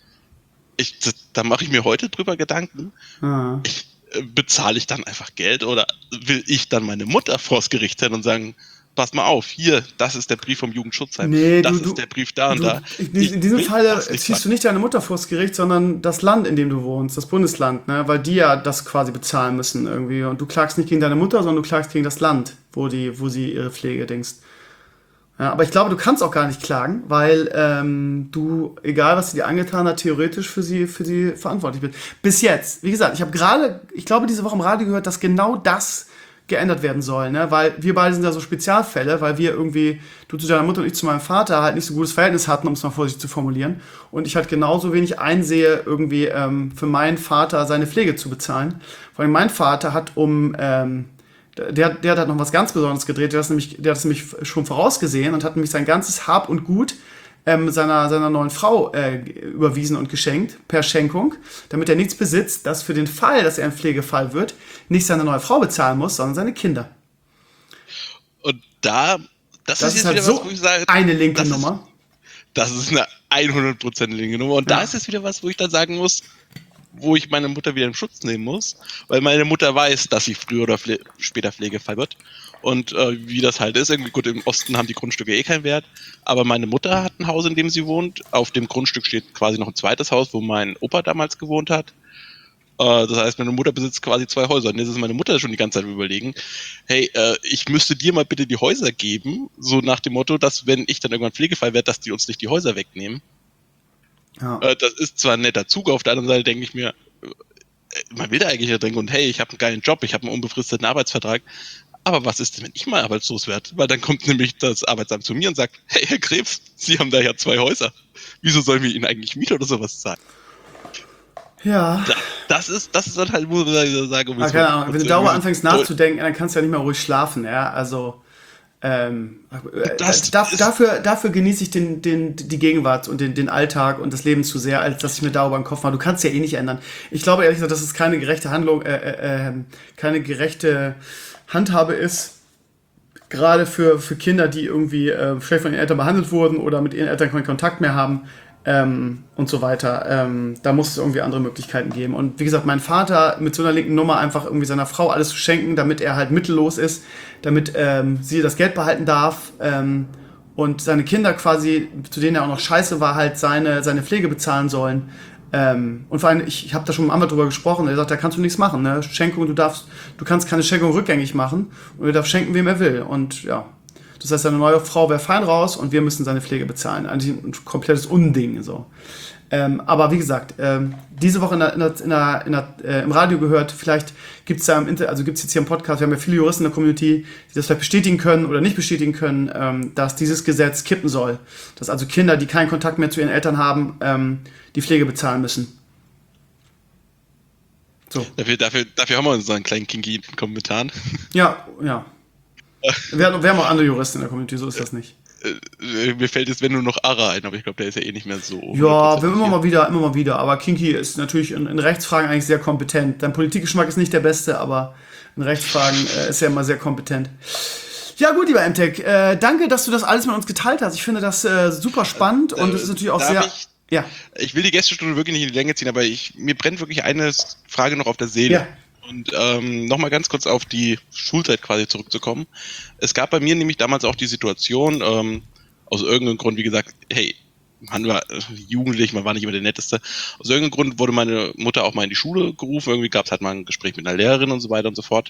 Ich, das, da mache ich mir heute drüber Gedanken. Ah. Ich, äh, bezahle ich dann einfach Geld oder will ich dann meine Mutter vors Gericht stellen und sagen, pass mal auf, hier, das ist der Brief vom Jugendschutzheim, Nee, das du- ist du- der Brief da und Du, da. in, in diesem will Falle das nicht ziehst du machen. nicht deine Mutter vors Gericht, sondern das Land, in dem du wohnst, das Bundesland, ne? Weil die ja das quasi bezahlen müssen irgendwie. Und du klagst nicht gegen deine Mutter, sondern du klagst gegen das Land, wo, die, wo sie ihre Pflege dingst. Ja, aber ich glaube, du kannst auch gar nicht klagen, weil ähm, du, egal was sie dir angetan hat, theoretisch für sie, für sie verantwortlich bist. Bis jetzt, wie gesagt, ich habe gerade, ich glaube, diese Woche im Radio gehört, dass genau das geändert werden soll, ne? Weil wir beide sind ja so Spezialfälle, weil wir irgendwie, du zu deiner Mutter und ich zu meinem Vater halt nicht so gutes Verhältnis hatten, um es mal vorsichtig zu formulieren. Und ich halt genauso wenig einsehe, irgendwie ähm, für meinen Vater seine Pflege zu bezahlen. Vor allem mein Vater hat um, ähm, der, der hat halt noch was ganz Besonderes gedreht, der hat das nämlich, der hat das nämlich schon vorausgesehen und hat nämlich sein ganzes Hab und Gut ähm, seiner, seiner neuen Frau äh, überwiesen und geschenkt, per Schenkung, damit er nichts besitzt, das für den Fall, dass er ein Pflegefall wird, nicht seine neue Frau bezahlen muss, sondern seine Kinder. Und da, das, Das ist ist jetzt halt wieder so was, wo ich sage, eine linke das ist- Nummer. Das ist eine hundert Prozent linke Nummer. Und Ja. da ist jetzt wieder was, wo ich dann sagen muss, wo ich meine Mutter wieder in Schutz nehmen muss, weil meine Mutter weiß, dass sie früher oder pfle- später Pflegefall wird. Und äh, wie das halt ist, irgendwie gut, im Osten haben die Grundstücke eh keinen Wert, aber meine Mutter hat ein Haus, in dem sie wohnt. Auf dem Grundstück steht quasi noch ein zweites Haus, wo mein Opa damals gewohnt hat. Äh, das heißt, meine Mutter besitzt quasi zwei Häuser. Und jetzt ist meine Mutter schon die ganze Zeit überlegen, hey, äh, ich müsste dir mal bitte die Häuser geben, so nach dem Motto, dass wenn ich dann irgendwann Pflegefall werde, dass die uns nicht die Häuser wegnehmen. Ja. Äh, das ist zwar ein netter Zug, auf der anderen Seite denke ich mir, äh, man will da eigentlich ja denken, und hey, ich habe einen geilen Job, ich habe einen unbefristeten Arbeitsvertrag. Aber was ist denn, wenn ich mal arbeitslos werde? Weil dann kommt nämlich das Arbeitsamt zu mir und sagt, hey, Herr Krebs, Sie haben da ja zwei Häuser. Wieso sollen wir Ihnen eigentlich Miete oder sowas zahlen? Ja. Da, das ist, das ist dann halt, wo ich sage, Ah, keine Ahnung, wenn du darüber anfängst nachzudenken, dann kannst du ja nicht mehr ruhig schlafen, ja, also ähm, Das da, ist- dafür, dafür genieße ich den, den, die Gegenwart und den, den Alltag und das Leben zu sehr, als dass ich mir darüber den Kopf mache. Du kannst ja eh nicht ändern. Ich glaube ehrlich gesagt, dass es keine gerechte Handlung, äh, äh, äh, keine gerechte Handhabe ist, gerade für, für Kinder, die irgendwie äh, schlecht von ihren Eltern behandelt wurden oder mit ihren Eltern keinen Kontakt mehr haben, ähm, und so weiter. Ähm, da muss es irgendwie andere Möglichkeiten geben. Und wie gesagt, mein Vater mit so einer linken Nummer einfach irgendwie seiner Frau alles zu schenken, damit er halt mittellos ist, damit ähm, sie das Geld behalten darf, ähm, und seine Kinder quasi, zu denen er auch noch scheiße war, halt seine, seine Pflege bezahlen sollen. Ähm, und vor allem, ich, ich habe da schon mit dem Anwalt drüber gesprochen, er sagt, da kannst du nichts machen, ne? Schenkung, du darfst, du kannst keine Schenkung rückgängig machen und er darf schenken, wem er will. Und ja, das heißt, seine neue Frau wäre fein raus und wir müssen seine Pflege bezahlen. Eigentlich ein komplettes Unding, so. Ähm, aber wie gesagt, ähm, diese Woche in der, in der, in der, in der, äh, im Radio gehört, vielleicht gibt es da im Inter also gibt es jetzt hier im Podcast, wir haben ja viele Juristen in der Community, die das vielleicht bestätigen können oder nicht bestätigen können, ähm, dass dieses Gesetz kippen soll. Dass also Kinder, die keinen Kontakt mehr zu ihren Eltern haben, ähm, die Pflege bezahlen müssen. So. Dafür, dafür, dafür haben wir unseren kleinen Kinky Kommentaren. Ja, ja. Wir haben, wir haben auch andere Juristen in der Community, so ist das nicht. Äh, mir fällt jetzt, wenn nur noch Ara ein, aber ich glaube, der ist ja eh nicht mehr so. Ja, wir immer mal wieder, immer mal wieder. Aber Kinky ist natürlich in, in Rechtsfragen eigentlich sehr kompetent. Dein Politikgeschmack ist nicht der beste, aber in Rechtsfragen äh, ist er immer sehr kompetent. Ja gut, lieber M-Tech, äh, danke, dass du das alles mit uns geteilt hast. Ich finde das äh, super spannend und es ist natürlich auch Darf sehr... ich- Ja, Ich will die Gästestunde wirklich nicht in die Länge ziehen, aber ich, mir brennt wirklich eine Frage noch auf der Seele. Ja. Und ähm, nochmal ganz kurz auf die Schulzeit quasi zurückzukommen. Es gab bei mir nämlich damals auch die Situation, ähm, aus irgendeinem Grund, wie gesagt, hey, man war äh, jugendlich, man war nicht immer der Netteste. Aus irgendeinem Grund wurde meine Mutter auch mal in die Schule gerufen. Irgendwie gab es halt mal ein Gespräch mit einer Lehrerin und so weiter und so fort.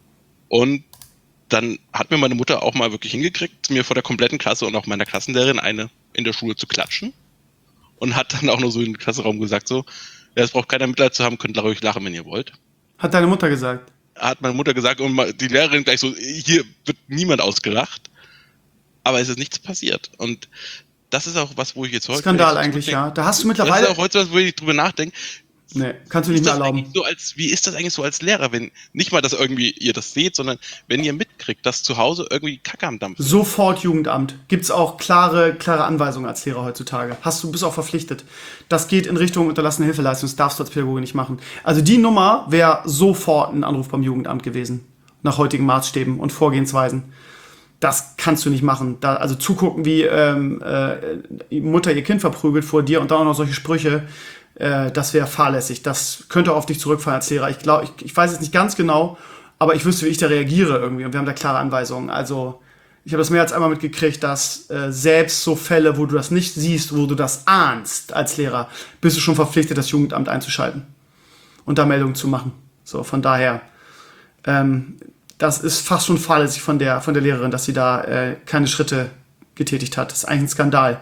Und dann hat mir meine Mutter auch mal wirklich hingekriegt, mir vor der kompletten Klasse und auch meiner Klassenlehrerin eine in der Schule zu klatschen. Und hat dann auch nur so in den Klassenraum gesagt, so, ja, es braucht keiner Mitleid zu haben, könnt ruhig lachen, wenn ihr wollt. hat deine Mutter gesagt. Hat meine Mutter gesagt und die Lehrerin gleich so, hier wird niemand ausgelacht. Aber es ist nichts passiert. Und das ist auch was, wo ich jetzt heute... Skandal eigentlich, ja. Da hast du mittlerweile... Das ist auch heute was, wo ich drüber nachdenke. Nee, kannst du nicht Ist mehr das erlauben. eigentlich so als, wie ist das eigentlich so als Lehrer, wenn nicht mal, dass irgendwie ihr das seht, sondern wenn ihr mitkriegt, dass zu Hause irgendwie Kacke am Dampf ist? Sofort Jugendamt. Gibt es auch klare, klare Anweisungen als Lehrer heutzutage. Hast du, bist auch verpflichtet. Das geht in Richtung unterlassene Hilfeleistung. Das darfst du als Pädagoge nicht machen. Also die Nummer wäre sofort ein Anruf beim Jugendamt gewesen. Nach heutigen Maßstäben und Vorgehensweisen. Das kannst du nicht machen. Da, also zugucken, wie ähm, äh, die Mutter ihr Kind verprügelt vor dir und dann auch noch solche Sprüche, äh, das wäre fahrlässig. Das könnte auf dich zurückfallen als Lehrer. Ich glaube, ich, ich weiß es nicht ganz genau, aber ich wüsste, wie ich da reagiere irgendwie. Und wir haben da klare Anweisungen. Also ich habe das mehr als einmal mitgekriegt, dass äh, selbst so Fälle, wo du das nicht siehst, wo du das ahnst als Lehrer, bist du schon verpflichtet, das Jugendamt einzuschalten und da Meldungen zu machen. So, von daher, ähm, das ist fast schon fahrlässig von der, von der Lehrerin, dass sie da äh, keine Schritte getätigt hat. Das ist eigentlich ein Skandal.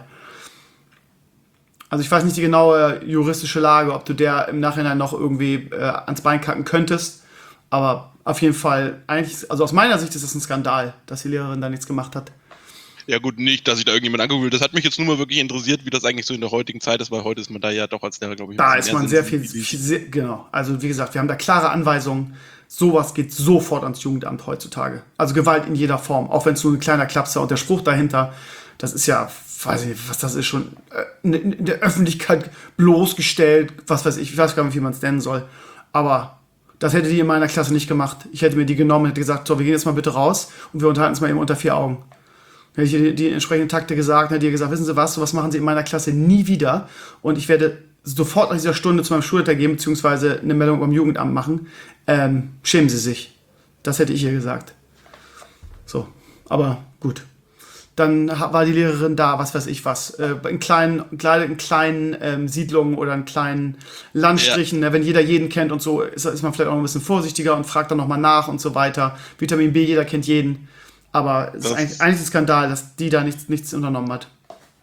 Also ich weiß nicht die genaue juristische Lage, ob du der im Nachhinein noch irgendwie äh, ans Bein kacken könntest, aber auf jeden Fall, eigentlich, also aus meiner Sicht ist das ein Skandal, dass die Lehrerin da nichts gemacht hat. Ja gut, nicht, dass ich da irgendjemand angucken will. Das hat mich jetzt nur mal wirklich interessiert, wie das eigentlich so in der heutigen Zeit ist, weil heute ist man da ja doch als Lehrer, glaube ich, Da ein ist bisschen man mehr sehr viel, sensibilisiert. viel sehr, genau. Also wie gesagt, wir haben da klare Anweisungen. Sowas geht sofort ans Jugendamt heutzutage. Also Gewalt in jeder Form, auch wenn es nur ein kleiner Klapser und der Spruch dahinter, das ist ja, weiß ich nicht, was das ist, schon äh, in der Öffentlichkeit bloßgestellt, was weiß ich, ich weiß gar nicht, wie man es nennen soll. Aber das hätte die in meiner Klasse nicht gemacht. Ich hätte mir die genommen und hätte gesagt, so, wir gehen jetzt mal bitte raus und wir unterhalten uns mal eben unter vier Augen. Hätte ich die, die entsprechenden Takte gesagt, hätte ihr gesagt, wissen Sie was, sowas machen Sie in meiner Klasse nie wieder und ich werde sofort nach dieser Stunde zu meinem Schulleiter gehen, beziehungsweise eine Meldung beim Jugendamt machen. Ähm, schämen Sie sich. Das hätte ich ihr gesagt. So, aber gut. Dann ha- war die Lehrerin da, was weiß ich was, äh, in kleinen, kleinen, in kleinen ähm, Siedlungen oder in kleinen Landstrichen, ne, wenn jeder jeden kennt und so, ist, ist man vielleicht auch noch ein bisschen vorsichtiger und fragt dann nochmal nach und so weiter. Vitamin B, jeder kennt jeden. Aber es ist Das- eigentlich, eigentlich ein Skandal, dass die da nichts, nichts unternommen hat.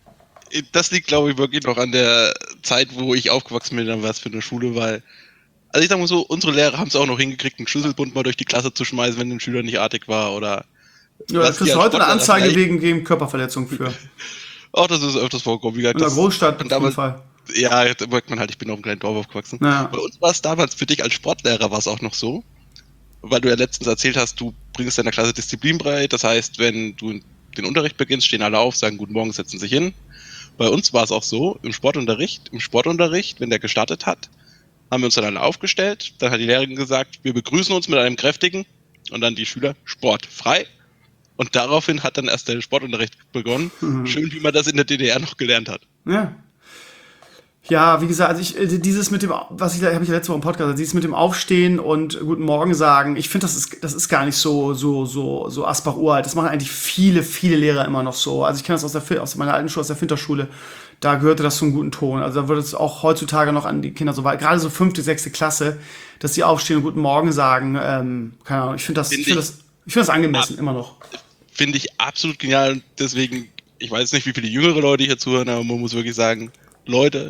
Das liegt, glaube ich, wirklich noch an der Zeit, wo ich aufgewachsen bin, dann war es für eine Schule, weil Also ich sag mal so, unsere Lehrer haben es auch noch hingekriegt, einen Schlüsselbund mal durch die Klasse zu schmeißen, wenn ein Schüler nicht artig war oder... Ja, das ist heute eine Anzeige wegen, gegen Körperverletzung für. Auch das ist öfters vorgekommen. Wie gesagt, in der Großstadt auf jeden Fall. Ja, jetzt merkt man halt, ich bin auf einem kleinen Dorf aufgewachsen. Ja. Bei uns war es damals, für dich als Sportlehrer war es auch noch so, weil du ja letztens erzählt hast, du bringst deiner Klasse Disziplin bei. Das heißt, wenn du den Unterricht beginnst, stehen alle auf, sagen Guten Morgen, setzen sich hin. Bei uns war es auch so, im Sportunterricht, im Sportunterricht, wenn der gestartet hat, haben wir uns dann alle aufgestellt. Dann hat die Lehrerin gesagt, wir begrüßen uns mit einem kräftigen und dann die Schüler Sport frei. Und daraufhin hat dann erst der Sportunterricht begonnen. Mhm. Schön, wie man das in der D D R noch gelernt hat. Ja. Ja, wie gesagt, also ich, dieses mit dem, was ich, habe ich letzte Woche im Podcast gesagt, dieses mit dem Aufstehen und Guten Morgen sagen, ich finde, das ist, das ist gar nicht so, so, so, so Asbach-uralt. Das machen eigentlich viele, viele Lehrer immer noch so. Also ich kenne das aus der, aus meiner alten Schule, aus der Finterschule. Da gehörte das zum guten Ton. Also da wird es auch heutzutage noch an die Kinder so weit, gerade so fünfte, sechste Klasse, dass sie aufstehen und Guten Morgen sagen. Ähm, keine Ahnung, ich finde das, find ich finde das, ich finde das angemessen, ab, immer noch. Finde ich absolut genial. Und deswegen, ich weiß nicht, wie viele jüngere Leute hier zuhören, aber man muss wirklich sagen, Leute,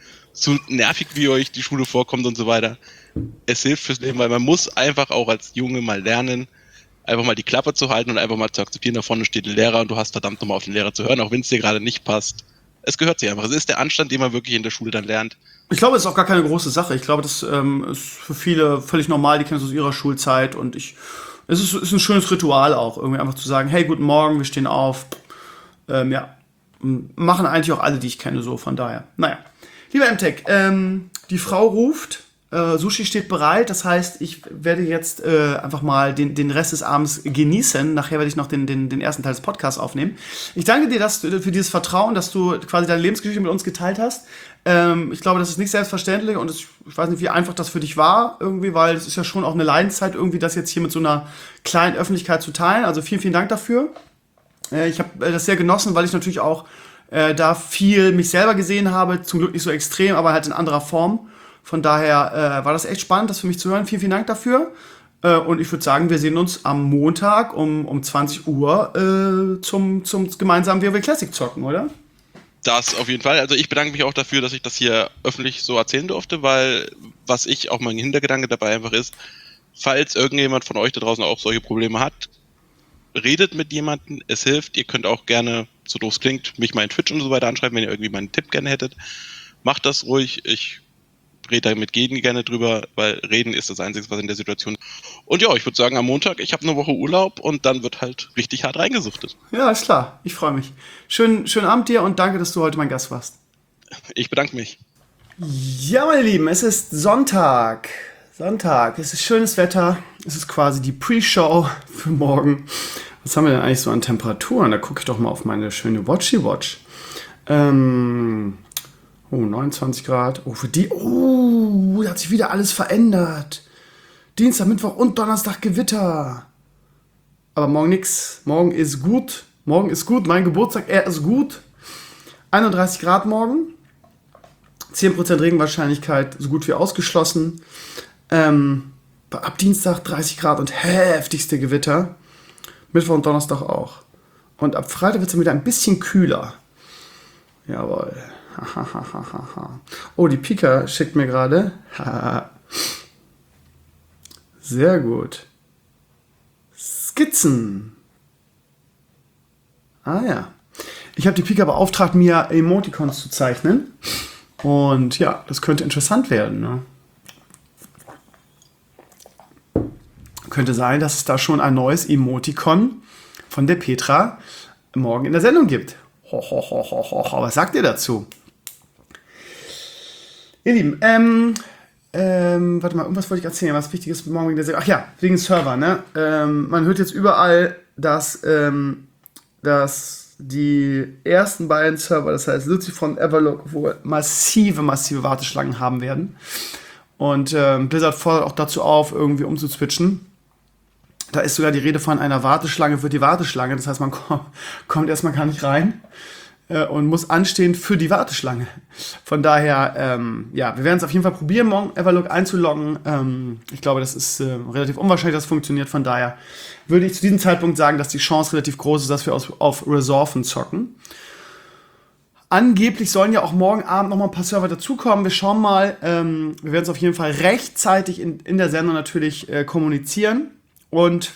so nervig wie euch die Schule vorkommt und so weiter, es hilft fürs Leben, weil man muss einfach auch als Junge mal lernen, einfach mal die Klappe zu halten und einfach mal zu akzeptieren, da vorne steht ein Lehrer und du hast verdammt nochmal auf den Lehrer zu hören, auch wenn es dir gerade nicht passt. Es gehört sich einfach. Es ist der Anstand, den man wirklich in der Schule dann lernt. Ich glaube, es ist auch gar keine große Sache. Ich glaube, das ähm, ist für viele völlig normal, die kennen es aus ihrer Schulzeit und ich, es ist, ist ein schönes Ritual auch, irgendwie einfach zu sagen, hey, guten Morgen, wir stehen auf. Ähm, ja, machen eigentlich auch alle, die ich kenne, so, von daher. Naja. Lieber M Tech, ähm, die Frau ruft, äh, Sushi steht bereit, das heißt, ich werde jetzt äh, einfach mal den, den Rest des Abends genießen. Nachher werde ich noch den, den, den ersten Teil des Podcasts aufnehmen. Ich danke dir dass du, für dieses Vertrauen, dass du quasi deine Lebensgeschichte mit uns geteilt hast. Ähm, ich glaube, das ist nicht selbstverständlich und es, ich weiß nicht, wie einfach das für dich war irgendwie, weil es ist ja schon auch eine Leidenszeit irgendwie, das jetzt hier mit so einer kleinen Öffentlichkeit zu teilen. Also vielen, vielen Dank dafür. Äh, ich habe äh, das sehr genossen, weil ich natürlich auch Äh, da viel mich selber gesehen habe, zum Glück nicht so extrem, aber halt in anderer Form. Von daher äh, war das echt spannend, das für mich zu hören. Vielen, vielen Dank dafür. Äh, und ich würde sagen, wir sehen uns am Montag um, um zwanzig Uhr äh, zum, zum gemeinsamen WoW Classic zocken, oder? Das auf jeden Fall. Also ich bedanke mich auch dafür, dass ich das hier öffentlich so erzählen durfte, weil was ich auch mein Hintergedanke dabei einfach ist, falls irgendjemand von euch da draußen auch solche Probleme hat, redet mit jemandem, es hilft. Ihr könnt auch gerne, so doof es klingt, mich mal in Twitch und so weiter anschreiben, wenn ihr irgendwie mal einen Tipp gerne hättet. Macht das ruhig. Ich rede da mit jedem gerne drüber, weil reden ist das Einzige, was in der Situation. Und ja, ich würde sagen, am Montag, ich habe eine Woche Urlaub und dann wird halt richtig hart reingesuchtet. Ja, ist klar. Ich freue mich. Schönen, schönen Abend dir und danke, dass du heute mein Gast warst. Ich bedanke mich. Ja, meine Lieben, es ist Sonntag. Sonntag. Es ist schönes Wetter. Es ist quasi die Pre-Show für morgen. Was haben wir denn eigentlich so an Temperaturen? Da gucke ich doch mal auf meine schöne Watchy Watch. Ähm, oh, neunundzwanzig Grad. Oh, für die. Oh, da hat sich wieder alles verändert. Dienstag, Mittwoch und Donnerstag Gewitter. Aber morgen nix. Morgen ist gut. Morgen ist gut. Mein Geburtstag, er ist gut. einunddreißig Grad morgen. zehn Prozent Regenwahrscheinlichkeit, so gut wie ausgeschlossen. Ähm, ab Dienstag dreißig Grad und heftigste Gewitter. Mittwoch und Donnerstag auch. Und ab Freitag wird es dann wieder ein bisschen kühler. Jawohl. Oh, die Pika schickt mir gerade. Sehr gut. Skizzen. Ah ja. Ich habe die Pika beauftragt, mir Emoticons zu zeichnen. Und ja, das könnte interessant werden. Ne? Könnte sein, dass es da schon ein neues Emoticon von der Petra morgen in der Sendung gibt. Ho, ho, ho, ho, ho. Was sagt ihr dazu? Ihr Lieben, ähm, ähm, warte mal, irgendwas wollte ich erzählen, was Wichtiges morgen wegen der Sendung. Ach ja, wegen Server, ne? Ähm, man hört jetzt überall, dass, ähm, dass die ersten beiden Server, das heißt Lucifer und Everlock, wohl massive, massive Warteschlangen haben werden. Und ähm, Blizzard fordert auch dazu auf, irgendwie umzuswitchen. Da ist sogar die Rede von einer Warteschlange für die Warteschlange. Das heißt, man kommt, kommt erstmal gar nicht rein äh, und muss anstehen für die Warteschlange. Von daher, ähm, ja, wir werden es auf jeden Fall probieren, morgen Everlock einzuloggen. Ähm, ich glaube, das ist äh, relativ unwahrscheinlich, dass es funktioniert. Von daher würde ich zu diesem Zeitpunkt sagen, dass die Chance relativ groß ist, dass wir aus, auf Resolven zocken. Angeblich sollen ja auch morgen Abend noch mal ein paar Server dazukommen. Wir schauen mal. Ähm, wir werden es auf jeden Fall rechtzeitig in, in der Sendung natürlich äh, kommunizieren. Und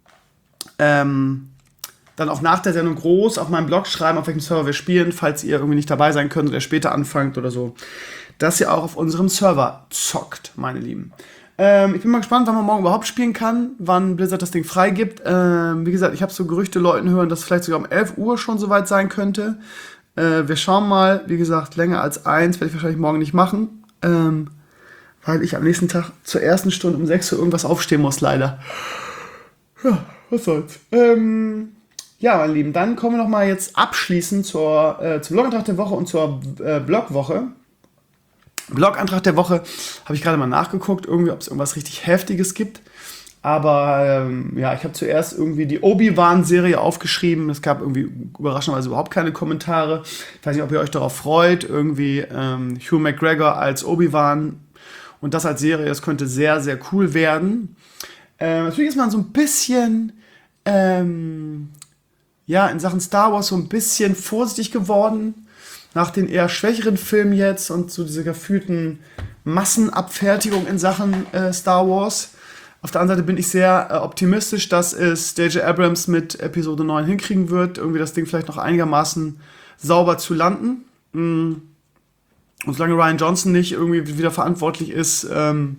ähm, dann auch nach der Sendung groß auf meinem Blog schreiben, auf welchem Server wir spielen, falls ihr irgendwie nicht dabei sein könnt oder später anfangt oder so. Dass ihr auch auf unserem Server zockt, meine Lieben. Ähm, ich bin mal gespannt, wann man morgen überhaupt spielen kann, wann Blizzard das Ding freigibt. Ähm, wie gesagt, ich habe so Gerüchte Leuten hören, dass es vielleicht sogar um elf Uhr schon soweit sein könnte. Äh, wir schauen mal, wie gesagt, länger als eins werde ich wahrscheinlich morgen nicht machen, ähm, weil ich am nächsten Tag zur ersten Stunde um sechs Uhr irgendwas aufstehen muss, leider. Ja, was soll's. Ähm, ja, meine Lieben, dann kommen wir noch mal jetzt abschließend zur, äh, zum Blogantrag der Woche und zur äh, Blogwoche. Blogantrag der Woche habe ich gerade mal nachgeguckt, irgendwie, ob es irgendwas richtig Heftiges gibt. Aber ähm, ja, ich habe zuerst irgendwie die Obi-Wan-Serie aufgeschrieben. Es gab irgendwie überraschenderweise überhaupt keine Kommentare. Ich weiß nicht, ob ihr euch darauf freut. Irgendwie ähm, Hugh McGregor als Obi-Wan und das als Serie, das könnte sehr, sehr cool werden. Ähm, natürlich ist man so ein bisschen, ähm, ja, in Sachen Star Wars so ein bisschen vorsichtig geworden. Nach den eher schwächeren Filmen jetzt und so dieser gefühlten Massenabfertigung in Sachen äh, Star Wars. Auf der anderen Seite bin ich sehr äh, optimistisch, dass es J J Abrams mit Episode neun hinkriegen wird, irgendwie das Ding vielleicht noch einigermaßen sauber zu landen. Mm. Und solange Rian Johnson nicht irgendwie wieder verantwortlich ist, ähm,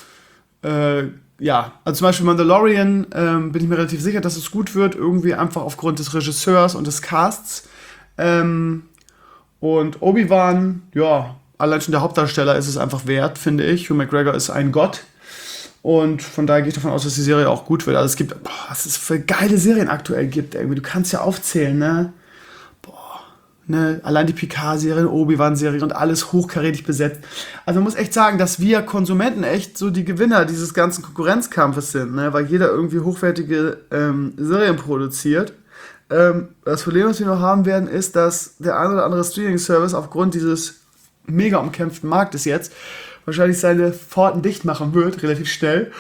äh, ja, also zum Beispiel Mandalorian, ähm, bin ich mir relativ sicher, dass es gut wird, irgendwie einfach aufgrund des Regisseurs und des Casts. Ähm, Und Obi-Wan, ja, allein schon der Hauptdarsteller ist es einfach wert, finde ich. Hugh McGregor ist ein Gott. Und von daher gehe ich davon aus, dass die Serie auch gut wird. Also es gibt, boah, was es für geile Serien aktuell gibt. Irgendwie. Du kannst ja aufzählen, ne? Boah, ne? Allein die Picard-Serie, Obi-Wan-Serie und alles hochkarätig besetzt. Also man muss echt sagen, dass wir Konsumenten echt so die Gewinner dieses ganzen Konkurrenzkampfes sind, ne? Weil jeder irgendwie hochwertige ähm, Serien produziert. Ähm, das Problem, was wir noch haben werden, ist, dass der ein oder andere Streaming-Service aufgrund dieses mega umkämpften Marktes jetzt wahrscheinlich seine Pforten dicht machen wird, relativ schnell.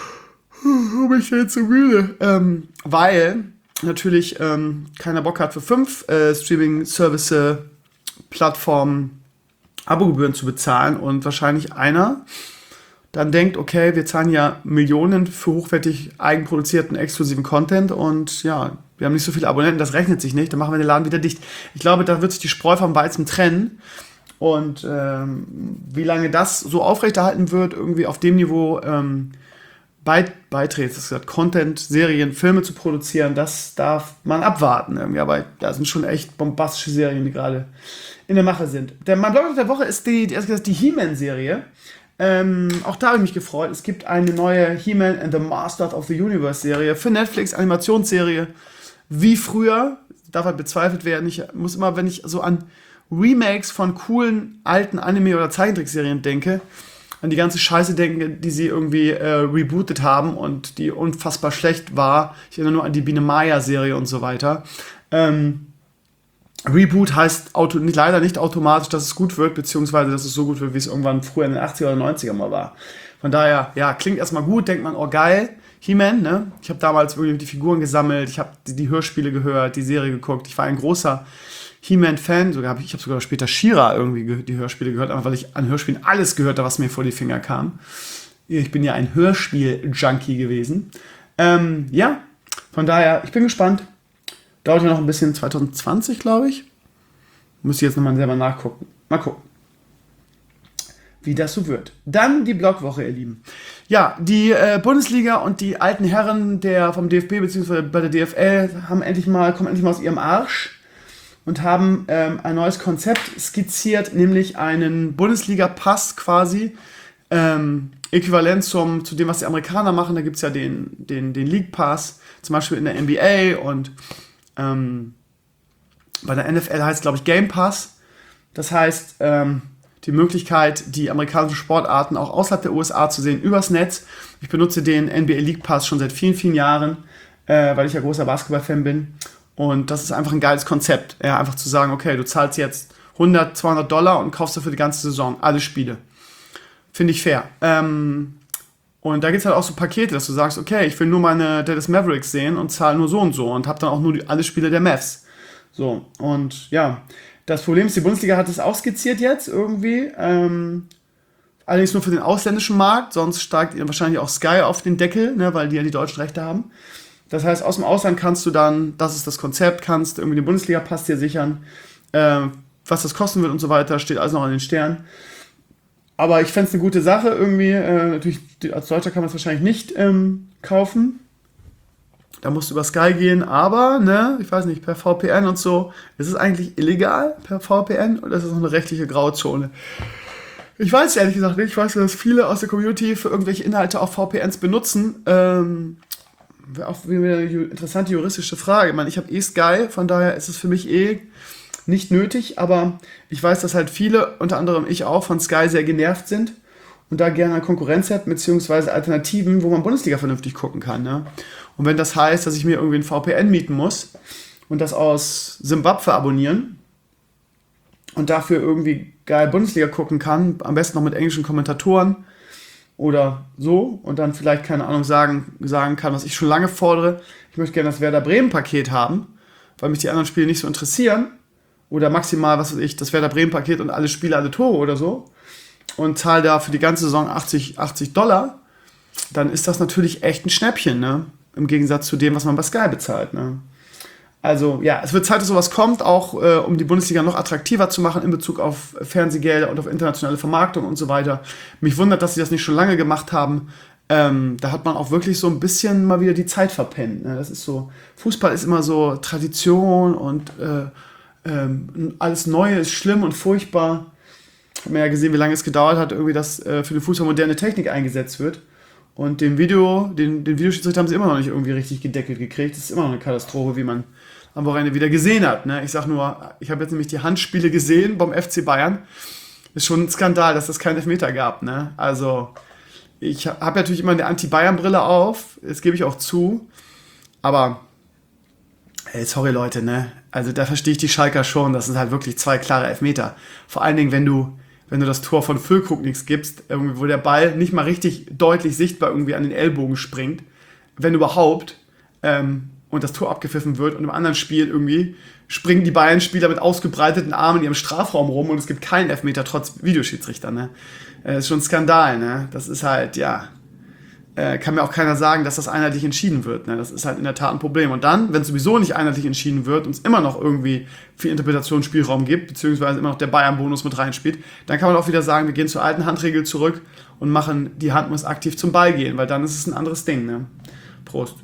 Oh, bin ich jetzt so müde. Ähm, weil natürlich ähm, keiner Bock hat, für fünf äh, Streaming-Service Plattformen Abogebühren zu bezahlen und wahrscheinlich einer dann denkt, okay, wir zahlen ja Millionen für hochwertig eigenproduzierten, exklusiven Content und ja, wir haben nicht so viele Abonnenten, das rechnet sich nicht, dann machen wir den Laden wieder dicht. Ich glaube, da wird sich die Spreu vom Weizen trennen und ähm, wie lange das so aufrechterhalten wird, irgendwie auf dem Niveau ähm, beit- beiträgt, das gesagt, Content, Serien, Filme zu produzieren, das darf man abwarten irgendwie, aber da sind schon echt bombastische Serien, die gerade in der Mache sind. Der, mein Blog der Woche ist die, die, die He-Man-Serie. Ähm, auch da habe ich mich gefreut. Es gibt eine neue He-Man and the Masters of the Universe Serie für Netflix, Animationsserie. Wie früher, darf halt bezweifelt werden. Ich muss immer, wenn ich so an Remakes von coolen alten Anime- oder Zeichentrickserien denke, an die ganze Scheiße denke, die sie irgendwie äh, rebootet haben und die unfassbar schlecht war. Ich erinnere nur an die Biene Maya-Serie und so weiter. Ähm, Reboot heißt auto, nicht, leider nicht automatisch, dass es gut wird, beziehungsweise dass es so gut wird, wie es irgendwann früher in den achtziger oder neunziger mal war. Von daher, ja, klingt erstmal gut, denkt man, oh geil, He-Man, ne? Ich habe damals wirklich die Figuren gesammelt, ich habe die, die Hörspiele gehört, die Serie geguckt, ich war ein großer He-Man-Fan, sogar hab ich, ich habe sogar später She-Ra irgendwie ge- die Hörspiele gehört, einfach weil ich an Hörspielen alles gehört habe, was mir vor die Finger kam. Ich bin ja ein Hörspiel-Junkie gewesen. Ähm, ja, von daher, ich bin gespannt. Dauert ja noch ein bisschen, zwanzig zwanzig, glaube ich. Müsste ich jetzt nochmal selber nachgucken. Mal gucken, wie das so wird. Dann die Blogwoche, ihr Lieben. Ja, die äh, Bundesliga und die alten Herren der, vom D F B bzw. bei der D F L haben endlich mal, kommen endlich mal aus ihrem Arsch und haben ähm, ein neues Konzept skizziert, nämlich einen Bundesliga-Pass quasi, ähm, äquivalent zum, zu dem, was die Amerikaner machen. Da gibt es ja den, den, den League Pass, zum Beispiel in der N B A und Ähm, bei der N F L heißt es, glaube ich, Game Pass. Das heißt, ähm, die Möglichkeit, die amerikanischen Sportarten auch außerhalb der U S A zu sehen, übers Netz. Ich benutze den N B A League Pass schon seit vielen, vielen Jahren, äh, weil ich ja großer Basketball-Fan bin. Und das ist einfach ein geiles Konzept. Ja, einfach zu sagen, okay, du zahlst jetzt hundert, zweihundert Dollar und kaufst dafür die ganze Saison, alle Spiele. Finde ich fair. Ähm, Und da gibt es halt auch so Pakete, dass du sagst, okay, ich will nur meine Dallas Mavericks sehen und zahle nur so und so und habe dann auch nur die, alle Spiele der Mavs. So, und ja, Das Problem ist, die Bundesliga hat es auch skizziert jetzt irgendwie. Ähm, allerdings nur für den ausländischen Markt, sonst steigt ihr wahrscheinlich auch Sky auf den Deckel, ne, weil die ja die deutschen Rechte haben. Das heißt, aus dem Ausland kannst du dann, das ist das Konzept, kannst irgendwie den Bundesliga-Pass dir sichern. Äh, was das kosten wird und so weiter, steht alles noch an den Sternen. Aber ich fände es eine gute Sache irgendwie. Äh, natürlich, als Deutscher kann man es wahrscheinlich nicht ähm, kaufen. Da musst du über Sky gehen, aber, ne, ich weiß nicht, per V P N und so, ist es eigentlich illegal per V P N oder ist es noch eine rechtliche Grauzone? Ich weiß es ehrlich gesagt nicht. Ich weiß, dass viele aus der Community für irgendwelche Inhalte auch V P Ns benutzen. Ähm, wäre auch wieder eine interessante juristische Frage. Ich meine, ich habe eh Sky, von daher ist es für mich eh nicht nötig, aber ich weiß, dass halt viele, unter anderem ich auch, von Sky sehr genervt sind und da gerne eine Konkurrenz hat, beziehungsweise Alternativen, wo man Bundesliga vernünftig gucken kann. Ne? Und wenn das heißt, dass ich mir irgendwie ein V P N mieten muss und das aus Simbabwe abonnieren und dafür irgendwie geil Bundesliga gucken kann, am besten noch mit englischen Kommentatoren oder so und dann vielleicht, keine Ahnung, sagen, sagen kann, was ich schon lange fordere, ich möchte gerne das Werder Bremen-Paket haben, weil mich die anderen Spiele nicht so interessieren oder maximal, was weiß ich, das Werder Bremen-Paket und alle Spiele, alle Tore oder so und zahle da für die ganze Saison achtzig Dollar, dann ist das natürlich echt ein Schnäppchen, ne? Im Gegensatz zu dem, was man bei Sky bezahlt. Ne? Also ja, es wird Zeit, dass sowas kommt, auch äh, um die Bundesliga noch attraktiver zu machen in Bezug auf Fernsehgelder und auf internationale Vermarktung und so weiter. Mich wundert, dass sie das nicht schon lange gemacht haben. Ähm, da hat man auch wirklich so ein bisschen mal wieder die Zeit verpennt. Ne? Das ist so, Fußball ist immer so Tradition und äh, ähm, alles Neue ist schlimm und furchtbar. Ich habe mir ja gesehen, wie lange es gedauert hat, irgendwie, dass äh, für den Fußball moderne Technik eingesetzt wird. Und den Video, den, den Videoschiedsrichter haben sie immer noch nicht irgendwie richtig gedeckelt gekriegt. Das ist immer noch eine Katastrophe, wie man am Wochenende wieder gesehen hat. Ne? Ich sag nur, ich habe jetzt nämlich die Handspiele gesehen beim F C Bayern. Ist schon ein Skandal, dass es keinen Elfmeter gab. Ne? Also, ich habe natürlich immer eine Anti-Bayern-Brille auf. Das gebe ich auch zu. Aber, ey, sorry Leute, ne? Also da verstehe ich die Schalker schon. Das sind halt wirklich zwei klare Elfmeter. Vor allen Dingen, wenn du wenn du das Tor von Füllkrug nichts gibst, irgendwie, wo der Ball nicht mal richtig deutlich sichtbar irgendwie an den Ellbogen springt, wenn überhaupt, ähm, und das Tor abgepfiffen wird und im anderen Spiel irgendwie springen die Bayern-Spieler mit ausgebreiteten Armen in ihrem Strafraum rum und es gibt keinen Elfmeter trotz Videoschiedsrichter, ne? Das ist schon ein Skandal, ne? Das ist halt, ja, äh, kann mir auch keiner sagen, dass das einheitlich entschieden wird, ne? Das ist halt in der Tat ein Problem. Und dann, wenn es sowieso nicht einheitlich entschieden wird und es immer noch irgendwie viel Interpretationsspielraum gibt, beziehungsweise immer noch der Bayern-Bonus mit reinspielt, dann kann man auch wieder sagen, wir gehen zur alten Handregel zurück und machen, die Hand muss aktiv zum Ball gehen, weil dann ist es ein anderes Ding, ne? Prost.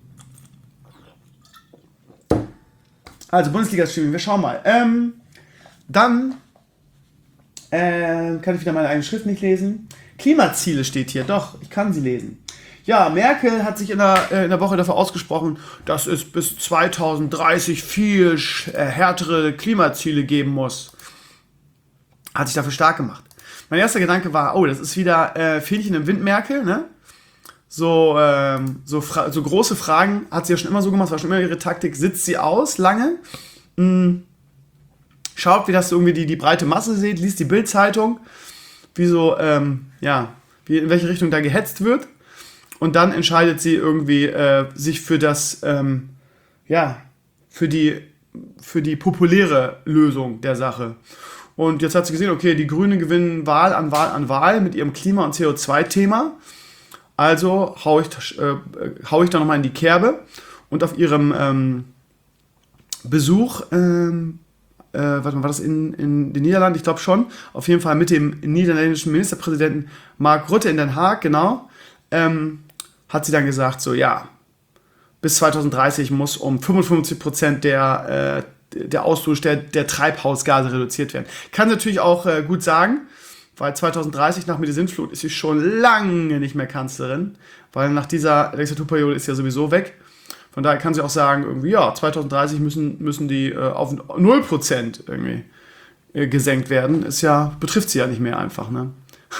Also, Bundesliga-Streaming, wir schauen mal. Ähm, dann äh, kann ich wieder meine eigene Schrift nicht lesen. Klimaziele steht hier, doch, ich kann sie lesen. Ja, Merkel hat sich in der, äh, in der Woche dafür ausgesprochen, dass es bis zwanzig dreißig viel äh, härtere Klimaziele geben muss. Hat sich dafür stark gemacht. Mein erster Gedanke war, oh, das ist wieder äh, Fähnchen im Wind Merkel, ne? So, ähm, so, fra- so große Fragen hat sie ja schon immer so gemacht, war schon immer ihre Taktik, sitzt sie aus lange, mh, schaut, wie das irgendwie die, die breite Masse sieht, liest die Bild-Zeitung, wie so, ähm, ja, wie, in welche Richtung da gehetzt wird. Und dann entscheidet sie irgendwie äh, sich für das, ähm, ja, für die, für die populäre Lösung der Sache. Und jetzt hat sie gesehen, okay, die Grünen gewinnen Wahl an Wahl an Wahl mit ihrem Klima- und C O zwei Thema. Also hau ich, äh, hau ich da nochmal in die Kerbe. Und auf ihrem ähm, Besuch, ähm, Äh, warte mal, war das in, in den Niederlanden? Ich glaube schon. Auf jeden Fall mit dem niederländischen Ministerpräsidenten Mark Rutte in Den Haag, genau. Ähm, hat sie dann gesagt, so ja, bis zwanzig dreißig muss um fünfundfünfzig Prozent der, äh, der Ausstoß der, der Treibhausgase reduziert werden. Kann natürlich auch äh, gut sagen, weil zwanzig dreißig nach mit der Sintflut ist sie schon lange nicht mehr Kanzlerin, weil nach dieser Legislaturperiode ist sie ja sowieso weg. Von daher kann sie auch sagen, irgendwie, ja, zwanzig dreißig müssen, müssen die äh, auf null Prozent irgendwie äh, gesenkt werden. Ist ja, betrifft sie ja nicht mehr einfach, ne?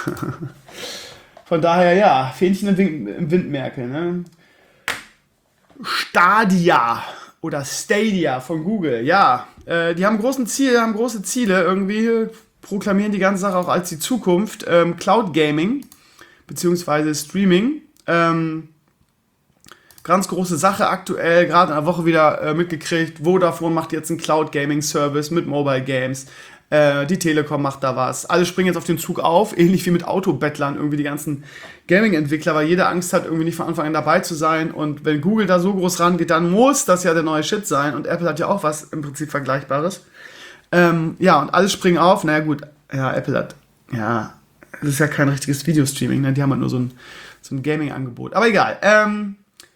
Von daher, ja, Fähnchen im Wind, im Wind Merkel, ne? Stadia oder Stadia von Google, ja. Äh, die haben großen Ziele, haben große Ziele, irgendwie proklamieren die ganze Sache auch als die Zukunft. Ähm, Cloud Gaming, beziehungsweise Streaming, ähm, ganz große Sache aktuell, gerade in der Woche wieder äh, mitgekriegt. Vodafone macht jetzt einen Cloud-Gaming-Service mit Mobile Games. Äh, die Telekom macht da was. Alle springen jetzt auf den Zug auf, ähnlich wie mit Autobettlern, irgendwie die ganzen Gaming-Entwickler, weil jeder Angst hat, irgendwie nicht von Anfang an dabei zu sein. Und wenn Google da so groß rangeht, dann muss das ja der neue Shit sein. Und Apple hat ja auch was im Prinzip Vergleichbares. Ähm, ja, und alle springen auf. Naja gut, ja, Apple hat, ja, das ist ja kein richtiges Videostreaming, ne? Die haben halt nur so ein, so ein Gaming-Angebot. Aber egal. Ähm,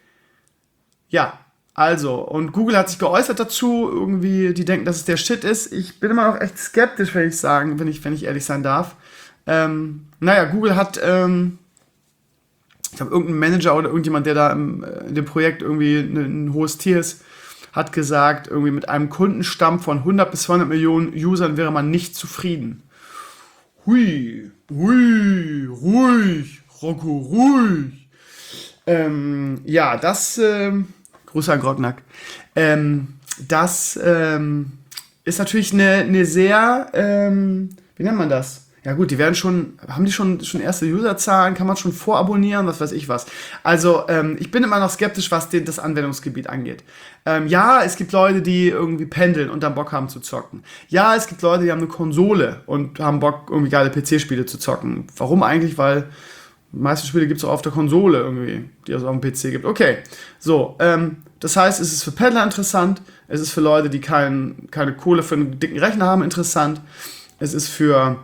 ja, also, und Google hat sich geäußert dazu, irgendwie, die denken, dass es der Shit ist. Ich bin immer noch echt skeptisch, wenn ich sagen, wenn ich, wenn ich ehrlich sein darf. Ähm, naja, Google hat, ähm, ich glaube, irgendein Manager oder irgendjemand, der da im, in dem Projekt irgendwie ein, ein hohes Tier ist, hat gesagt, irgendwie mit einem Kundenstamm von hundert bis zweihundert Millionen Usern wäre man nicht zufrieden. Hui, hui, ruhig, Rocco, ruhig. Ähm, ja, das, ähm, Grüße an Grognack. Ähm, das ähm, ist natürlich eine, eine sehr, ähm, wie nennt man das? Ja gut, die werden schon, haben die schon, schon erste Userzahlen, kann man schon vorabonnieren, was weiß ich was. Also ähm, ich bin immer noch skeptisch, was den, das Anwendungsgebiet angeht. Ähm, ja, es gibt Leute, die irgendwie pendeln und dann Bock haben zu zocken. Ja, es gibt Leute, die haben eine Konsole und haben Bock, irgendwie geile P C-Spiele zu zocken. Warum eigentlich? Weil die meisten Spiele gibt es auch auf der Konsole irgendwie, die es auf dem P C gibt. Okay, so, ähm, das heißt, es ist für Pendler interessant, es ist für Leute, die kein, keine Kohle für einen dicken Rechner haben, interessant. Es ist für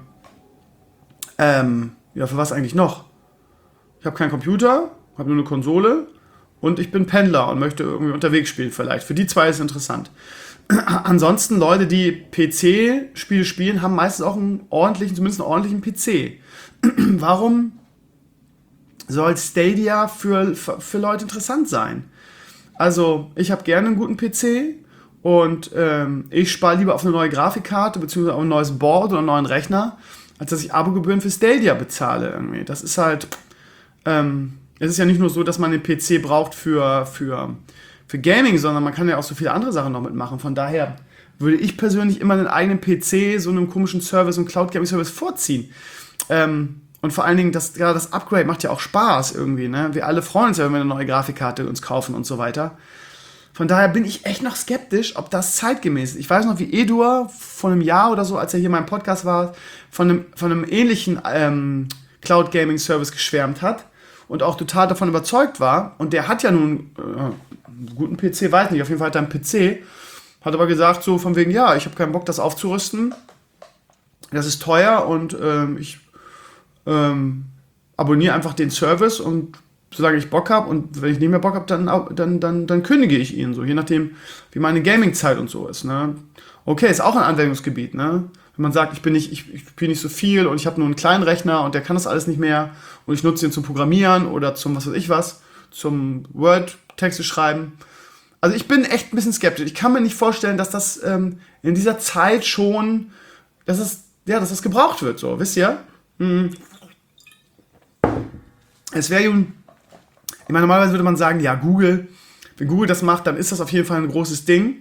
Ähm, ja, für was eigentlich noch? Ich habe keinen Computer, habe nur eine Konsole und ich bin Pendler und möchte irgendwie unterwegs spielen vielleicht. Für die zwei ist es interessant. Ansonsten Leute, die P C-Spiele spielen, haben meistens auch einen ordentlichen, zumindest einen ordentlichen P C. Warum soll Stadia für, für, für Leute interessant sein? Also, ich habe gerne einen guten P C und ähm, ich spare lieber auf eine neue Grafikkarte beziehungsweise auf ein neues Board oder einen neuen Rechner, als dass ich Abogebühren für Stadia bezahle irgendwie. Das ist halt, ähm, es ist ja nicht nur so, dass man den P C braucht für, für, für Gaming, sondern man kann ja auch so viele andere Sachen noch mitmachen. Von daher würde ich persönlich immer einen eigenen P C so einem komischen Service und Cloud Gaming Service vorziehen. Ähm, und vor allen Dingen, das, gerade das Upgrade macht ja auch Spaß irgendwie, ne? Wir alle freuen uns ja, wenn wir eine neue Grafikkarte uns kaufen und so weiter. Von daher bin ich echt noch skeptisch, ob das zeitgemäß ist. Ich weiß noch, wie Edur vor einem Jahr oder so, als er hier in meinem Podcast war, von einem, von einem ähnlichen ähm, Cloud Gaming Service geschwärmt hat und auch total davon überzeugt war. Und der hat ja nun äh, einen guten P C, weiß nicht, auf jeden Fall hat er einen P C, hat aber gesagt so von wegen, ja, ich habe keinen Bock, das aufzurüsten. Das ist teuer und ähm, ich ähm, abonniere einfach den Service und solange ich Bock habe und wenn ich nicht mehr Bock habe, dann, dann, dann, dann kündige ich ihn, so je nachdem, wie meine Gaming-Zeit und so ist. Ne? Okay, ist auch ein Anwendungsgebiet. Ne? Wenn man sagt, ich bin nicht, ich, ich spiele nicht so viel und ich habe nur einen kleinen Rechner und der kann das alles nicht mehr und ich nutze ihn zum Programmieren oder zum was weiß ich was, zum Word-Texte schreiben. Also ich bin echt ein bisschen skeptisch. Ich kann mir nicht vorstellen, dass das ähm, in dieser Zeit schon, dass es, ja, dass das gebraucht wird, so, wisst ihr? Hm. Es wäre nun, ich meine, normalerweise würde man sagen, ja, Google, wenn Google das macht, dann ist das auf jeden Fall ein großes Ding.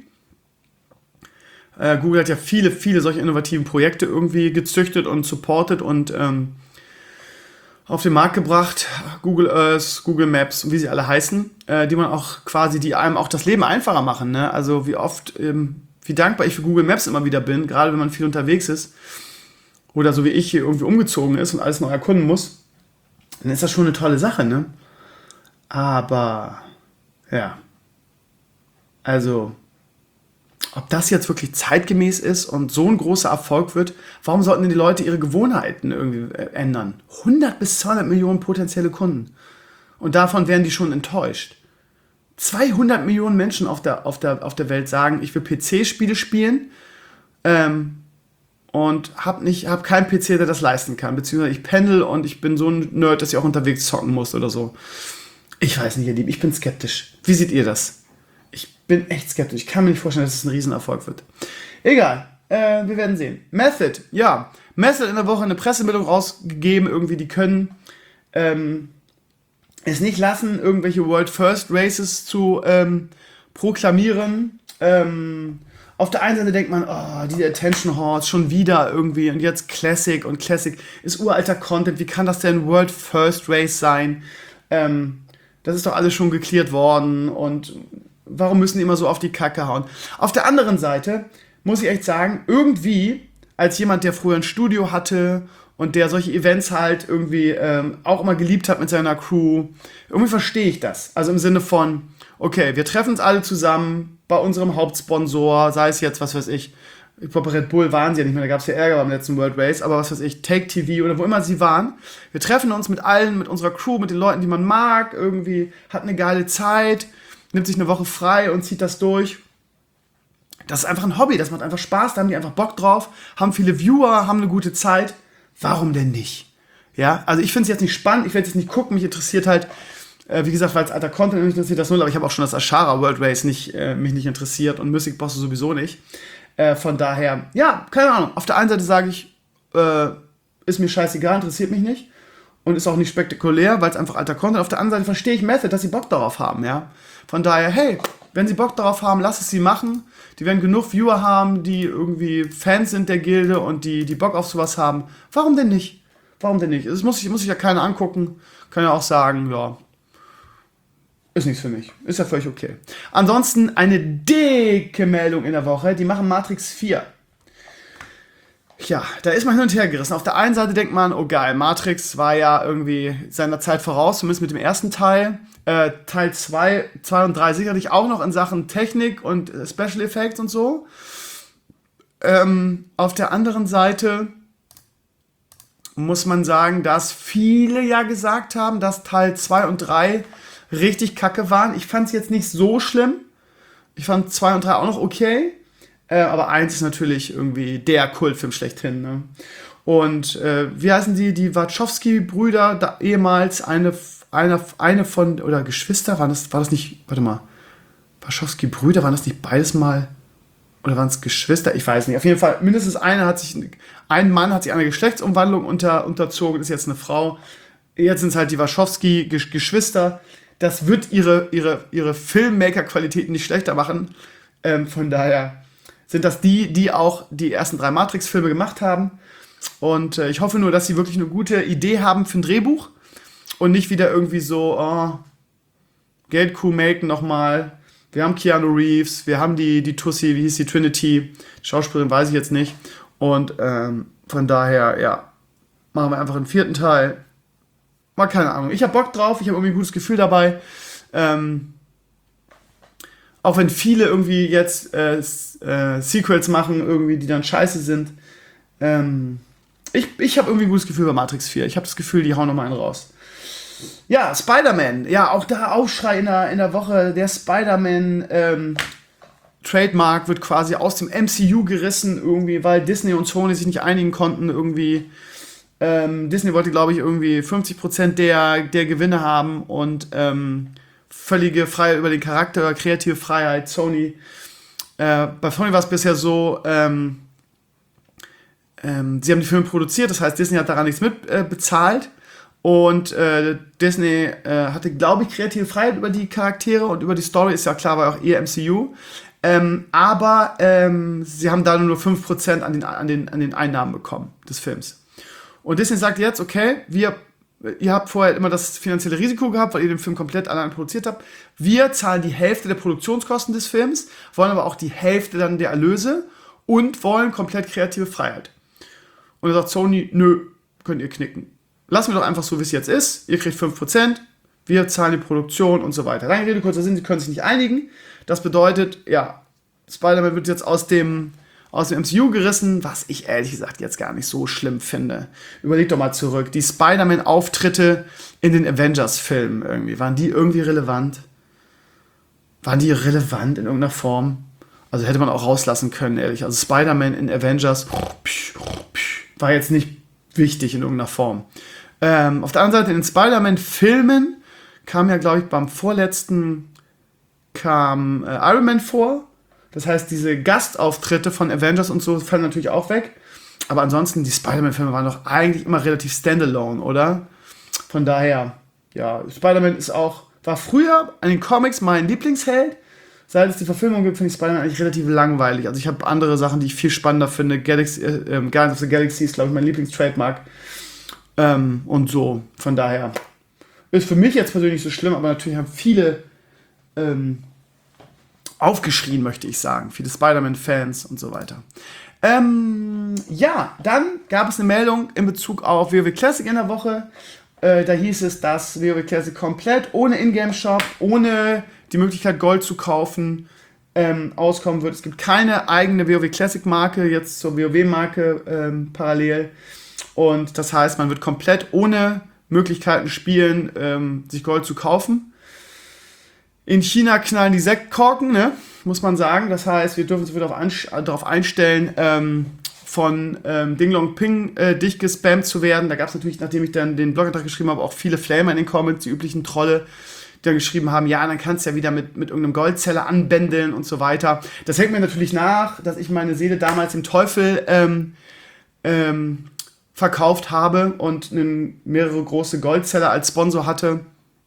Äh, Google hat ja viele, viele solche innovativen Projekte irgendwie gezüchtet und supportet und ähm, auf den Markt gebracht. Google Earth, Google Maps und wie sie alle heißen, äh, die man auch quasi, die einem auch das Leben einfacher machen. Ne? Also wie oft, ähm, wie dankbar ich für Google Maps immer wieder bin, gerade wenn man viel unterwegs ist oder so wie ich hier irgendwie umgezogen ist und alles noch erkunden muss, dann ist das schon eine tolle Sache, ne? Aber, ja, also, ob das jetzt wirklich zeitgemäß ist und so ein großer Erfolg wird, warum sollten denn die Leute ihre Gewohnheiten irgendwie ändern? hundert bis zweihundert Millionen potenzielle Kunden. Und davon werden die schon enttäuscht. zweihundert Millionen Menschen auf der, auf der, auf der Welt sagen, ich will P C-Spiele spielen ähm, und hab, nicht, hab keinen P C, der das leisten kann. Beziehungsweise ich pendel und ich bin so ein Nerd, dass ich auch unterwegs zocken muss oder so. Ich weiß nicht, ihr Lieben, ich bin skeptisch. Wie seht ihr das? Ich bin echt skeptisch. Ich kann mir nicht vorstellen, dass es ein Riesenerfolg wird. Egal, äh, wir werden sehen. Method, ja. Method hat in der Woche eine Pressemeldung rausgegeben, irgendwie, die können ähm, es nicht lassen, irgendwelche World First Races zu ähm, proklamieren. Ähm, auf der einen Seite denkt man, oh, die Attention Horse, schon wieder irgendwie und jetzt Classic und Classic ist uralter Content. Wie kann das denn World First Race sein? Ähm, das ist doch alles schon geklärt worden und warum müssen die immer so auf die Kacke hauen? Auf der anderen Seite muss ich echt sagen, irgendwie, als jemand, der früher ein Studio hatte und der solche Events halt irgendwie ähm, auch immer geliebt hat mit seiner Crew, irgendwie verstehe ich das. Also im Sinne von, okay, wir treffen uns alle zusammen bei unserem Hauptsponsor, sei es jetzt, was weiß ich, ich glaube, Red Bull waren sie ja nicht mehr, da gab es ja Ärger beim letzten World Race, aber was weiß ich, Take T V oder wo immer sie waren. Wir treffen uns mit allen, mit unserer Crew, mit den Leuten, die man mag, irgendwie, hat eine geile Zeit, nimmt sich eine Woche frei und zieht das durch. Das ist einfach ein Hobby, das macht einfach Spaß, da haben die einfach Bock drauf, haben viele Viewer, haben eine gute Zeit. Warum denn nicht? Ja, also ich finde es jetzt nicht spannend, ich werde jetzt nicht gucken, mich interessiert halt, äh, wie gesagt, weil es alter Content mich interessiert das null, aber ich habe auch schon das Ashara World Race nicht, äh, mich nicht interessiert und Mystic Boss sowieso nicht. Äh, von daher, ja, keine Ahnung. Auf der einen Seite sage ich, äh, ist mir scheißegal, interessiert mich nicht. Und ist auch nicht spektakulär, weil es einfach alter Content. Auf der anderen Seite verstehe ich Method, dass sie Bock darauf haben, ja. Von daher, hey, wenn sie Bock darauf haben, lass es sie machen. Die werden genug Viewer haben, die irgendwie Fans sind der Gilde und die, die Bock auf sowas haben. Warum denn nicht? Warum denn nicht? Das muss ich, muss ich ja keiner angucken. Kann ja auch sagen, ja, ist nichts für mich. Ist ja völlig okay. Ansonsten eine dicke Meldung in der Woche. Die machen Matrix vier. Ja, da ist man hin und her gerissen. Auf der einen Seite denkt man, oh geil, Matrix war ja irgendwie seiner Zeit voraus, zumindest mit dem ersten Teil. Äh, Teil zwei und drei sicherlich auch noch in Sachen Technik und äh, Special Effects und so. Ähm, auf der anderen Seite muss man sagen, dass viele ja gesagt haben, dass Teil zwei und drei richtig kacke waren. Ich fand es jetzt nicht so schlimm. Ich fand zwei und drei auch noch okay. Äh, aber eins ist natürlich irgendwie der Kultfilm schlechthin. Ne? Und äh, wie heißen die? Die Wachowski-Brüder, da, ehemals eine, eine, eine von, oder Geschwister, waren das, war das nicht, warte mal, Wachowski-Brüder, waren das nicht beides mal, oder waren es Geschwister? Ich weiß nicht. Auf jeden Fall, mindestens einer hat sich, ein Mann hat sich einer Geschlechtsumwandlung unter, unterzogen, ist jetzt eine Frau. Jetzt sind es halt die Wachowski-Geschwister. Das wird ihre, ihre, ihre Filmmaker-Qualitäten nicht schlechter machen. Ähm, von daher sind das die, die auch die ersten drei Matrix-Filme gemacht haben. Und äh, ich hoffe nur, dass sie wirklich eine gute Idee haben für ein Drehbuch und nicht wieder irgendwie so, oh, Geldkuh melken nochmal. Wir haben Keanu Reeves, wir haben die, die Tussi, wie hieß die, Trinity. Schauspielerin weiß ich jetzt nicht. Und ähm, von daher, ja, machen wir einfach einen vierten Teil. Mal keine Ahnung. Ich habe Bock drauf, ich habe irgendwie ein gutes Gefühl dabei. Ähm, auch wenn viele irgendwie jetzt äh, äh, Sequels machen, irgendwie, die dann scheiße sind. Ähm, ich ich habe irgendwie ein gutes Gefühl bei Matrix vier. Ich habe das Gefühl, die hauen nochmal einen raus. Ja, Spider-Man. Ja, auch da Aufschrei in der, in der Woche. Der Spider-Man ähm, Trademark wird quasi aus dem M C U gerissen, irgendwie, weil Disney und Sony sich nicht einigen konnten, irgendwie. Ähm, Disney wollte, glaube ich, irgendwie fünfzig Prozent der, der Gewinne haben und ähm, völlige Freiheit über den Charakter, kreative Freiheit, Sony. Äh, bei Sony war es bisher so, ähm, ähm, sie haben die Filme produziert, das heißt, Disney hat daran nichts mit äh, bezahlt und äh, Disney äh, hatte, glaube ich, kreative Freiheit über die Charaktere und über die Story, ist ja klar, war auch eher M C U. Ähm, aber ähm, sie haben da nur fünf Prozent an den, an, den, an den Einnahmen bekommen des Films. Und Disney sagt jetzt, okay, wir, ihr habt vorher immer das finanzielle Risiko gehabt, weil ihr den Film komplett allein produziert habt. Wir zahlen die Hälfte der Produktionskosten des Films, wollen aber auch die Hälfte dann der Erlöse und wollen komplett kreative Freiheit. Und dann sagt Sony, nö, könnt ihr knicken. Lassen wir doch einfach so, wie es jetzt ist. Ihr kriegt fünf Prozent, wir zahlen die Produktion und so weiter. Lange Rede, kurzer Sinn, sie können sich nicht einigen. Das bedeutet, ja, Spider-Man wird jetzt aus dem aus dem M C U gerissen, was ich ehrlich gesagt jetzt gar nicht so schlimm finde. Überleg doch mal zurück. Die Spider-Man-Auftritte in den Avengers-Filmen irgendwie, waren die irgendwie relevant? Waren die relevant in irgendeiner Form? Also hätte man auch rauslassen können, ehrlich. Also Spider-Man in Avengers war jetzt nicht wichtig in irgendeiner Form. Ähm, auf der anderen Seite, in den Spider-Man-Filmen kam ja, glaube ich, beim vorletzten kam äh, Iron Man vor. Das heißt, diese Gastauftritte von Avengers und so fallen natürlich auch weg. Aber ansonsten, die Spider-Man-Filme waren doch eigentlich immer relativ standalone, oder? Von daher, ja, Spider-Man ist auch, war früher an den Comics mein Lieblingsheld. Seit es die Verfilmung gibt, finde ich Spider-Man eigentlich relativ langweilig. Also ich habe andere Sachen, die ich viel spannender finde. Galaxy, äh, Guardians of the Galaxy ist, glaube ich, mein Lieblingstrademark. Ähm, und so, von daher, Ist für mich jetzt persönlich so schlimm, aber natürlich haben viele ähm, aufgeschrien, möchte ich sagen. Viele Spider-Man-Fans und so weiter. Ähm, ja, dann gab es eine Meldung in Bezug auf WoW Classic in der Woche. Äh, da hieß es, dass WoW Classic komplett ohne Ingame-Shop, ohne die Möglichkeit Gold zu kaufen, ähm, auskommen wird. Es gibt keine eigene WoW Classic-Marke, jetzt zur WoW-Marke ähm, parallel. Und das heißt, man wird komplett ohne Möglichkeiten spielen, ähm, sich Gold zu kaufen. In China knallen die Sektkorken, ne? Muss man sagen. Das heißt, wir dürfen uns wieder darauf einstellen, ähm, von ähm, Dinglong Ping äh, dicht gespammt zu werden. Da gab es natürlich, nachdem ich dann den Blogantrag geschrieben habe, auch viele Flamer in den Comments, die üblichen Trolle, die dann geschrieben haben, ja, dann kannst du ja wieder mit, mit irgendeinem Goldzeller anbändeln und so weiter. Das hängt mir natürlich nach, dass ich meine Seele damals dem Teufel ähm, ähm, verkauft habe und einen, mehrere große Goldzeller als Sponsor hatte.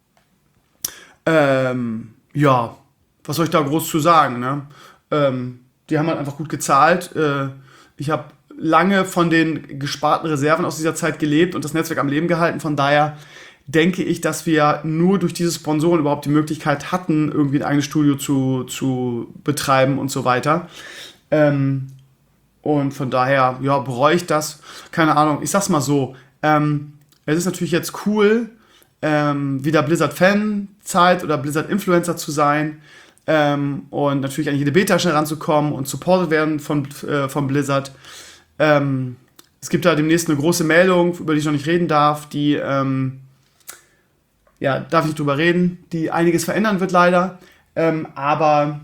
Ähm, ja, was soll ich da groß zu sagen, ne? Ähm, die haben halt einfach gut gezahlt. Äh, ich habe lange von den gesparten Reserven aus dieser Zeit gelebt und das Netzwerk am Leben gehalten. Von daher denke ich, dass wir nur durch diese Sponsoren überhaupt die Möglichkeit hatten, irgendwie ein eigenes Studio zu, zu betreiben und so weiter. Ähm, und von daher, ja, bereue ich das. Keine Ahnung, ich sag's mal so. Ähm, es ist natürlich jetzt cool, ähm, wieder Blizzard-Fan-Zeit oder Blizzard-Influencer zu sein. Ähm, und natürlich an jede Beta schnell ranzukommen und supported werden von, äh, von Blizzard. Ähm, es gibt da demnächst eine große Meldung, über die ich noch nicht reden darf, die, ähm, ja, darf ich nicht drüber reden, die einiges verändern wird leider. Ähm, aber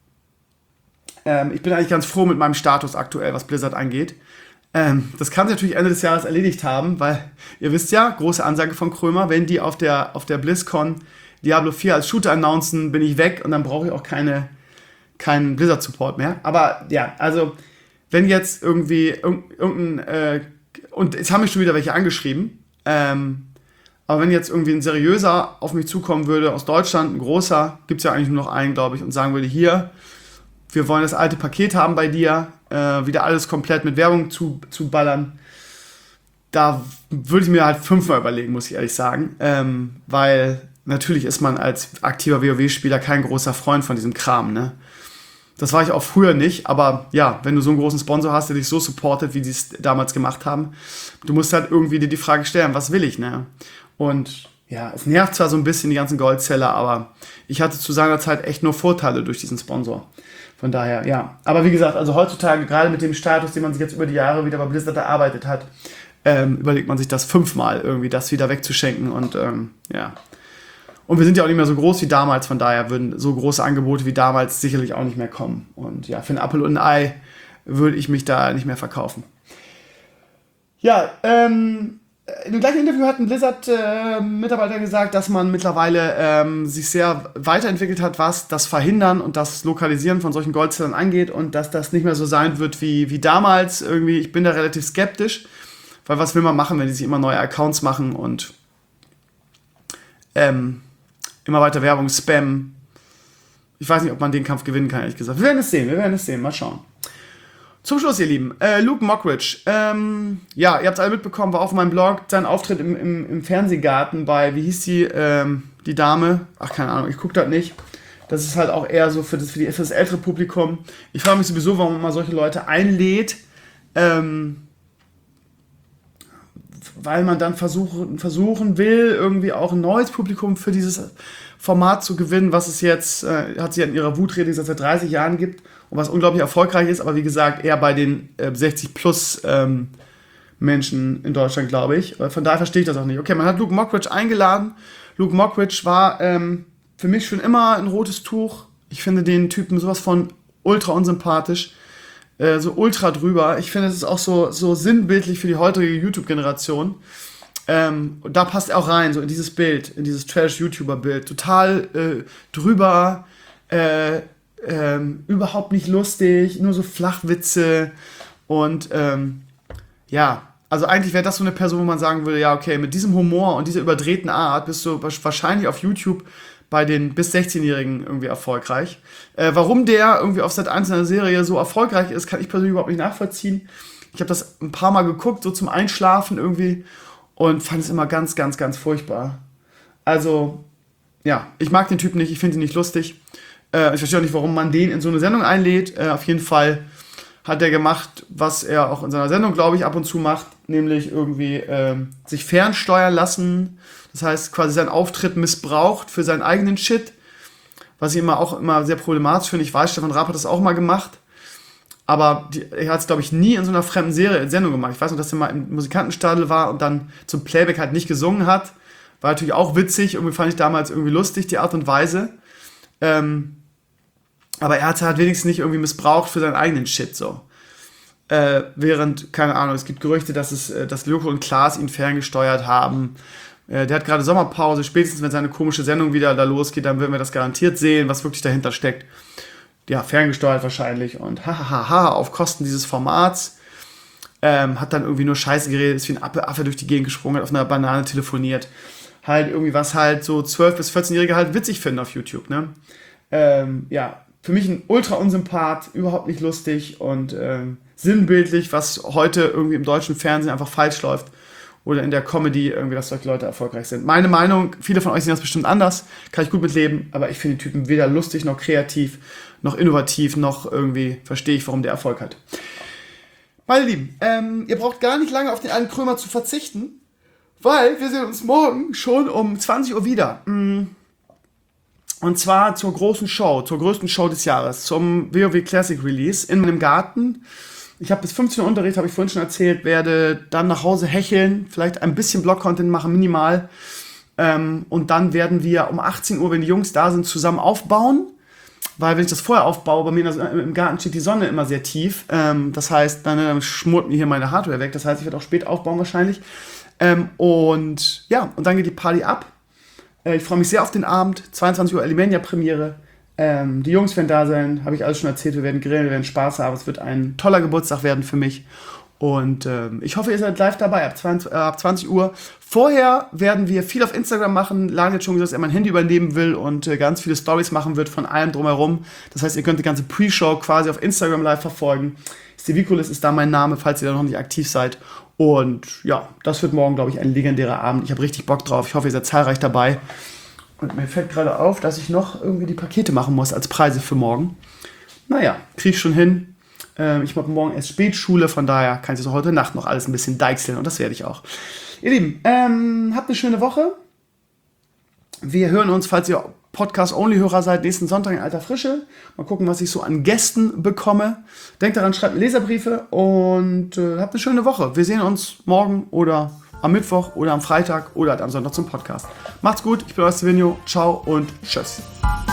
ähm, ich bin eigentlich ganz froh mit meinem Status aktuell, was Blizzard angeht. Ähm, das kann sich natürlich Ende des Jahres erledigt haben, weil ihr wisst ja, große Ansage von Krömer, wenn die auf der, auf der BlizzCon Diablo vier als Shooter announcen, bin ich weg und dann brauche ich auch keine, keinen Blizzard-Support mehr. Aber ja, also wenn jetzt irgendwie irgendein, äh, und jetzt haben mich schon wieder welche angeschrieben, ähm, aber wenn jetzt irgendwie ein seriöser auf mich zukommen würde aus Deutschland, ein großer, gibt es ja eigentlich nur noch einen, glaube ich, und sagen würde, hier, wir wollen das alte Paket haben bei dir, äh, wieder alles komplett mit Werbung zu, zu ballern, da würde ich mir halt fünfmal überlegen, muss ich ehrlich sagen, ähm, weil natürlich ist man als aktiver WoW-Spieler kein großer Freund von diesem Kram, ne? Das war ich auch früher nicht, aber ja, wenn du so einen großen Sponsor hast, der dich so supportet, wie die es damals gemacht haben, du musst halt irgendwie dir die Frage stellen, was will ich, ne? Und ja, es nervt zwar so ein bisschen, die ganzen Goldzeller, aber ich hatte zu seiner Zeit echt nur Vorteile durch diesen Sponsor. Von daher, ja. Aber wie gesagt, also heutzutage, gerade mit dem Status, den man sich jetzt über die Jahre wieder bei Blizzard erarbeitet hat, ähm, überlegt man sich das fünfmal irgendwie, das wieder wegzuschenken und ähm, ja. Und wir sind ja auch nicht mehr so groß wie damals, von daher würden so große Angebote wie damals sicherlich auch nicht mehr kommen. Und ja, für ein Apfel und ein Ei würde ich mich da nicht mehr verkaufen. Ja, ähm, in dem gleichen Interview hat ein Blizzard-Mitarbeiter äh, gesagt, dass man mittlerweile ähm, sich sehr weiterentwickelt hat, was das Verhindern und das Lokalisieren von solchen Goldzellern angeht und dass das nicht mehr so sein wird wie, wie damals. Irgendwie, ich bin da relativ skeptisch, weil was will man machen, wenn die sich immer neue Accounts machen und ähm, immer weiter Werbung, Spam. Ich weiß nicht, ob man den Kampf gewinnen kann, ehrlich gesagt. Wir werden es sehen, wir werden es sehen. Mal schauen. Zum Schluss, ihr Lieben, äh, Luke Mockridge. Ähm, ja, ihr habt es alle mitbekommen, war auf meinem Blog sein Auftritt im, im, im Fernsehgarten bei, wie hieß die, ähm, die Dame? Ach, keine Ahnung, ich gucke das nicht. Das ist halt auch eher so für das, für, die, für das ältere Publikum. Ich frage mich sowieso, warum man mal solche Leute einlädt. Ähm, weil man dann versuchen, versuchen will, irgendwie auch ein neues Publikum für dieses Format zu gewinnen, was es jetzt, äh, hat sie in ihrer Wutrede gesagt, seit dreißig Jahren gibt und was unglaublich erfolgreich ist, aber wie gesagt, eher bei den äh, sechzig plus ähm, Menschen in Deutschland, glaube ich. Von daher verstehe ich das auch nicht. Okay, man hat Luke Mockridge eingeladen. Luke Mockridge war ähm, für mich schon immer ein rotes Tuch. Ich finde den Typen sowas von ultra unsympathisch. So ultra drüber. Ich finde, es ist auch so, so sinnbildlich für die heutige YouTube-Generation. Ähm, und da passt er auch rein, so in dieses Bild, in dieses Trash-YouTuber-Bild. Total äh, drüber, äh, ähm, überhaupt nicht lustig, nur so Flachwitze. Und ähm, ja, also eigentlich wäre das so eine Person, wo man sagen würde, ja, okay, mit diesem Humor und dieser überdrehten Art bist du wahrscheinlich auf YouTube bei den bis sechzehnjährigen irgendwie erfolgreich. Äh, warum der irgendwie auf Sat eins in der Serie so erfolgreich ist, kann ich persönlich überhaupt nicht nachvollziehen. Ich habe das ein paar Mal geguckt, so zum Einschlafen irgendwie, und fand es immer ganz, ganz, ganz furchtbar. Also, ja, ich mag den Typen nicht, ich finde ihn nicht lustig. Äh, ich verstehe auch nicht, warum man den in so eine Sendung einlädt. Äh, auf jeden Fall hat er gemacht, was er auch in seiner Sendung, glaube ich, ab und zu macht, nämlich irgendwie ähm, sich fernsteuern lassen. Das heißt, quasi seinen Auftritt missbraucht für seinen eigenen Shit, was ich immer auch immer sehr problematisch finde. Ich weiß, Stefan Raab hat das auch mal gemacht, aber die, er hat es, glaube ich, nie in so einer fremden Serie, Sendung gemacht. Ich weiß noch, dass er mal im Musikantenstadel war und dann zum Playback halt nicht gesungen hat. War natürlich auch witzig, irgendwie fand ich damals irgendwie lustig, die Art und Weise. Ähm, Aber er hat es halt wenigstens nicht irgendwie missbraucht für seinen eigenen Shit, so. Äh, während, keine Ahnung, es gibt Gerüchte, dass es, äh, dass Joko und Klaas ihn ferngesteuert haben. Äh, der hat gerade Sommerpause, spätestens wenn seine komische Sendung wieder da losgeht, dann werden wir das garantiert sehen, was wirklich dahinter steckt. Ja, ferngesteuert wahrscheinlich und hahaha, auf Kosten dieses Formats. Ähm, hat dann irgendwie nur Scheiße geredet, ist wie ein Affe, Affe durch die Gegend gesprungen, hat auf einer Banane telefoniert. Halt irgendwie, was halt so zwölf- bis vierzehnjährige halt witzig finden auf YouTube, ne? Ähm, ja, für mich ein ultra Unsympath, überhaupt nicht lustig und ähm, sinnbildlich, was heute irgendwie im deutschen Fernsehen einfach falsch läuft oder in der Comedy irgendwie, dass solche Leute erfolgreich sind. Meine Meinung, viele von euch sehen das bestimmt anders, kann ich gut mitleben, aber ich finde den Typen weder lustig noch kreativ, noch innovativ, noch irgendwie verstehe ich, warum der Erfolg hat. Meine Lieben, ähm, ihr braucht gar nicht lange auf den alten Krömer zu verzichten, weil wir sehen uns morgen schon um zwanzig Uhr wieder. Mm. Und zwar zur großen Show, zur größten Show des Jahres, zum WoW Classic Release in meinem Garten. Ich habe bis fünfzehn Uhr Unterricht, habe ich vorhin schon erzählt, werde dann nach Hause hecheln, vielleicht ein bisschen Blog-Content machen, minimal. Ähm, und dann werden wir um achtzehn Uhr, wenn die Jungs da sind, zusammen aufbauen. Weil wenn ich das vorher aufbaue, bei mir im Garten steht die Sonne immer sehr tief. Ähm, das heißt, dann, dann schmort mir hier meine Hardware weg. Das heißt, ich werde auch spät aufbauen wahrscheinlich. Ähm, und ja, und dann geht die Party ab. Ich freue mich sehr auf den Abend, zweiundzwanzig Uhr Alimania-Premiere. Ähm, die Jungs werden da sein, habe ich alles schon erzählt. Wir werden grillen, wir werden Spaß haben. Es wird ein toller Geburtstag werden für mich. Und ähm, ich hoffe, ihr seid live dabei ab zwanzig, äh, ab zwanzig Uhr. Vorher werden wir viel auf Instagram machen. Lan hat schon gesagt, dass er mein Handy übernehmen will und äh, ganz viele Stories machen wird von allem drumherum. Das heißt, ihr könnt die ganze Pre-Show quasi auf Instagram live verfolgen. Stevikulis ist da mein Name, falls ihr da noch nicht aktiv seid. Und ja, das wird morgen, glaube ich, ein legendärer Abend. Ich habe richtig Bock drauf. Ich hoffe, ihr seid zahlreich dabei. Und mir fällt gerade auf, dass ich noch irgendwie die Pakete machen muss als Preise für morgen. Naja, kriege ich schon hin. Ähm, ich mache morgen erst Spätschule, von daher kann ich so heute Nacht noch alles ein bisschen deichseln und das werde ich auch. Ihr Lieben, ähm, habt eine schöne Woche. Wir hören uns, falls ihr Podcast-Only-Hörer seid, nächsten Sonntag in alter Frische. Mal gucken, was ich so an Gästen bekomme. Denkt daran, schreibt mir Leserbriefe und äh, habt eine schöne Woche. Wir sehen uns morgen oder am Mittwoch oder am Freitag oder am Sonntag zum Podcast. Macht's gut, ich bin euer Stevenio. Ciao und tschüss.